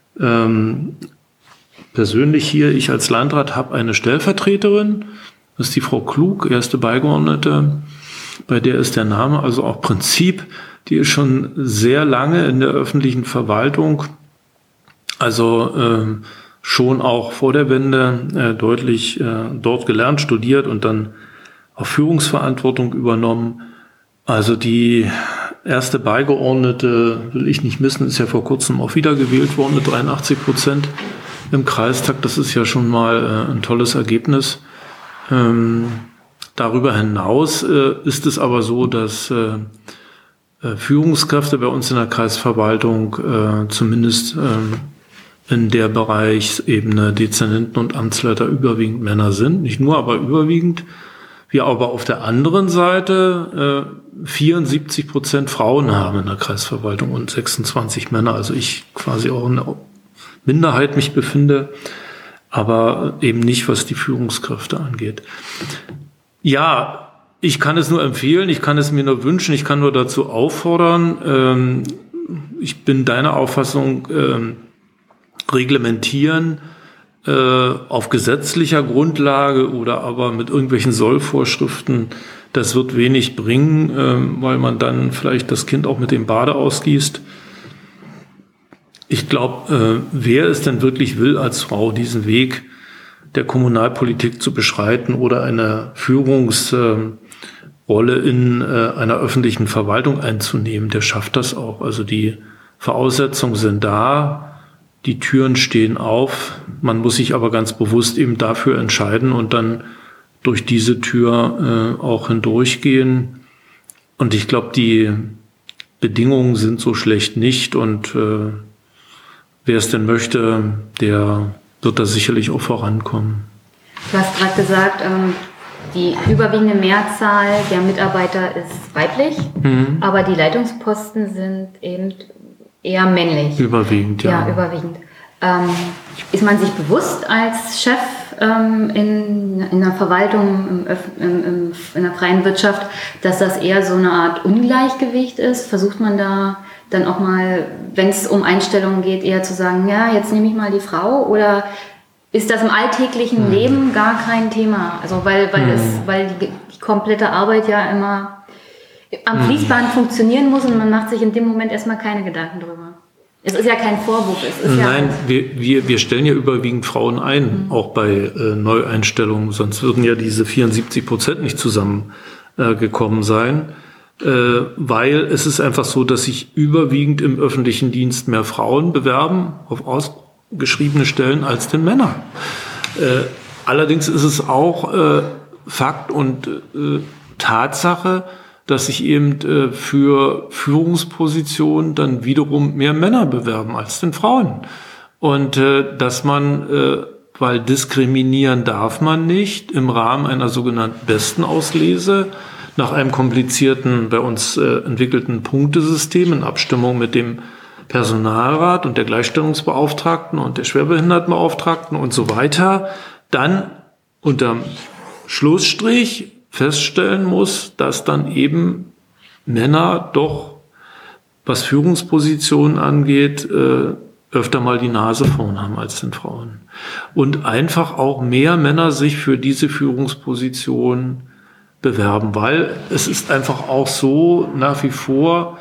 Persönlich hier, ich als Landrat habe eine Stellvertreterin, das ist die Frau Klug, erste Beigeordnete, bei der ist der Name also auch Prinzip, die ist schon sehr lange in der öffentlichen Verwaltung, also schon auch vor der Wende deutlich dort gelernt, studiert und dann auch Führungsverantwortung übernommen. Also die erste Beigeordnete, will ich nicht missen, ist ja vor kurzem auch wieder gewählt worden mit 83% im Kreistag. Das ist ja schon mal ein tolles Ergebnis. Darüber hinaus ist es aber so, dass Führungskräfte bei uns in der Kreisverwaltung zumindest in der Bereichsebene Dezernenten und Amtsleiter überwiegend Männer sind. Nicht nur, aber überwiegend. Wir aber auf der anderen Seite 74% Frauen haben in der Kreisverwaltung und 26 Männer. Also ich quasi auch in der Minderheit mich befinde. aber eben nicht, was die Führungskräfte angeht. Ja, ich kann es nur empfehlen, ich kann es mir nur wünschen, ich kann nur dazu auffordern. Ich bin deiner Auffassung, reglementieren auf gesetzlicher Grundlage oder aber mit irgendwelchen Sollvorschriften, das wird wenig bringen, weil man dann vielleicht das Kind auch mit dem Bade ausgießt. Ich glaube, wer es denn wirklich will, als Frau diesen Weg der Kommunalpolitik zu beschreiten oder eine Führungsrolle in einer öffentlichen Verwaltung einzunehmen, der schafft das auch. Also die Voraussetzungen sind da, die Türen stehen auf, man muss sich aber ganz bewusst eben dafür entscheiden und dann durch diese Tür auch hindurchgehen. Und ich glaube, die Bedingungen sind so schlecht nicht und wer es denn möchte, der wird da sicherlich auch vorankommen. Du hast gerade gesagt, die überwiegende Mehrzahl der Mitarbeiter ist weiblich, aber die Leitungsposten sind eben eher männlich. Überwiegend, ja. Ja, überwiegend. Ist man sich bewusst als Chef in der Verwaltung, in der freien Wirtschaft, dass das eher so eine Art Ungleichgewicht ist? Versucht man da dann auch mal, wenn es um Einstellungen geht, eher zu sagen, ja, jetzt nehme ich mal die Frau, oder ist das im alltäglichen Leben gar kein Thema? Also weil die komplette Arbeit ja immer am Fließband funktionieren muss und man macht sich in dem Moment erstmal keine Gedanken drüber. Es ist ja kein Vorwurf. Nein, wir stellen ja überwiegend Frauen ein, auch bei Neueinstellungen, sonst würden ja diese 74% nicht zusammengekommen sein. Weil es ist einfach so, dass sich überwiegend im öffentlichen Dienst mehr Frauen bewerben auf ausgeschriebene Stellen als den Männer. Allerdings ist es auch Fakt und Tatsache, dass sich eben für Führungspositionen dann wiederum mehr Männer bewerben als den Frauen. Und dass man, weil diskriminieren darf man nicht, im Rahmen einer sogenannten Bestenauslese nach einem komplizierten, bei uns entwickelten Punktesystem in Abstimmung mit dem Personalrat und der Gleichstellungsbeauftragten und der Schwerbehindertenbeauftragten und so weiter, dann unterm Schlussstrich feststellen muss, dass dann eben Männer doch, was Führungspositionen angeht, öfter mal die Nase vorn haben als den Frauen. Und einfach auch mehr Männer sich für diese Führungsposition bewerben, weil es ist einfach auch so nach wie vor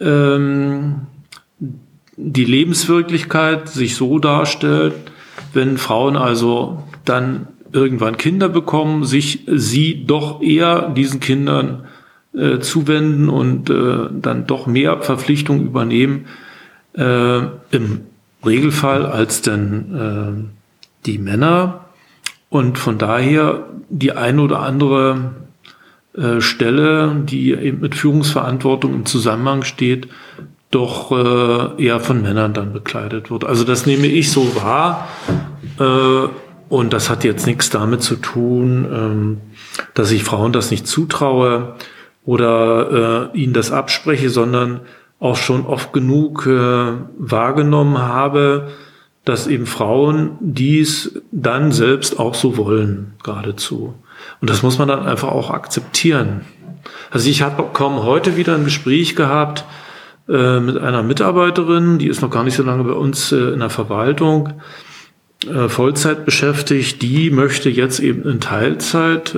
die Lebenswirklichkeit sich so darstellt, wenn Frauen also dann irgendwann Kinder bekommen, sie doch eher diesen Kindern zuwenden und dann doch mehr Verpflichtungen übernehmen im Regelfall als denn die Männer, und von daher die ein oder andere Stelle, die eben mit Führungsverantwortung im Zusammenhang steht, doch eher von Männern dann bekleidet wird. Also das nehme ich so wahr. Und das hat jetzt nichts damit zu tun, dass ich Frauen das nicht zutraue oder ihnen das abspreche, sondern auch schon oft genug wahrgenommen habe, dass eben Frauen dies dann selbst auch so wollen, geradezu. Und das muss man dann einfach auch akzeptieren. Also ich habe kaum heute wieder ein Gespräch gehabt mit einer Mitarbeiterin, die ist noch gar nicht so lange bei uns in der Verwaltung, Vollzeit beschäftigt, die möchte jetzt eben in Teilzeit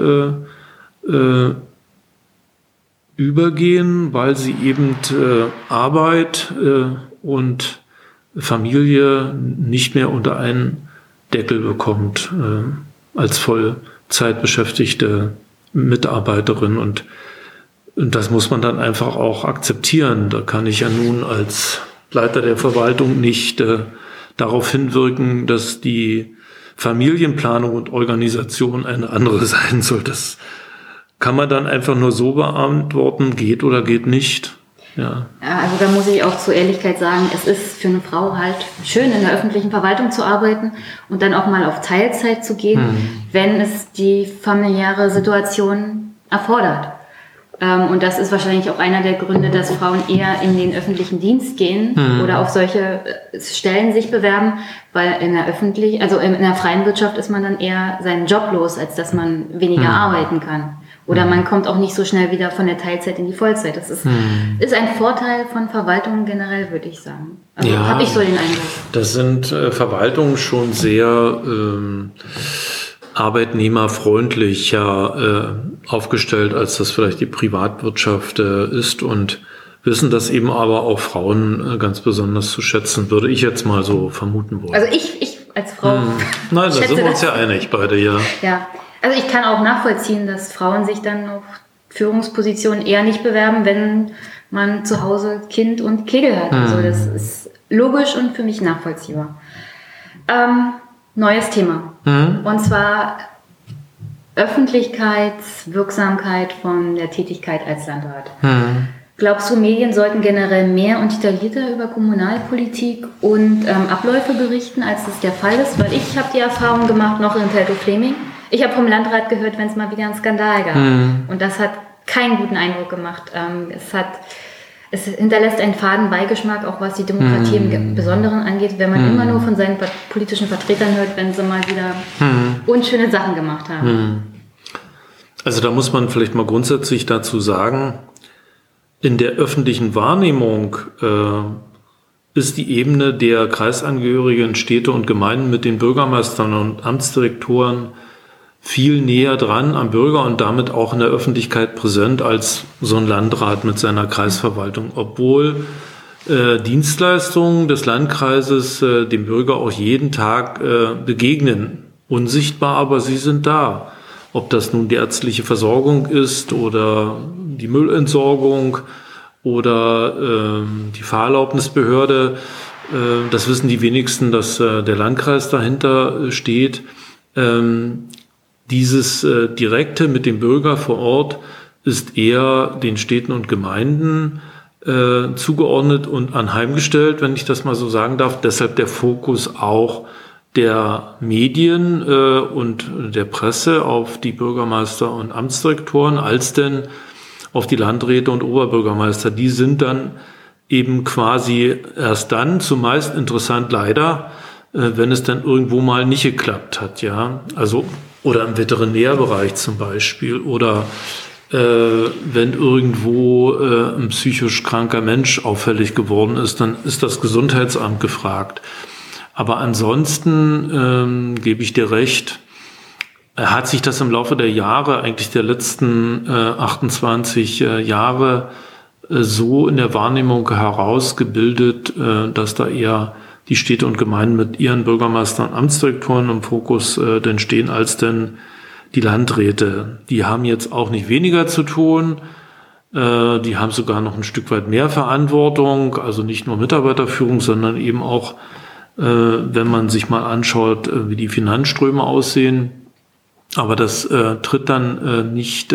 übergehen, weil sie eben Arbeit und Familie nicht mehr unter einen Deckel bekommt als Vollzeit beschäftigte Mitarbeiterin, und das muss man dann einfach auch akzeptieren. Da kann ich ja nun als Leiter der Verwaltung nicht darauf hinwirken, dass die Familienplanung und Organisation eine andere sein soll. Das kann man dann einfach nur so beantworten, geht oder geht nicht. Ja, also da muss ich auch zur Ehrlichkeit sagen, es ist für eine Frau halt schön, in der öffentlichen Verwaltung zu arbeiten und dann auch mal auf Teilzeit zu gehen, wenn es die familiäre Situation erfordert. Und das ist wahrscheinlich auch einer der Gründe, dass Frauen eher in den öffentlichen Dienst gehen oder auf solche Stellen sich bewerben, weil in der freien Wirtschaft ist man dann eher seinen Job los, als dass man weniger arbeiten kann. Oder man kommt auch nicht so schnell wieder von der Teilzeit in die Vollzeit. Das ist ein Vorteil von Verwaltungen generell, würde ich sagen. Also habe ich so den Eindruck. Das sind Verwaltungen schon sehr arbeitnehmerfreundlicher aufgestellt, als das vielleicht die Privatwirtschaft ist, und wissen das eben aber auch Frauen ganz besonders zu schätzen, würde ich jetzt mal so vermuten wollen. Also ich als Frau Nein, da sind wir uns ja einig beide, ja. Ja, also ich kann auch nachvollziehen, dass Frauen sich dann auf Führungspositionen eher nicht bewerben, wenn man zu Hause Kind und Kegel hat. Also das ist logisch und für mich nachvollziehbar. Neues Thema. Und zwar Öffentlichkeitswirksamkeit von der Tätigkeit als Landrat. Glaubst du, Medien sollten generell mehr und detaillierter über Kommunalpolitik und Abläufe berichten, als das der Fall ist? Weil ich habe die Erfahrung gemacht, noch in Teltow-Fläming. Ich habe vom Landrat gehört, wenn es mal wieder einen Skandal gab. Und das hat keinen guten Eindruck gemacht. Es hinterlässt einen faden Beigeschmack, auch was die Demokratie im Besonderen angeht, wenn man immer nur von seinen politischen Vertretern hört, wenn sie mal wieder unschöne Sachen gemacht haben. Also da muss man vielleicht mal grundsätzlich dazu sagen, in der öffentlichen Wahrnehmung ist die Ebene der Kreisangehörigen, Städte und Gemeinden mit den Bürgermeistern und Amtsdirektoren viel näher dran am Bürger und damit auch in der Öffentlichkeit präsent als so ein Landrat mit seiner Kreisverwaltung, obwohl Dienstleistungen des Landkreises dem Bürger auch jeden Tag begegnen. Unsichtbar, aber sie sind da. Ob das nun die ärztliche Versorgung ist oder die Müllentsorgung oder die Fahrerlaubnisbehörde, das wissen die wenigsten, dass der Landkreis dahinter steht. Dieses Direkte mit dem Bürger vor Ort ist eher den Städten und Gemeinden zugeordnet und anheimgestellt, wenn ich das mal so sagen darf. Deshalb der Fokus auch der Medien und der Presse auf die Bürgermeister und Amtsdirektoren als denn auf die Landräte und Oberbürgermeister. Die sind dann eben quasi erst dann, zumeist interessant leider, wenn es dann irgendwo mal nicht geklappt hat, ja. Also, oder im Veterinärbereich zum Beispiel, oder wenn irgendwo ein psychisch kranker Mensch auffällig geworden ist, dann ist das Gesundheitsamt gefragt. Aber ansonsten gebe ich dir recht, hat sich das im Laufe der Jahre, eigentlich der letzten 28 Jahre, so in der Wahrnehmung herausgebildet, dass da eher die Städte und Gemeinden mit ihren Bürgermeistern und Amtsdirektoren im Fokus denn stehen, als denn die Landräte. Die haben jetzt auch nicht weniger zu tun, die haben sogar noch ein Stück weit mehr Verantwortung, also nicht nur Mitarbeiterführung, sondern eben auch, wenn man sich mal anschaut, wie die Finanzströme aussehen. Aber das tritt dann nicht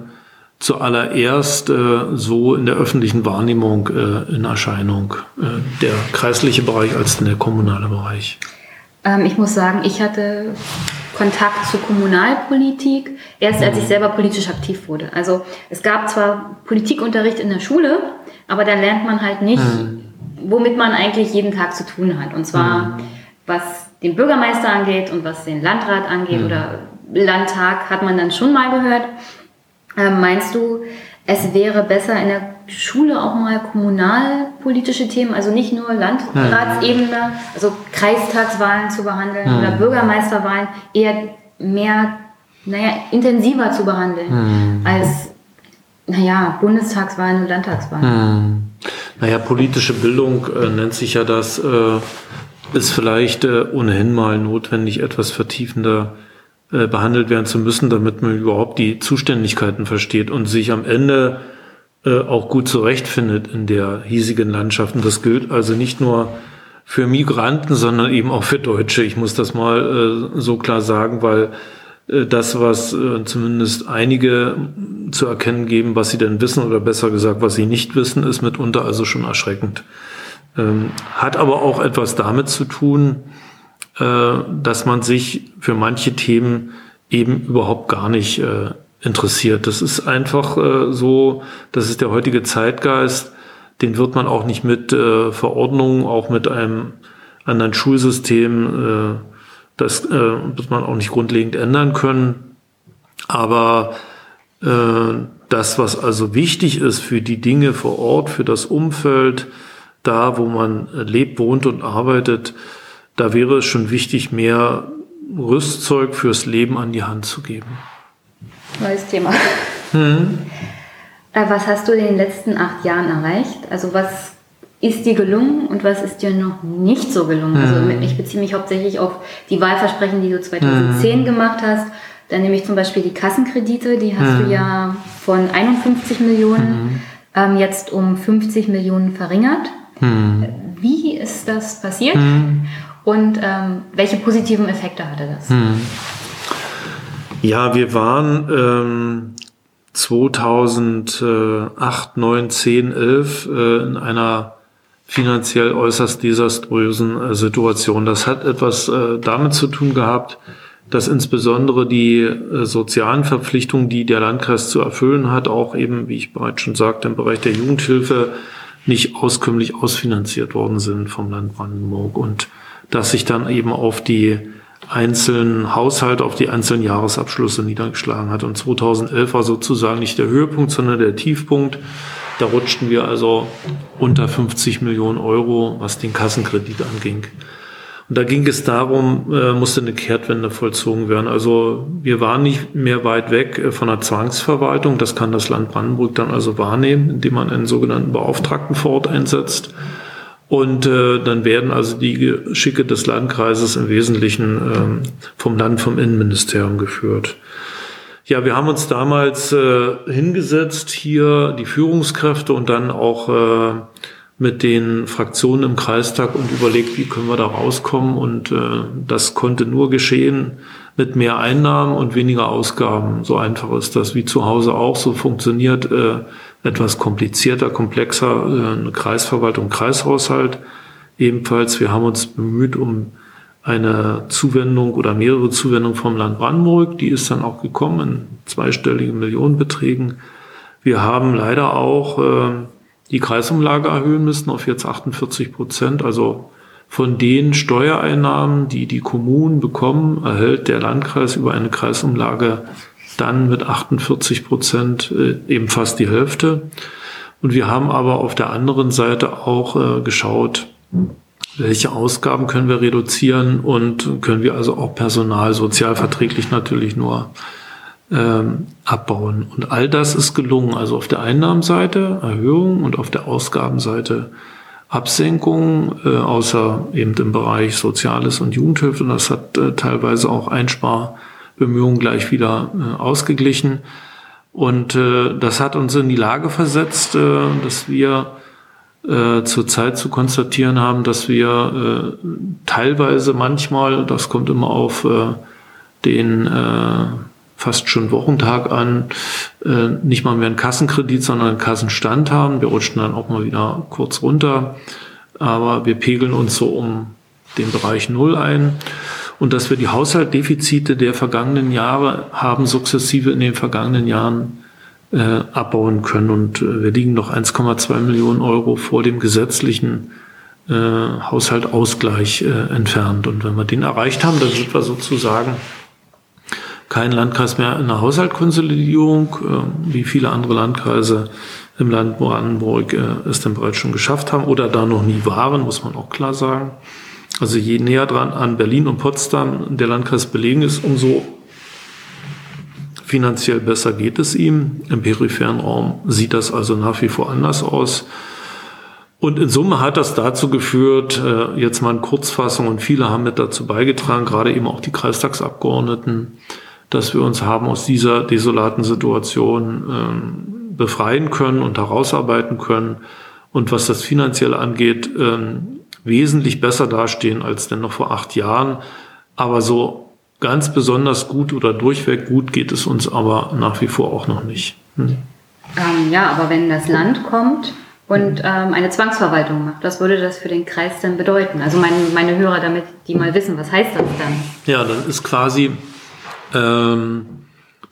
zuallererst so in der öffentlichen Wahrnehmung in Erscheinung, der kreisliche Bereich als der kommunale Bereich. Ich muss sagen, ich hatte Kontakt zur Kommunalpolitik erst als ich selber politisch aktiv wurde. Also es gab zwar Politikunterricht in der Schule, aber da lernt man halt nicht, womit man eigentlich jeden Tag zu tun hat. Und zwar was den Bürgermeister angeht und was den Landrat angeht oder Landtag hat man dann schon mal gehört. Meinst du, es wäre besser in der Schule auch mal kommunalpolitische Themen, also nicht nur Landratsebene, also Kreistagswahlen zu behandeln oder Bürgermeisterwahlen, eher mehr, intensiver zu behandeln als, Bundestagswahlen und Landtagswahlen? Politische Bildung nennt sich ja das, ist vielleicht ohnehin mal notwendig, etwas vertiefender behandelt werden zu müssen, damit man überhaupt die Zuständigkeiten versteht und sich am Ende auch gut zurechtfindet in der hiesigen Landschaft. Und das gilt also nicht nur für Migranten, sondern eben auch für Deutsche. Ich muss das mal so klar sagen, weil das, was zumindest einige zu erkennen geben, was sie denn wissen oder besser gesagt, was sie nicht wissen, ist mitunter also schon erschreckend. Hat aber auch etwas damit zu tun, dass man sich für manche Themen eben überhaupt gar nicht interessiert. Das ist einfach so, das ist der heutige Zeitgeist, den wird man auch nicht mit Verordnungen, auch mit einem anderen Schulsystem, das wird man auch nicht grundlegend ändern können. Aber das, was also wichtig ist für die Dinge vor Ort, für das Umfeld, da wo man lebt, wohnt und arbeitet, da wäre es schon wichtig, mehr Rüstzeug fürs Leben an die Hand zu geben. Neues Thema. Was hast du in den letzten 8 Jahren erreicht? Also was ist dir gelungen und was ist dir noch nicht so gelungen? Also ich beziehe mich hauptsächlich auf die Wahlversprechen, die du 2010 gemacht hast. Dann nehme ich zum Beispiel die Kassenkredite, die hast du ja von 51 Millionen jetzt um 50 Millionen verringert. Wie ist das passiert und welche positiven Effekte hatte das? Ja, wir waren 2008, 9, 10, 11 in einer finanziell äußerst desaströsen Situation. Das hat etwas damit zu tun gehabt, dass insbesondere die sozialen Verpflichtungen, die der Landkreis zu erfüllen hat, auch eben, wie ich bereits schon sagte, im Bereich der Jugendhilfe nicht auskömmlich ausfinanziert worden sind vom Land Brandenburg und dass sich dann eben auf die einzelnen Haushalte, auf die einzelnen Jahresabschlüsse niedergeschlagen hat. Und 2011 war sozusagen nicht der Höhepunkt, sondern der Tiefpunkt. Da rutschten wir also unter 50 Millionen Euro, was den Kassenkredit anging. Und da ging es darum, musste eine Kehrtwende vollzogen werden. Also wir waren nicht mehr weit weg von der Zwangsverwaltung. Das kann das Land Brandenburg dann also wahrnehmen, indem man einen sogenannten Beauftragten vor Ort einsetzt. Und dann werden also die Geschicke des Landkreises im Wesentlichen vom Innenministerium geführt. Ja, wir haben uns damals hingesetzt, hier die Führungskräfte und dann auch mit den Fraktionen im Kreistag und überlegt, wie können wir da rauskommen. Und das konnte nur geschehen mit mehr Einnahmen und weniger Ausgaben. So einfach ist das wie zu Hause auch. So funktioniert etwas komplizierter, komplexer eine Kreisverwaltung, Kreishaushalt. Ebenfalls, wir haben uns bemüht um eine Zuwendung oder mehrere Zuwendungen vom Land Brandenburg. Die ist dann auch gekommen in zweistelligen Millionenbeträgen. Wir haben leider auch die Kreisumlage erhöhen müssen auf jetzt 48%. Also von den Steuereinnahmen, die die Kommunen bekommen, erhält der Landkreis über eine Kreisumlage dann mit 48% eben fast die Hälfte. Und wir haben aber auf der anderen Seite auch geschaut, welche Ausgaben können wir reduzieren und können wir also auch Personal sozialverträglich natürlich nur abbauen. Und all das ist gelungen. Also auf der Einnahmenseite Erhöhung und auf der Ausgabenseite Absenkung, außer eben im Bereich Soziales und Jugendhilfe. Und das hat teilweise auch Einsparbemühungen gleich wieder ausgeglichen. Und das hat uns in die Lage versetzt, dass wir zurzeit zu konstatieren haben, dass wir teilweise manchmal, das kommt immer auf den fast schon Wochentag an, nicht mal mehr einen Kassenkredit, sondern einen Kassenstand haben. Wir rutschen dann auch mal wieder kurz runter, aber wir pegeln uns so um den Bereich 0 ein. Und dass wir die Haushaltsdefizite der vergangenen Jahre haben sukzessive in den vergangenen Jahren abbauen können. Und wir liegen noch 1,2 Millionen Euro vor dem gesetzlichen Haushaltsausgleich entfernt. Und wenn wir den erreicht haben, dann sind wir sozusagen kein Landkreis mehr in der Haushaltskonsolidierung, wie viele andere Landkreise im Land Brandenburg es dann bereits schon geschafft haben oder da noch nie waren, muss man auch klar sagen. Also je näher dran an Berlin und Potsdam der Landkreis belegen ist, umso finanziell besser geht es ihm. Im peripheren Raum sieht das also nach wie vor anders aus. Und in Summe hat das dazu geführt, jetzt mal in Kurzfassung, und viele haben mit dazu beigetragen, gerade eben auch die Kreistagsabgeordneten, dass wir uns haben aus dieser desolaten Situation befreien können und herausarbeiten können und was das Finanzielle angeht, wesentlich besser dastehen als denn noch vor 8 Jahren. Aber so ganz besonders gut oder durchweg gut geht es uns aber nach wie vor auch noch nicht. Ja, aber wenn das Land kommt und eine Zwangsverwaltung macht, was würde das für den Kreis denn bedeuten? Also meine Hörer, damit die mal wissen, was heißt das dann? Ja, dann ist quasi der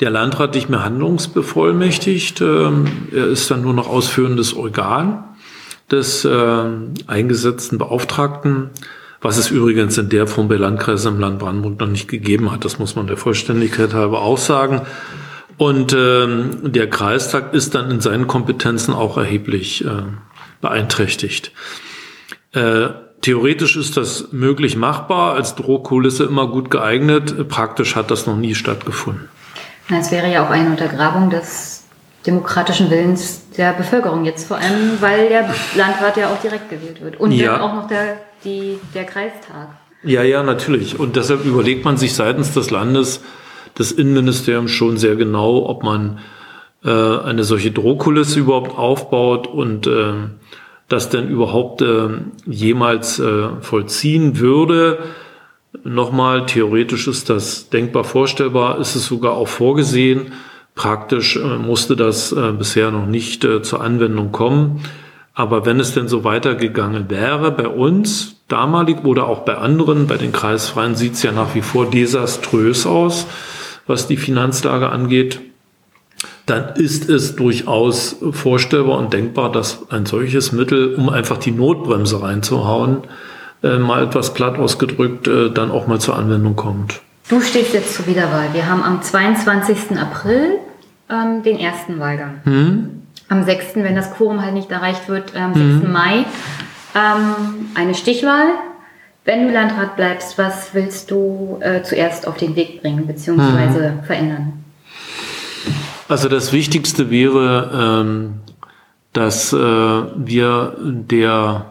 der Landrat nicht mehr handlungsbevollmächtigt. Er ist dann nur noch ausführendes Organ des eingesetzten Beauftragten, was es übrigens in der Form bei Landkreisen im Land Brandenburg noch nicht gegeben hat. Das muss man der Vollständigkeit halber auch sagen. Und der Kreistag ist dann in seinen Kompetenzen auch erheblich beeinträchtigt. Theoretisch ist das möglich machbar, als Drohkulisse immer gut geeignet. Praktisch hat das noch nie stattgefunden. Es wäre ja auch eine Untergrabung des demokratischen Willens der Bevölkerung jetzt, vor allem, weil der Landrat ja auch direkt gewählt wird. Und dann auch noch der Kreistag. Ja, natürlich. Und deshalb überlegt man sich seitens des Landes, des Innenministeriums schon sehr genau, ob man eine solche Drohkulisse überhaupt aufbaut und das denn überhaupt jemals vollziehen würde. Nochmal, theoretisch ist das denkbar vorstellbar, ist es sogar auch vorgesehen. Praktisch musste das bisher noch nicht zur Anwendung kommen. Aber wenn es denn so weitergegangen wäre bei uns damalig oder auch bei anderen, bei den Kreisfreien sieht es ja nach wie vor desaströs aus, was die Finanzlage angeht, dann ist es durchaus vorstellbar und denkbar, dass ein solches Mittel, um einfach die Notbremse reinzuhauen, mal etwas platt ausgedrückt, dann auch mal zur Anwendung kommt. Du stehst jetzt zur Wiederwahl. Wir haben am 22. April den ersten Wahlgang. Am 6., wenn das Quorum halt nicht erreicht wird, am 6. Mai eine Stichwahl. Wenn du Landrat bleibst, was willst du zuerst auf den Weg bringen bzw. verändern? Also das Wichtigste wäre, dass wir der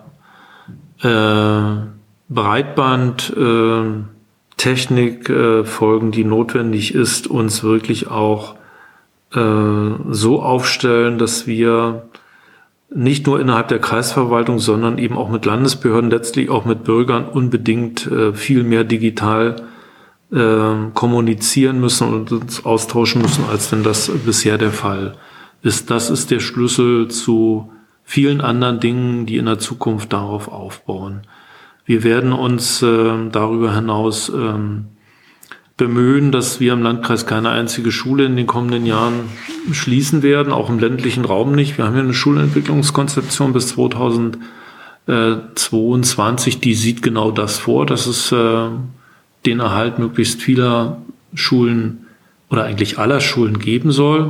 Breitbandtechnik folgen, die notwendig ist, uns wirklich auch so aufstellen, dass wir nicht nur innerhalb der Kreisverwaltung, sondern eben auch mit Landesbehörden, letztlich auch mit Bürgern unbedingt viel mehr digital kommunizieren müssen und uns austauschen müssen, als denn das bisher der Fall ist. Das ist der Schlüssel zu vielen anderen Dingen, die in der Zukunft darauf aufbauen. Wir werden uns darüber hinaus bemühen, dass wir im Landkreis keine einzige Schule in den kommenden Jahren schließen werden, auch im ländlichen Raum nicht. Wir haben ja eine Schulentwicklungskonzeption bis 2022, die sieht genau das vor, dass es den Erhalt möglichst vieler Schulen oder eigentlich aller Schulen geben soll.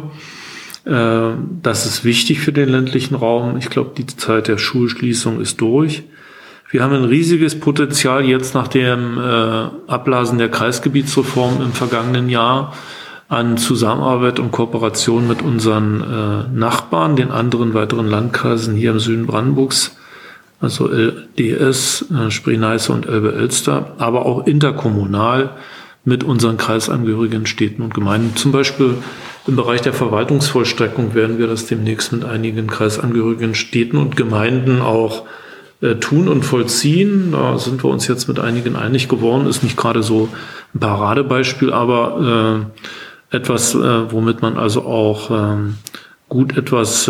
Das ist wichtig für den ländlichen Raum. Ich glaube, die Zeit der Schulschließung ist durch. Wir haben ein riesiges Potenzial jetzt nach dem Ablasen der Kreisgebietsreform im vergangenen Jahr an Zusammenarbeit und Kooperation mit unseren Nachbarn, den anderen weiteren Landkreisen hier im Süden Brandenburgs, also LDS, Spree-Neiße und Elbe-Elster, aber auch interkommunal mit unseren kreisangehörigen Städten und Gemeinden. Zum Beispiel im Bereich der Verwaltungsvollstreckung werden wir das demnächst mit einigen kreisangehörigen Städten und Gemeinden auch tun und vollziehen. Da sind wir uns jetzt mit einigen einig geworden. Ist nicht gerade so ein Paradebeispiel, aber etwas, womit man also auch gut etwas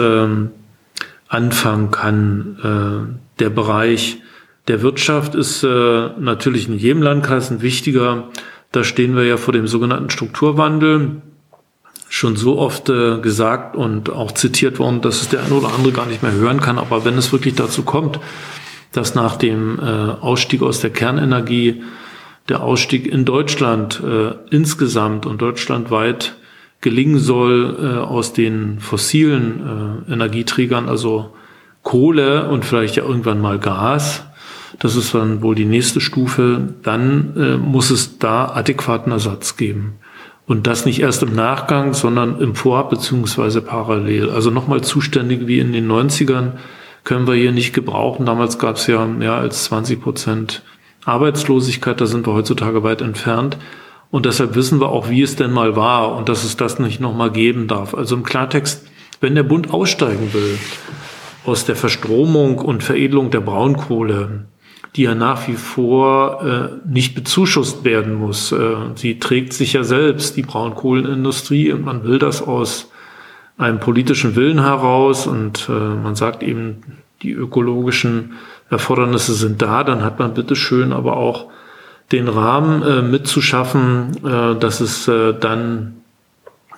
anfangen kann. Der Bereich der Wirtschaft ist natürlich in jedem Landkreis ein wichtiger. Da stehen wir ja vor dem sogenannten Strukturwandel. Schon so oft gesagt und auch zitiert worden, dass es der eine oder andere gar nicht mehr hören kann. Aber wenn es wirklich dazu kommt, dass nach dem Ausstieg aus der Kernenergie der Ausstieg in Deutschland insgesamt und deutschlandweit gelingen soll aus den fossilen Energieträgern, also Kohle und vielleicht ja irgendwann mal Gas, das ist dann wohl die nächste Stufe, dann muss es da adäquaten Ersatz geben. Und das nicht erst im Nachgang, sondern im Vorab beziehungsweise parallel. Also nochmal zuständig wie in den 90ern können wir hier nicht gebrauchen. Damals gab es ja mehr als 20% Arbeitslosigkeit, da sind wir heutzutage weit entfernt. Und deshalb wissen wir auch, wie es denn mal war und dass es das nicht nochmal geben darf. Also im Klartext, wenn der Bund aussteigen will aus der Verstromung und Veredelung der Braunkohle, die ja nach wie vor nicht bezuschusst werden muss. Sie trägt sich ja selbst, die Braunkohlenindustrie, und man will das aus einem politischen Willen heraus und man sagt eben, die ökologischen Erfordernisse sind da, dann hat man bitteschön aber auch den Rahmen mitzuschaffen, dass es dann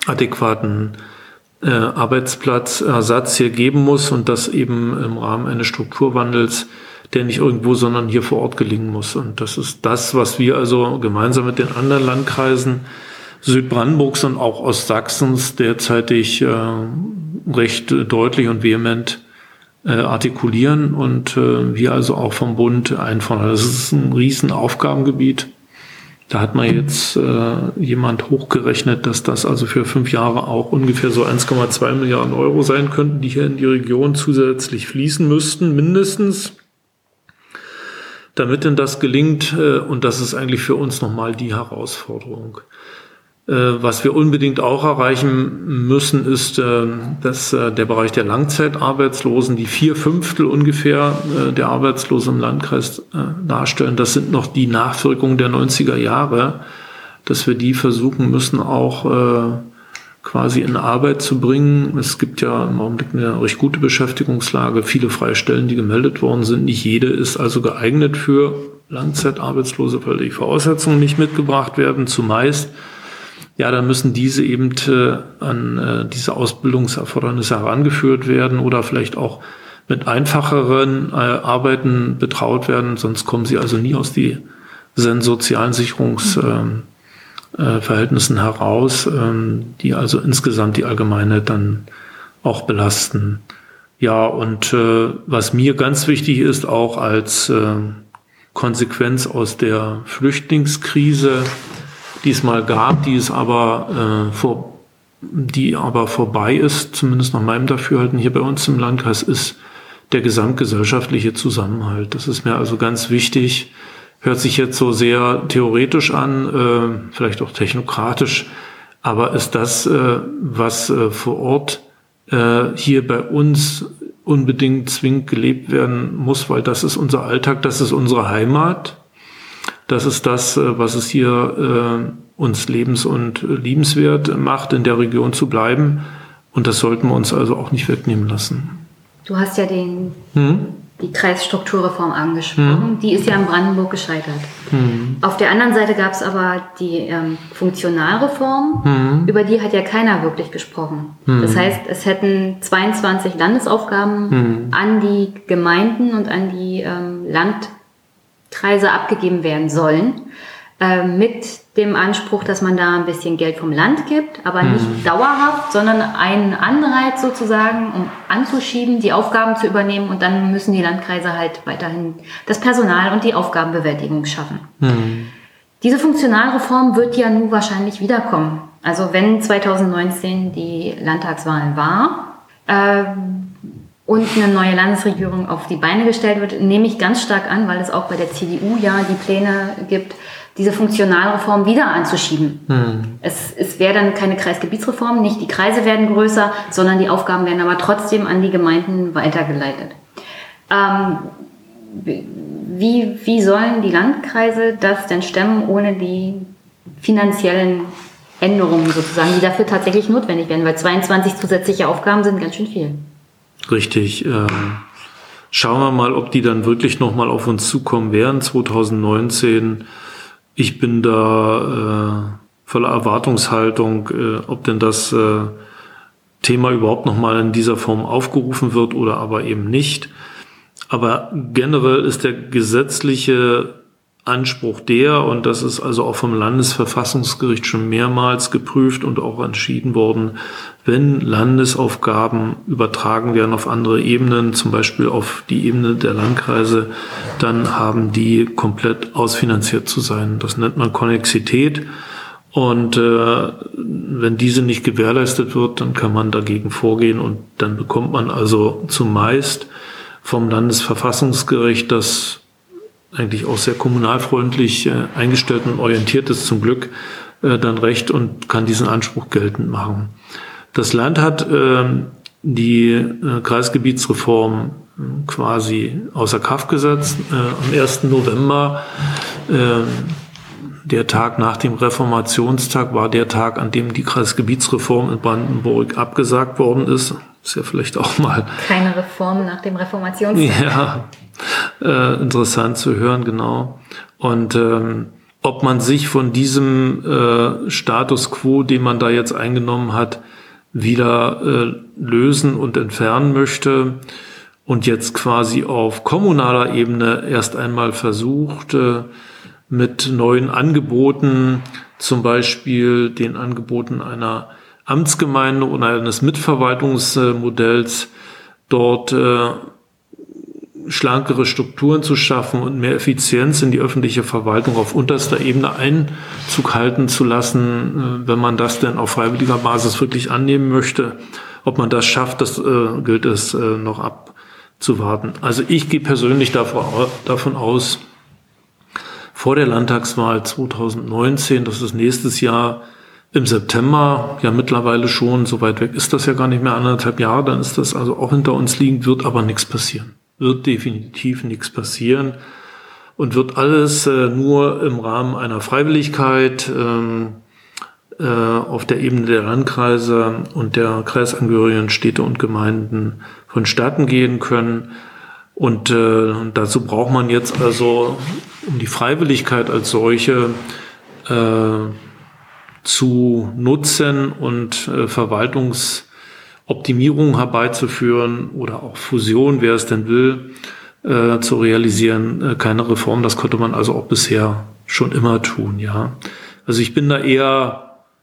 adäquaten Arbeitsplatzersatz hier geben muss und das eben im Rahmen eines Strukturwandels, der nicht irgendwo, sondern hier vor Ort gelingen muss. Und das ist das, was wir also gemeinsam mit den anderen Landkreisen Südbrandenburgs und auch Ostsachsens derzeitig recht deutlich und vehement artikulieren und wir also auch vom Bund einfordern. Das ist ein riesen Aufgabengebiet. Da hat man jetzt jemand hochgerechnet, dass das also für 5 Jahre auch ungefähr so 1,2 Milliarden Euro sein könnten, die hier in die Region zusätzlich fließen müssten, mindestens. Damit denn das gelingt, und das ist eigentlich für uns nochmal die Herausforderung. Was wir unbedingt auch erreichen müssen, ist, dass der Bereich der Langzeitarbeitslosen, die 4/5 ungefähr der Arbeitslosen im Landkreis darstellen, das sind noch die Nachwirkungen der 90er Jahre, dass wir die versuchen müssen, auch quasi in Arbeit zu bringen. Es gibt ja im Augenblick eine recht gute Beschäftigungslage, viele freie Stellen, die gemeldet worden sind. Nicht jede ist also geeignet für Langzeitarbeitslose, weil die Voraussetzungen nicht mitgebracht werden, zumeist. Ja, dann müssen diese eben an diese Ausbildungserfordernisse herangeführt werden oder vielleicht auch mit einfacheren Arbeiten betraut werden, sonst kommen sie also nie aus diesen sozialen Sicherungsverhältnissen heraus, die also insgesamt die Allgemeinheit dann auch belasten. Ja, und was mir ganz wichtig ist, auch als Konsequenz aus der Flüchtlingskrise, die es mal gab, die aber vorbei ist, zumindest nach meinem Dafürhalten hier bei uns im Landkreis, ist der gesamtgesellschaftliche Zusammenhalt. Das ist mir also ganz wichtig. Hört sich jetzt so sehr theoretisch an, vielleicht auch technokratisch, aber ist das, was vor Ort hier bei uns unbedingt zwingend gelebt werden muss, weil das ist unser Alltag, das ist unsere Heimat. Das ist das, was es hier uns lebens- und liebenswert macht, in der Region zu bleiben. Und das sollten wir uns also auch nicht wegnehmen lassen. Du hast ja die Kreisstrukturreform angesprochen. Die ist ja in Brandenburg gescheitert. Auf der anderen Seite gab es aber die Funktionalreform, über die hat ja keiner wirklich gesprochen. Das heißt, es hätten 22 Landesaufgaben an die Gemeinden und an die Landkreise abgegeben werden sollen, mit dem Anspruch, dass man da ein bisschen Geld vom Land gibt, aber nicht dauerhaft, sondern einen Anreiz sozusagen, um anzuschieben, die Aufgaben zu übernehmen, und dann müssen die Landkreise halt weiterhin das Personal und die Aufgabenbewältigung schaffen. Diese Funktionalreform wird ja nun wahrscheinlich wiederkommen. Also wenn 2019 die Landtagswahl war, und eine neue Landesregierung auf die Beine gestellt wird, nehme ich ganz stark an, weil es auch bei der CDU ja die Pläne gibt, diese Funktionalreform wieder anzuschieben. Es wäre dann keine Kreisgebietsreform, nicht die Kreise werden größer, sondern die Aufgaben werden aber trotzdem an die Gemeinden weitergeleitet. Wie sollen die Landkreise das denn stemmen, ohne die finanziellen Änderungen sozusagen, die dafür tatsächlich notwendig werden? Weil 22 zusätzliche Aufgaben sind ganz schön viel. Richtig. Schauen wir mal, ob die dann wirklich nochmal auf uns zukommen werden 2019. Ich bin da voller Erwartungshaltung, ob denn das Thema überhaupt nochmal in dieser Form aufgerufen wird oder aber eben nicht. Aber generell ist der gesetzliche Anspruch und das ist also auch vom Landesverfassungsgericht schon mehrmals geprüft und auch entschieden worden, wenn Landesaufgaben übertragen werden auf andere Ebenen, zum Beispiel auf die Ebene der Landkreise, dann haben die komplett ausfinanziert zu sein. Das nennt man Konnexität. Und wenn diese nicht gewährleistet wird, dann kann man dagegen vorgehen und dann bekommt man also zumeist vom Landesverfassungsgericht, das eigentlich auch sehr kommunalfreundlich eingestellt und orientiert ist, zum Glück dann Recht und kann diesen Anspruch geltend machen. Das Land hat die Kreisgebietsreform quasi außer Kraft gesetzt. Am 1. November, der Tag nach dem Reformationstag, war der Tag, an dem die Kreisgebietsreform in Brandenburg abgesagt worden ist. Ist ja vielleicht auch mal... Keine Reform nach dem Reformationstag. Ja, interessant zu hören, genau. Und ob man sich von diesem Status quo, den man da jetzt eingenommen hat, wieder lösen und entfernen möchte und jetzt quasi auf kommunaler Ebene erst einmal versucht, mit neuen Angeboten, zum Beispiel den Angeboten einer Amtsgemeinde oder eines Mitverwaltungsmodells, dort schlankere Strukturen zu schaffen und mehr Effizienz in die öffentliche Verwaltung auf unterster Ebene Einzug halten zu lassen, wenn man das denn auf freiwilliger Basis wirklich annehmen möchte. Ob man das schafft, das gilt es noch abzuwarten. Also ich gehe persönlich davon aus, vor der Landtagswahl 2019, das ist nächstes Jahr im September, ja mittlerweile schon, so weit weg ist das ja gar nicht mehr, 1,5 Jahre, dann ist das also auch hinter uns liegend, wird aber nichts passieren. Wird definitiv nichts passieren und wird alles nur im Rahmen einer Freiwilligkeit auf der Ebene der Landkreise und der kreisangehörigen Städte und Gemeinden vonstatten gehen können. Und dazu braucht man jetzt also, um die Freiwilligkeit als solche zu nutzen und Verwaltungsoptimierung herbeizuführen oder auch Fusion, wer es denn will, zu realisieren, keine Reform. Das konnte man also auch bisher schon immer tun, ja. Also ich bin da eher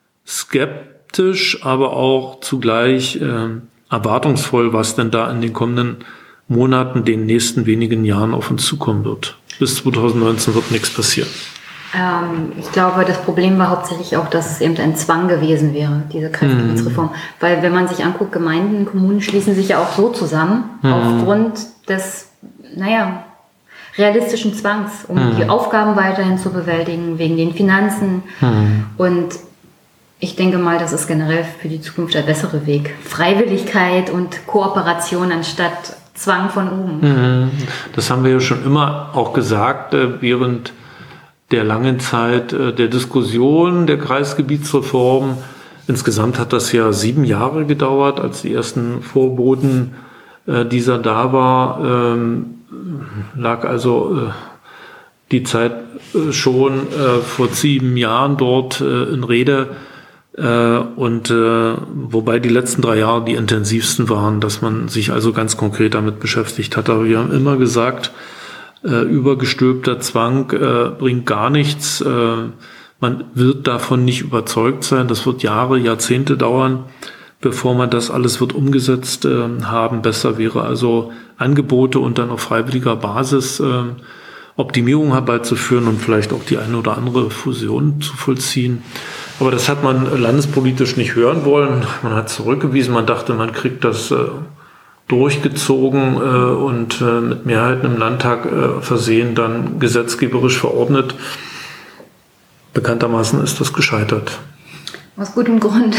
skeptisch, aber auch zugleich erwartungsvoll, was denn da in den kommenden Monaten, den nächsten wenigen Jahren auf uns zukommen wird. Bis 2019 wird nichts passieren. Ich glaube, das Problem war hauptsächlich auch, dass es eben ein Zwang gewesen wäre, diese Kreisgebietsreform. Weil wenn man sich anguckt, Gemeinden, Kommunen schließen sich ja auch so zusammen, aufgrund des, realistischen Zwangs, um die Aufgaben weiterhin zu bewältigen, wegen den Finanzen. Und ich denke mal, das ist generell für die Zukunft der bessere Weg. Freiwilligkeit und Kooperation anstatt Zwang von oben. Das haben wir ja schon immer auch gesagt, während der langen Zeit der Diskussion der Kreisgebietsreform. Insgesamt hat das ja 7 Jahre gedauert, als die ersten Vorboten dieser da war, lag also die Zeit schon vor 7 Jahren dort in Rede. Und wobei die letzten 3 Jahre die intensivsten waren, dass man sich also ganz konkret damit beschäftigt hat. Aber wir haben immer gesagt, übergestülpter Zwang bringt gar nichts. Man wird davon nicht überzeugt sein. Das wird Jahre, Jahrzehnte dauern, bevor man das alles wird umgesetzt haben. Besser wäre also Angebote und dann auf freiwilliger Basis Optimierung herbeizuführen und vielleicht auch die eine oder andere Fusion zu vollziehen. Aber das hat man landespolitisch nicht hören wollen. Man hat zurückgewiesen. Man dachte, man kriegt das durchgezogen und mit Mehrheiten im Landtag versehen, dann gesetzgeberisch verordnet. Bekanntermaßen ist das gescheitert. Aus gutem Grund.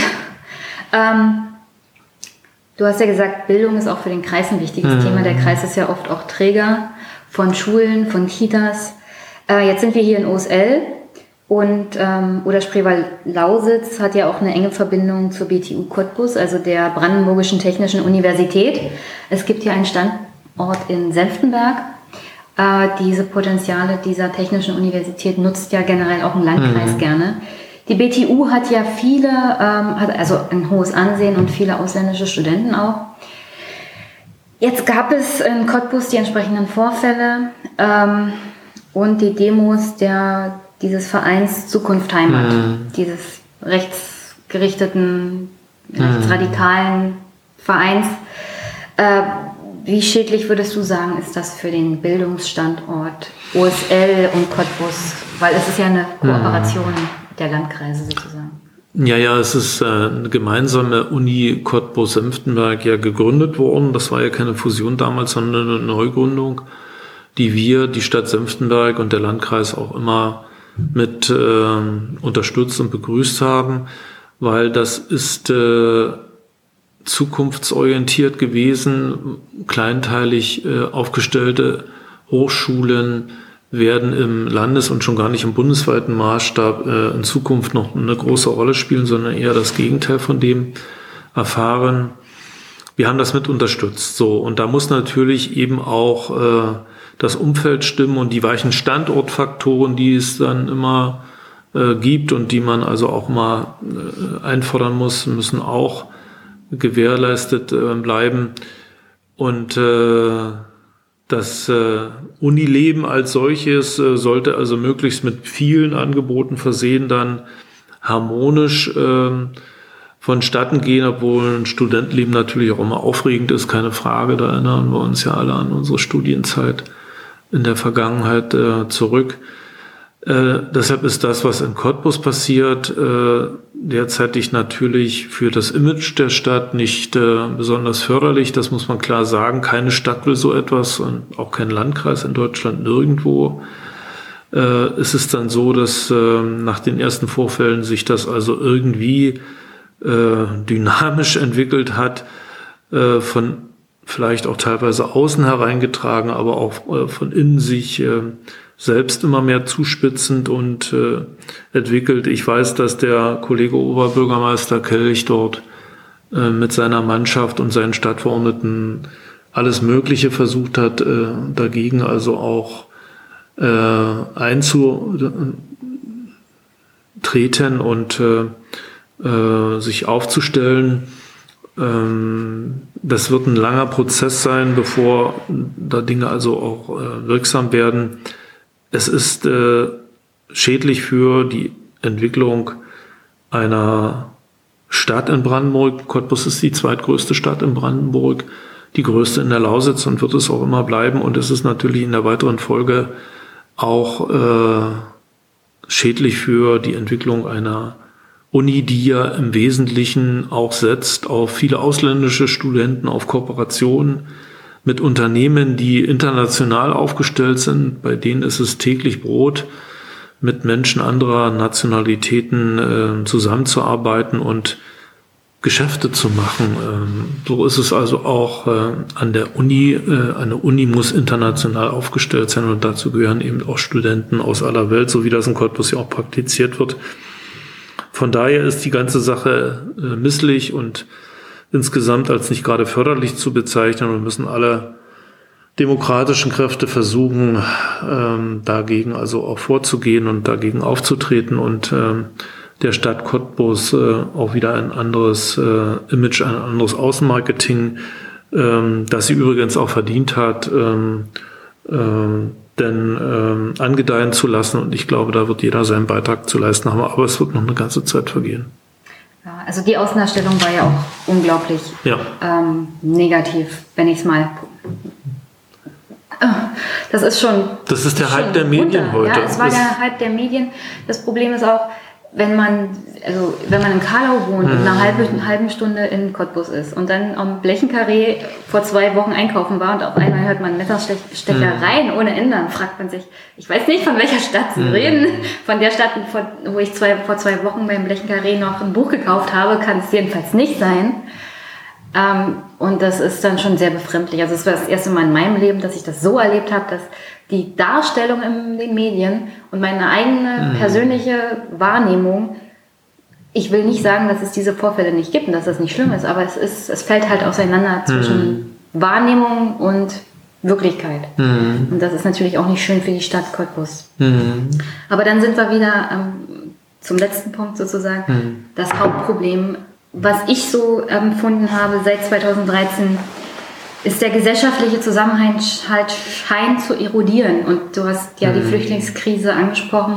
Du hast ja gesagt, Bildung ist auch für den Kreis ein wichtiges Thema. Der Kreis ist ja oft auch Träger von Schulen, von Kitas. Jetzt sind wir hier in OSL und oder Spreewald-Lausitz hat ja auch eine enge Verbindung zur BTU Cottbus, also der Brandenburgischen Technischen Universität. Es gibt hier einen Standort in Senftenberg. Diese Potenziale dieser Technischen Universität nutzt ja generell auch ein Landkreis gerne. Die BTU hat ja hat also ein hohes Ansehen und viele ausländische Studenten auch. Jetzt gab es in Cottbus die entsprechenden Vorfälle und die Demos dieses Vereins Zukunft Heimat, dieses rechtsgerichteten, rechtsradikalen Vereins. Wie schädlich würdest du sagen, ist das für den Bildungsstandort OSL und Cottbus? Weil es ist ja eine Kooperation der Landkreise sozusagen. Ja, es ist eine gemeinsame Uni Cottbus-Senftenberg ja gegründet worden. Das war ja keine Fusion damals, sondern eine Neugründung, die wir, die Stadt Senftenberg und der Landkreis auch immer mit unterstützt und begrüßt haben, weil das ist zukunftsorientiert gewesen. Kleinteilig aufgestellte Hochschulen werden im Landes- und schon gar nicht im bundesweiten Maßstab in Zukunft noch eine große Rolle spielen, sondern eher das Gegenteil von dem erfahren. Wir haben das mit unterstützt. So, und da muss natürlich eben auch das Umfeld stimmen und die weichen Standortfaktoren, die es dann immer gibt und die man also auch mal einfordern muss, müssen auch gewährleistet bleiben. Und das Unileben als solches sollte also möglichst mit vielen Angeboten versehen, dann harmonisch vonstatten gehen, obwohl ein Studentenleben natürlich auch immer aufregend ist, keine Frage. Da erinnern wir uns ja alle an unsere Studienzeit in der Vergangenheit zurück. Deshalb ist das, was in Cottbus passiert, derzeitig natürlich für das Image der Stadt nicht besonders förderlich. Das muss man klar sagen. Keine Stadt will so etwas und auch kein Landkreis in Deutschland nirgendwo. Es ist dann so, dass nach den ersten Vorfällen sich das also irgendwie dynamisch entwickelt hat, von vielleicht auch teilweise außen hereingetragen, aber auch von innen sich selbst immer mehr zuspitzend und entwickelt. Ich weiß, dass der Kollege Oberbürgermeister Kelch dort mit seiner Mannschaft und seinen Stadtverordneten alles Mögliche versucht hat, dagegen also auch einzutreten und sich aufzustellen. Das wird ein langer Prozess sein, bevor da Dinge also auch wirksam werden. Es ist schädlich für die Entwicklung einer Stadt in Brandenburg. Cottbus ist die zweitgrößte Stadt in Brandenburg, die größte in der Lausitz und wird es auch immer bleiben. Und es ist natürlich in der weiteren Folge auch schädlich für die Entwicklung einer Uni, die ja im Wesentlichen auch setzt auf viele ausländische Studenten, auf Kooperationen mit Unternehmen, die international aufgestellt sind. Bei denen ist es täglich Brot, mit Menschen anderer Nationalitäten zusammenzuarbeiten und Geschäfte zu machen. So ist es also auch an der Uni. Eine Uni muss international aufgestellt sein und dazu gehören eben auch Studenten aus aller Welt, so wie das in Cottbus ja auch praktiziert wird. Von daher ist die ganze Sache misslich und insgesamt als nicht gerade förderlich zu bezeichnen und müssen alle demokratischen Kräfte versuchen, dagegen also auch vorzugehen und dagegen aufzutreten und der Stadt Cottbus auch wieder ein anderes Image, ein anderes Außenmarketing, das sie übrigens auch verdient hat, denn angedeihen zu lassen. Und ich glaube, da wird jeder seinen Beitrag zu leisten haben, aber es wird noch eine ganze Zeit vergehen. Ja, also die Außendarstellung war ja auch unglaublich negativ, wenn ich es mal... Das ist schon... Das ist der Hype der Medien heute. Ja, es war der Hype der Medien. Das Problem ist auch, wenn man in Karlau wohnt und eine halbe Stunde in Cottbus ist und dann am Blechenkarree vor 2 Wochen einkaufen war und auf einmal hört man Messerstechereien ohne Ende, dann fragt man sich, ich weiß nicht, von welcher Stadt Sie reden. Von der Stadt, wo ich vor 2 Wochen beim Blechenkarree noch ein Buch gekauft habe, kann es jedenfalls nicht sein. Und das ist dann schon sehr befremdlich. Also es war das erste Mal in meinem Leben, dass ich das so erlebt habe, dass die Darstellung in den Medien und meine eigene persönliche Wahrnehmung, ich will nicht sagen, dass es diese Vorfälle nicht gibt und dass das nicht schlimm ist, aber es fällt halt auseinander zwischen Wahrnehmung und Wirklichkeit. Und das ist natürlich auch nicht schön für die Stadt Cottbus. Aber dann sind wir wieder zum letzten Punkt sozusagen. Das Hauptproblem, was ich so empfunden habe seit 2013, ist der gesellschaftliche Zusammenhalt scheint zu erodieren. Und du hast ja die Flüchtlingskrise angesprochen.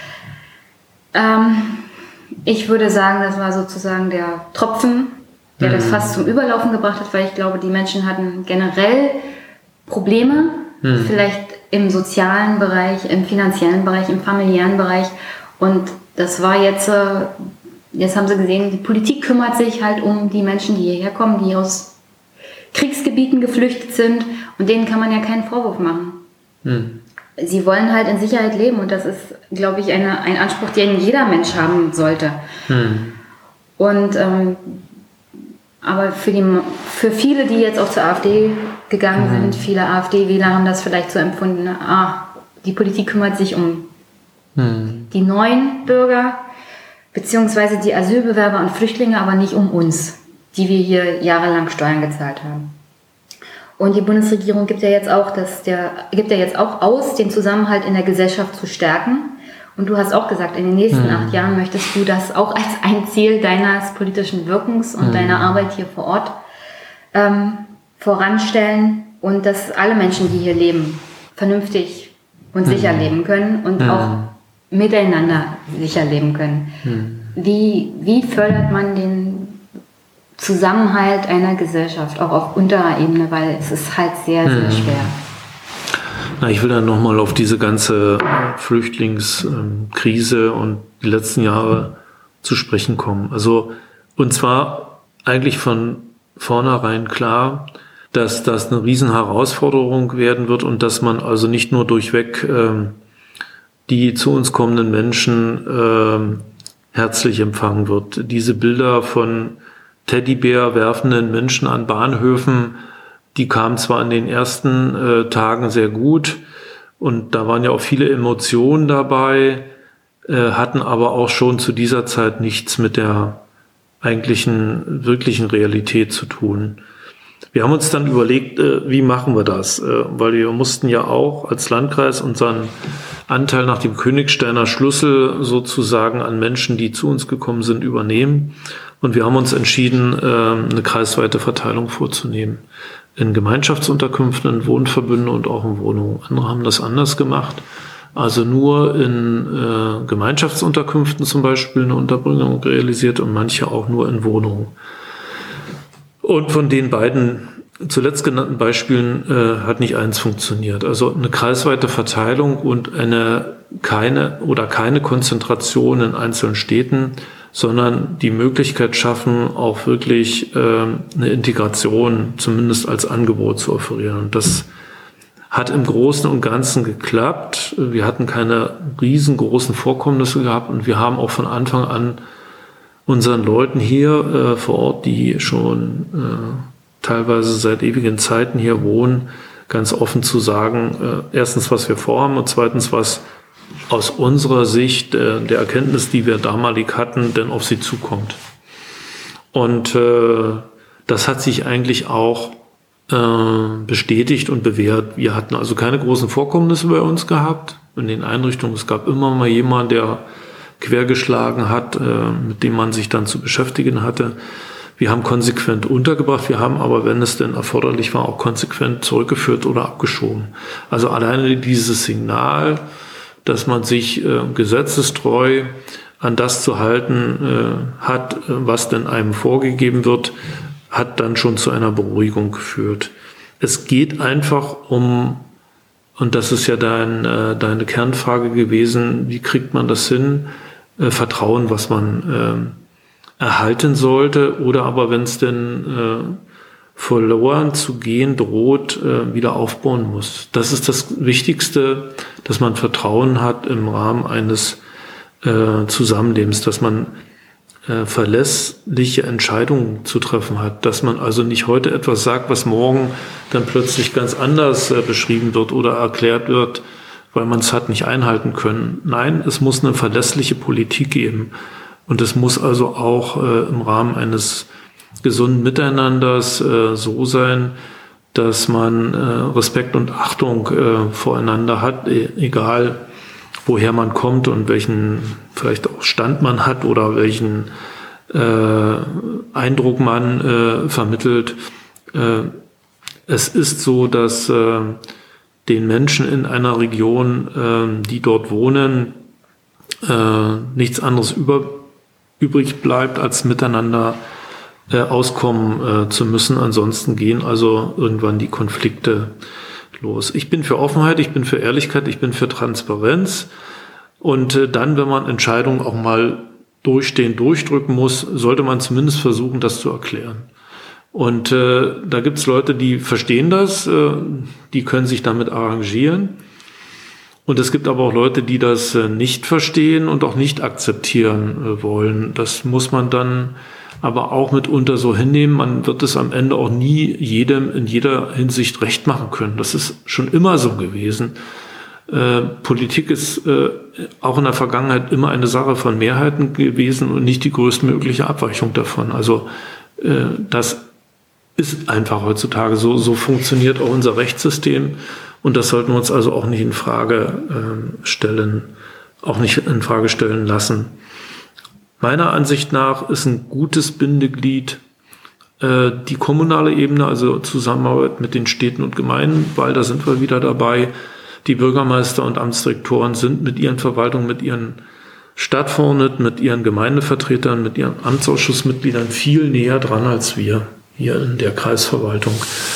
Ich würde sagen, das war sozusagen der Tropfen, der das fast zum Überlaufen gebracht hat, weil ich glaube, die Menschen hatten generell Probleme, vielleicht im sozialen Bereich, im finanziellen Bereich, im familiären Bereich. Und das war jetzt haben sie gesehen, die Politik kümmert sich halt um die Menschen, die hierher kommen, die aus Kriegsgebieten geflüchtet sind, und denen kann man ja keinen Vorwurf machen. Sie wollen halt in Sicherheit leben, und das ist, glaube ich, ein Anspruch, den jeder Mensch haben sollte. Und aber für viele, die jetzt auch zur AfD gegangen sind, viele AfD-Wähler haben das vielleicht so empfunden, die Politik kümmert sich um die neuen Bürger, beziehungsweise die Asylbewerber und Flüchtlinge, aber nicht um uns, die wir hier jahrelang Steuern gezahlt haben. Und die Bundesregierung gibt ja jetzt auch aus, den Zusammenhalt in der Gesellschaft zu stärken. Und du hast auch gesagt, in den nächsten 8 Jahren möchtest du das auch als ein Ziel deines politischen Wirkens und deiner Arbeit hier vor Ort voranstellen und dass alle Menschen, die hier leben, vernünftig und sicher leben können und auch miteinander sicher leben können. Wie fördert man den Zusammenhalt einer Gesellschaft, auch auf unterer Ebene, weil es ist halt sehr, sehr schwer. Na, ich will dann nochmal auf diese ganze Flüchtlingskrise und die letzten Jahre zu sprechen kommen. Also, und zwar eigentlich von vornherein klar, dass das eine Riesenherausforderung werden wird und dass man also nicht nur durchweg die zu uns kommenden Menschen herzlich empfangen wird. Diese Bilder von Teddybär werfenden Menschen an Bahnhöfen, die kamen zwar in den ersten Tagen sehr gut und da waren ja auch viele Emotionen dabei, hatten aber auch schon zu dieser Zeit nichts mit der eigentlichen, wirklichen Realität zu tun. Wir haben uns dann überlegt, wie machen wir das? Weil wir mussten ja auch als Landkreis unseren Anteil nach dem Königsteiner Schlüssel sozusagen an Menschen, die zu uns gekommen sind, übernehmen. Und wir haben uns entschieden, eine kreisweite Verteilung vorzunehmen. In Gemeinschaftsunterkünften, in Wohnverbünden und auch in Wohnungen. Andere haben das anders gemacht. Also nur in Gemeinschaftsunterkünften zum Beispiel eine Unterbringung realisiert und manche auch nur in Wohnungen. Und von den beiden zuletzt genannten Beispielen hat nicht eins funktioniert. Also eine kreisweite Verteilung und keine Konzentration in einzelnen Städten, sondern die Möglichkeit schaffen, auch wirklich eine Integration zumindest als Angebot zu offerieren. Und das hat im Großen und Ganzen geklappt. Wir hatten keine riesengroßen Vorkommnisse gehabt und wir haben auch von Anfang an unseren Leuten hier vor Ort, die schon teilweise seit ewigen Zeiten hier wohnen, ganz offen zu sagen, erstens, was wir vorhaben und zweitens, was aus unserer Sicht der Erkenntnis, die wir damalig hatten, denn auf sie zukommt. Und das hat sich eigentlich auch bestätigt und bewährt. Wir hatten also keine großen Vorkommnisse bei uns gehabt in den Einrichtungen. Es gab immer mal jemanden, der quergeschlagen hat, mit dem man sich dann zu beschäftigen hatte. Wir haben konsequent untergebracht, wir haben aber, wenn es denn erforderlich war, auch konsequent zurückgeführt oder abgeschoben. Also alleine dieses Signal, dass man sich gesetzestreu an das zu halten hat, was denn einem vorgegeben wird, hat dann schon zu einer Beruhigung geführt. Es geht einfach um, und das ist ja deine Kernfrage gewesen, wie kriegt man das hin, Vertrauen, was man erhalten sollte, oder aber wenn es denn verloren zu gehen droht, wieder aufbauen muss. Das ist das Wichtigste, dass man Vertrauen hat im Rahmen eines Zusammenlebens, dass man verlässliche Entscheidungen zu treffen hat, dass man also nicht heute etwas sagt, was morgen dann plötzlich ganz anders beschrieben wird oder erklärt wird, weil man es hat nicht einhalten können. Nein, es muss eine verlässliche Politik geben und es muss also auch im Rahmen eines gesunden Miteinanders so sein, dass man Respekt und Achtung voreinander hat, egal woher man kommt und welchen vielleicht auch Stand man hat oder welchen Eindruck man vermittelt. Es ist so, dass den Menschen in einer Region, die dort wohnen, nichts anderes übrig bleibt, als miteinander auskommen zu müssen. Ansonsten gehen also irgendwann die Konflikte los. Ich bin für Offenheit, ich bin für Ehrlichkeit, ich bin für Transparenz. Und dann, wenn man Entscheidungen auch mal durchdrücken muss, sollte man zumindest versuchen, das zu erklären. Und da gibt es Leute, die verstehen das, die können sich damit arrangieren. Und es gibt aber auch Leute, die das nicht verstehen und auch nicht akzeptieren wollen. Das muss man dann aber auch mitunter so hinnehmen. Man wird es am Ende auch nie jedem in jeder Hinsicht recht machen können. Das ist schon immer so gewesen. Politik ist auch in der Vergangenheit immer eine Sache von Mehrheiten gewesen und nicht die größtmögliche Abweichung davon. Also das ist einfach heutzutage so. So funktioniert auch unser Rechtssystem. Und das sollten wir uns also auch nicht in Frage stellen lassen. Meiner Ansicht nach ist ein gutes Bindeglied die kommunale Ebene, also Zusammenarbeit mit den Städten und Gemeinden, weil da sind wir wieder dabei. Die Bürgermeister und Amtsdirektoren sind mit ihren Verwaltungen, mit ihren Stadtverordneten, mit ihren Gemeindevertretern, mit ihren Amtsausschussmitgliedern viel näher dran als wir hier in der Kreisverwaltung.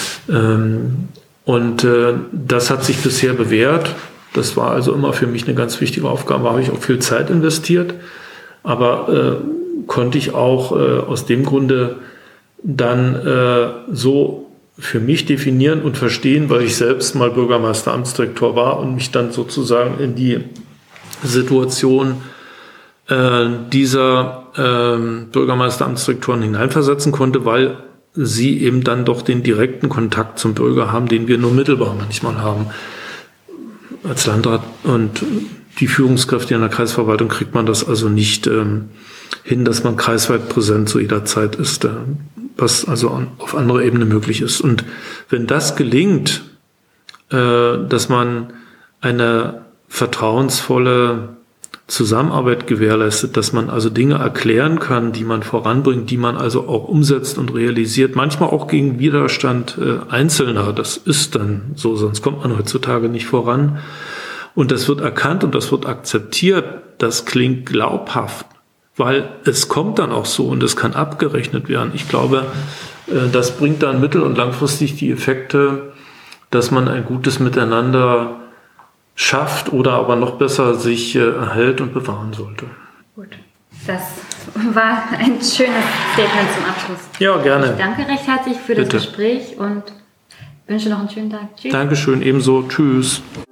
Das hat sich bisher bewährt. Das war also immer für mich eine ganz wichtige Aufgabe. Da habe ich auch viel Zeit investiert, aber konnte ich auch aus dem Grunde dann so für mich definieren und verstehen, weil ich selbst mal Bürgermeister, Amtsdirektor war und mich dann sozusagen in die Situation dieser Bürgermeister, Amtsdirektoren hineinversetzen konnte, weil sie eben dann doch den direkten Kontakt zum Bürger haben, den wir nur mittelbar manchmal haben. Als Landrat und die Führungskräfte in der Kreisverwaltung kriegt man das also nicht hin, dass man kreisweit präsent zu jeder Zeit ist, was also auf anderer Ebene möglich ist. Und wenn das gelingt, dass man eine vertrauensvolle Zusammenarbeit gewährleistet, dass man also Dinge erklären kann, die man voranbringt, die man also auch umsetzt und realisiert, manchmal auch gegen Widerstand Einzelner, das ist dann so, sonst kommt man heutzutage nicht voran. Und das wird erkannt und das wird akzeptiert, das klingt glaubhaft, weil es kommt dann auch so und es kann abgerechnet werden. Ich glaube, das bringt dann mittel- und langfristig die Effekte, dass man ein gutes Miteinander schafft oder aber noch besser sich erhält und bewahren sollte. Gut, das war ein schönes Statement zum Abschluss. Ja, gerne. Ich danke recht herzlich für das Gespräch und wünsche noch einen schönen Tag. Tschüss. Dankeschön, ebenso. Tschüss.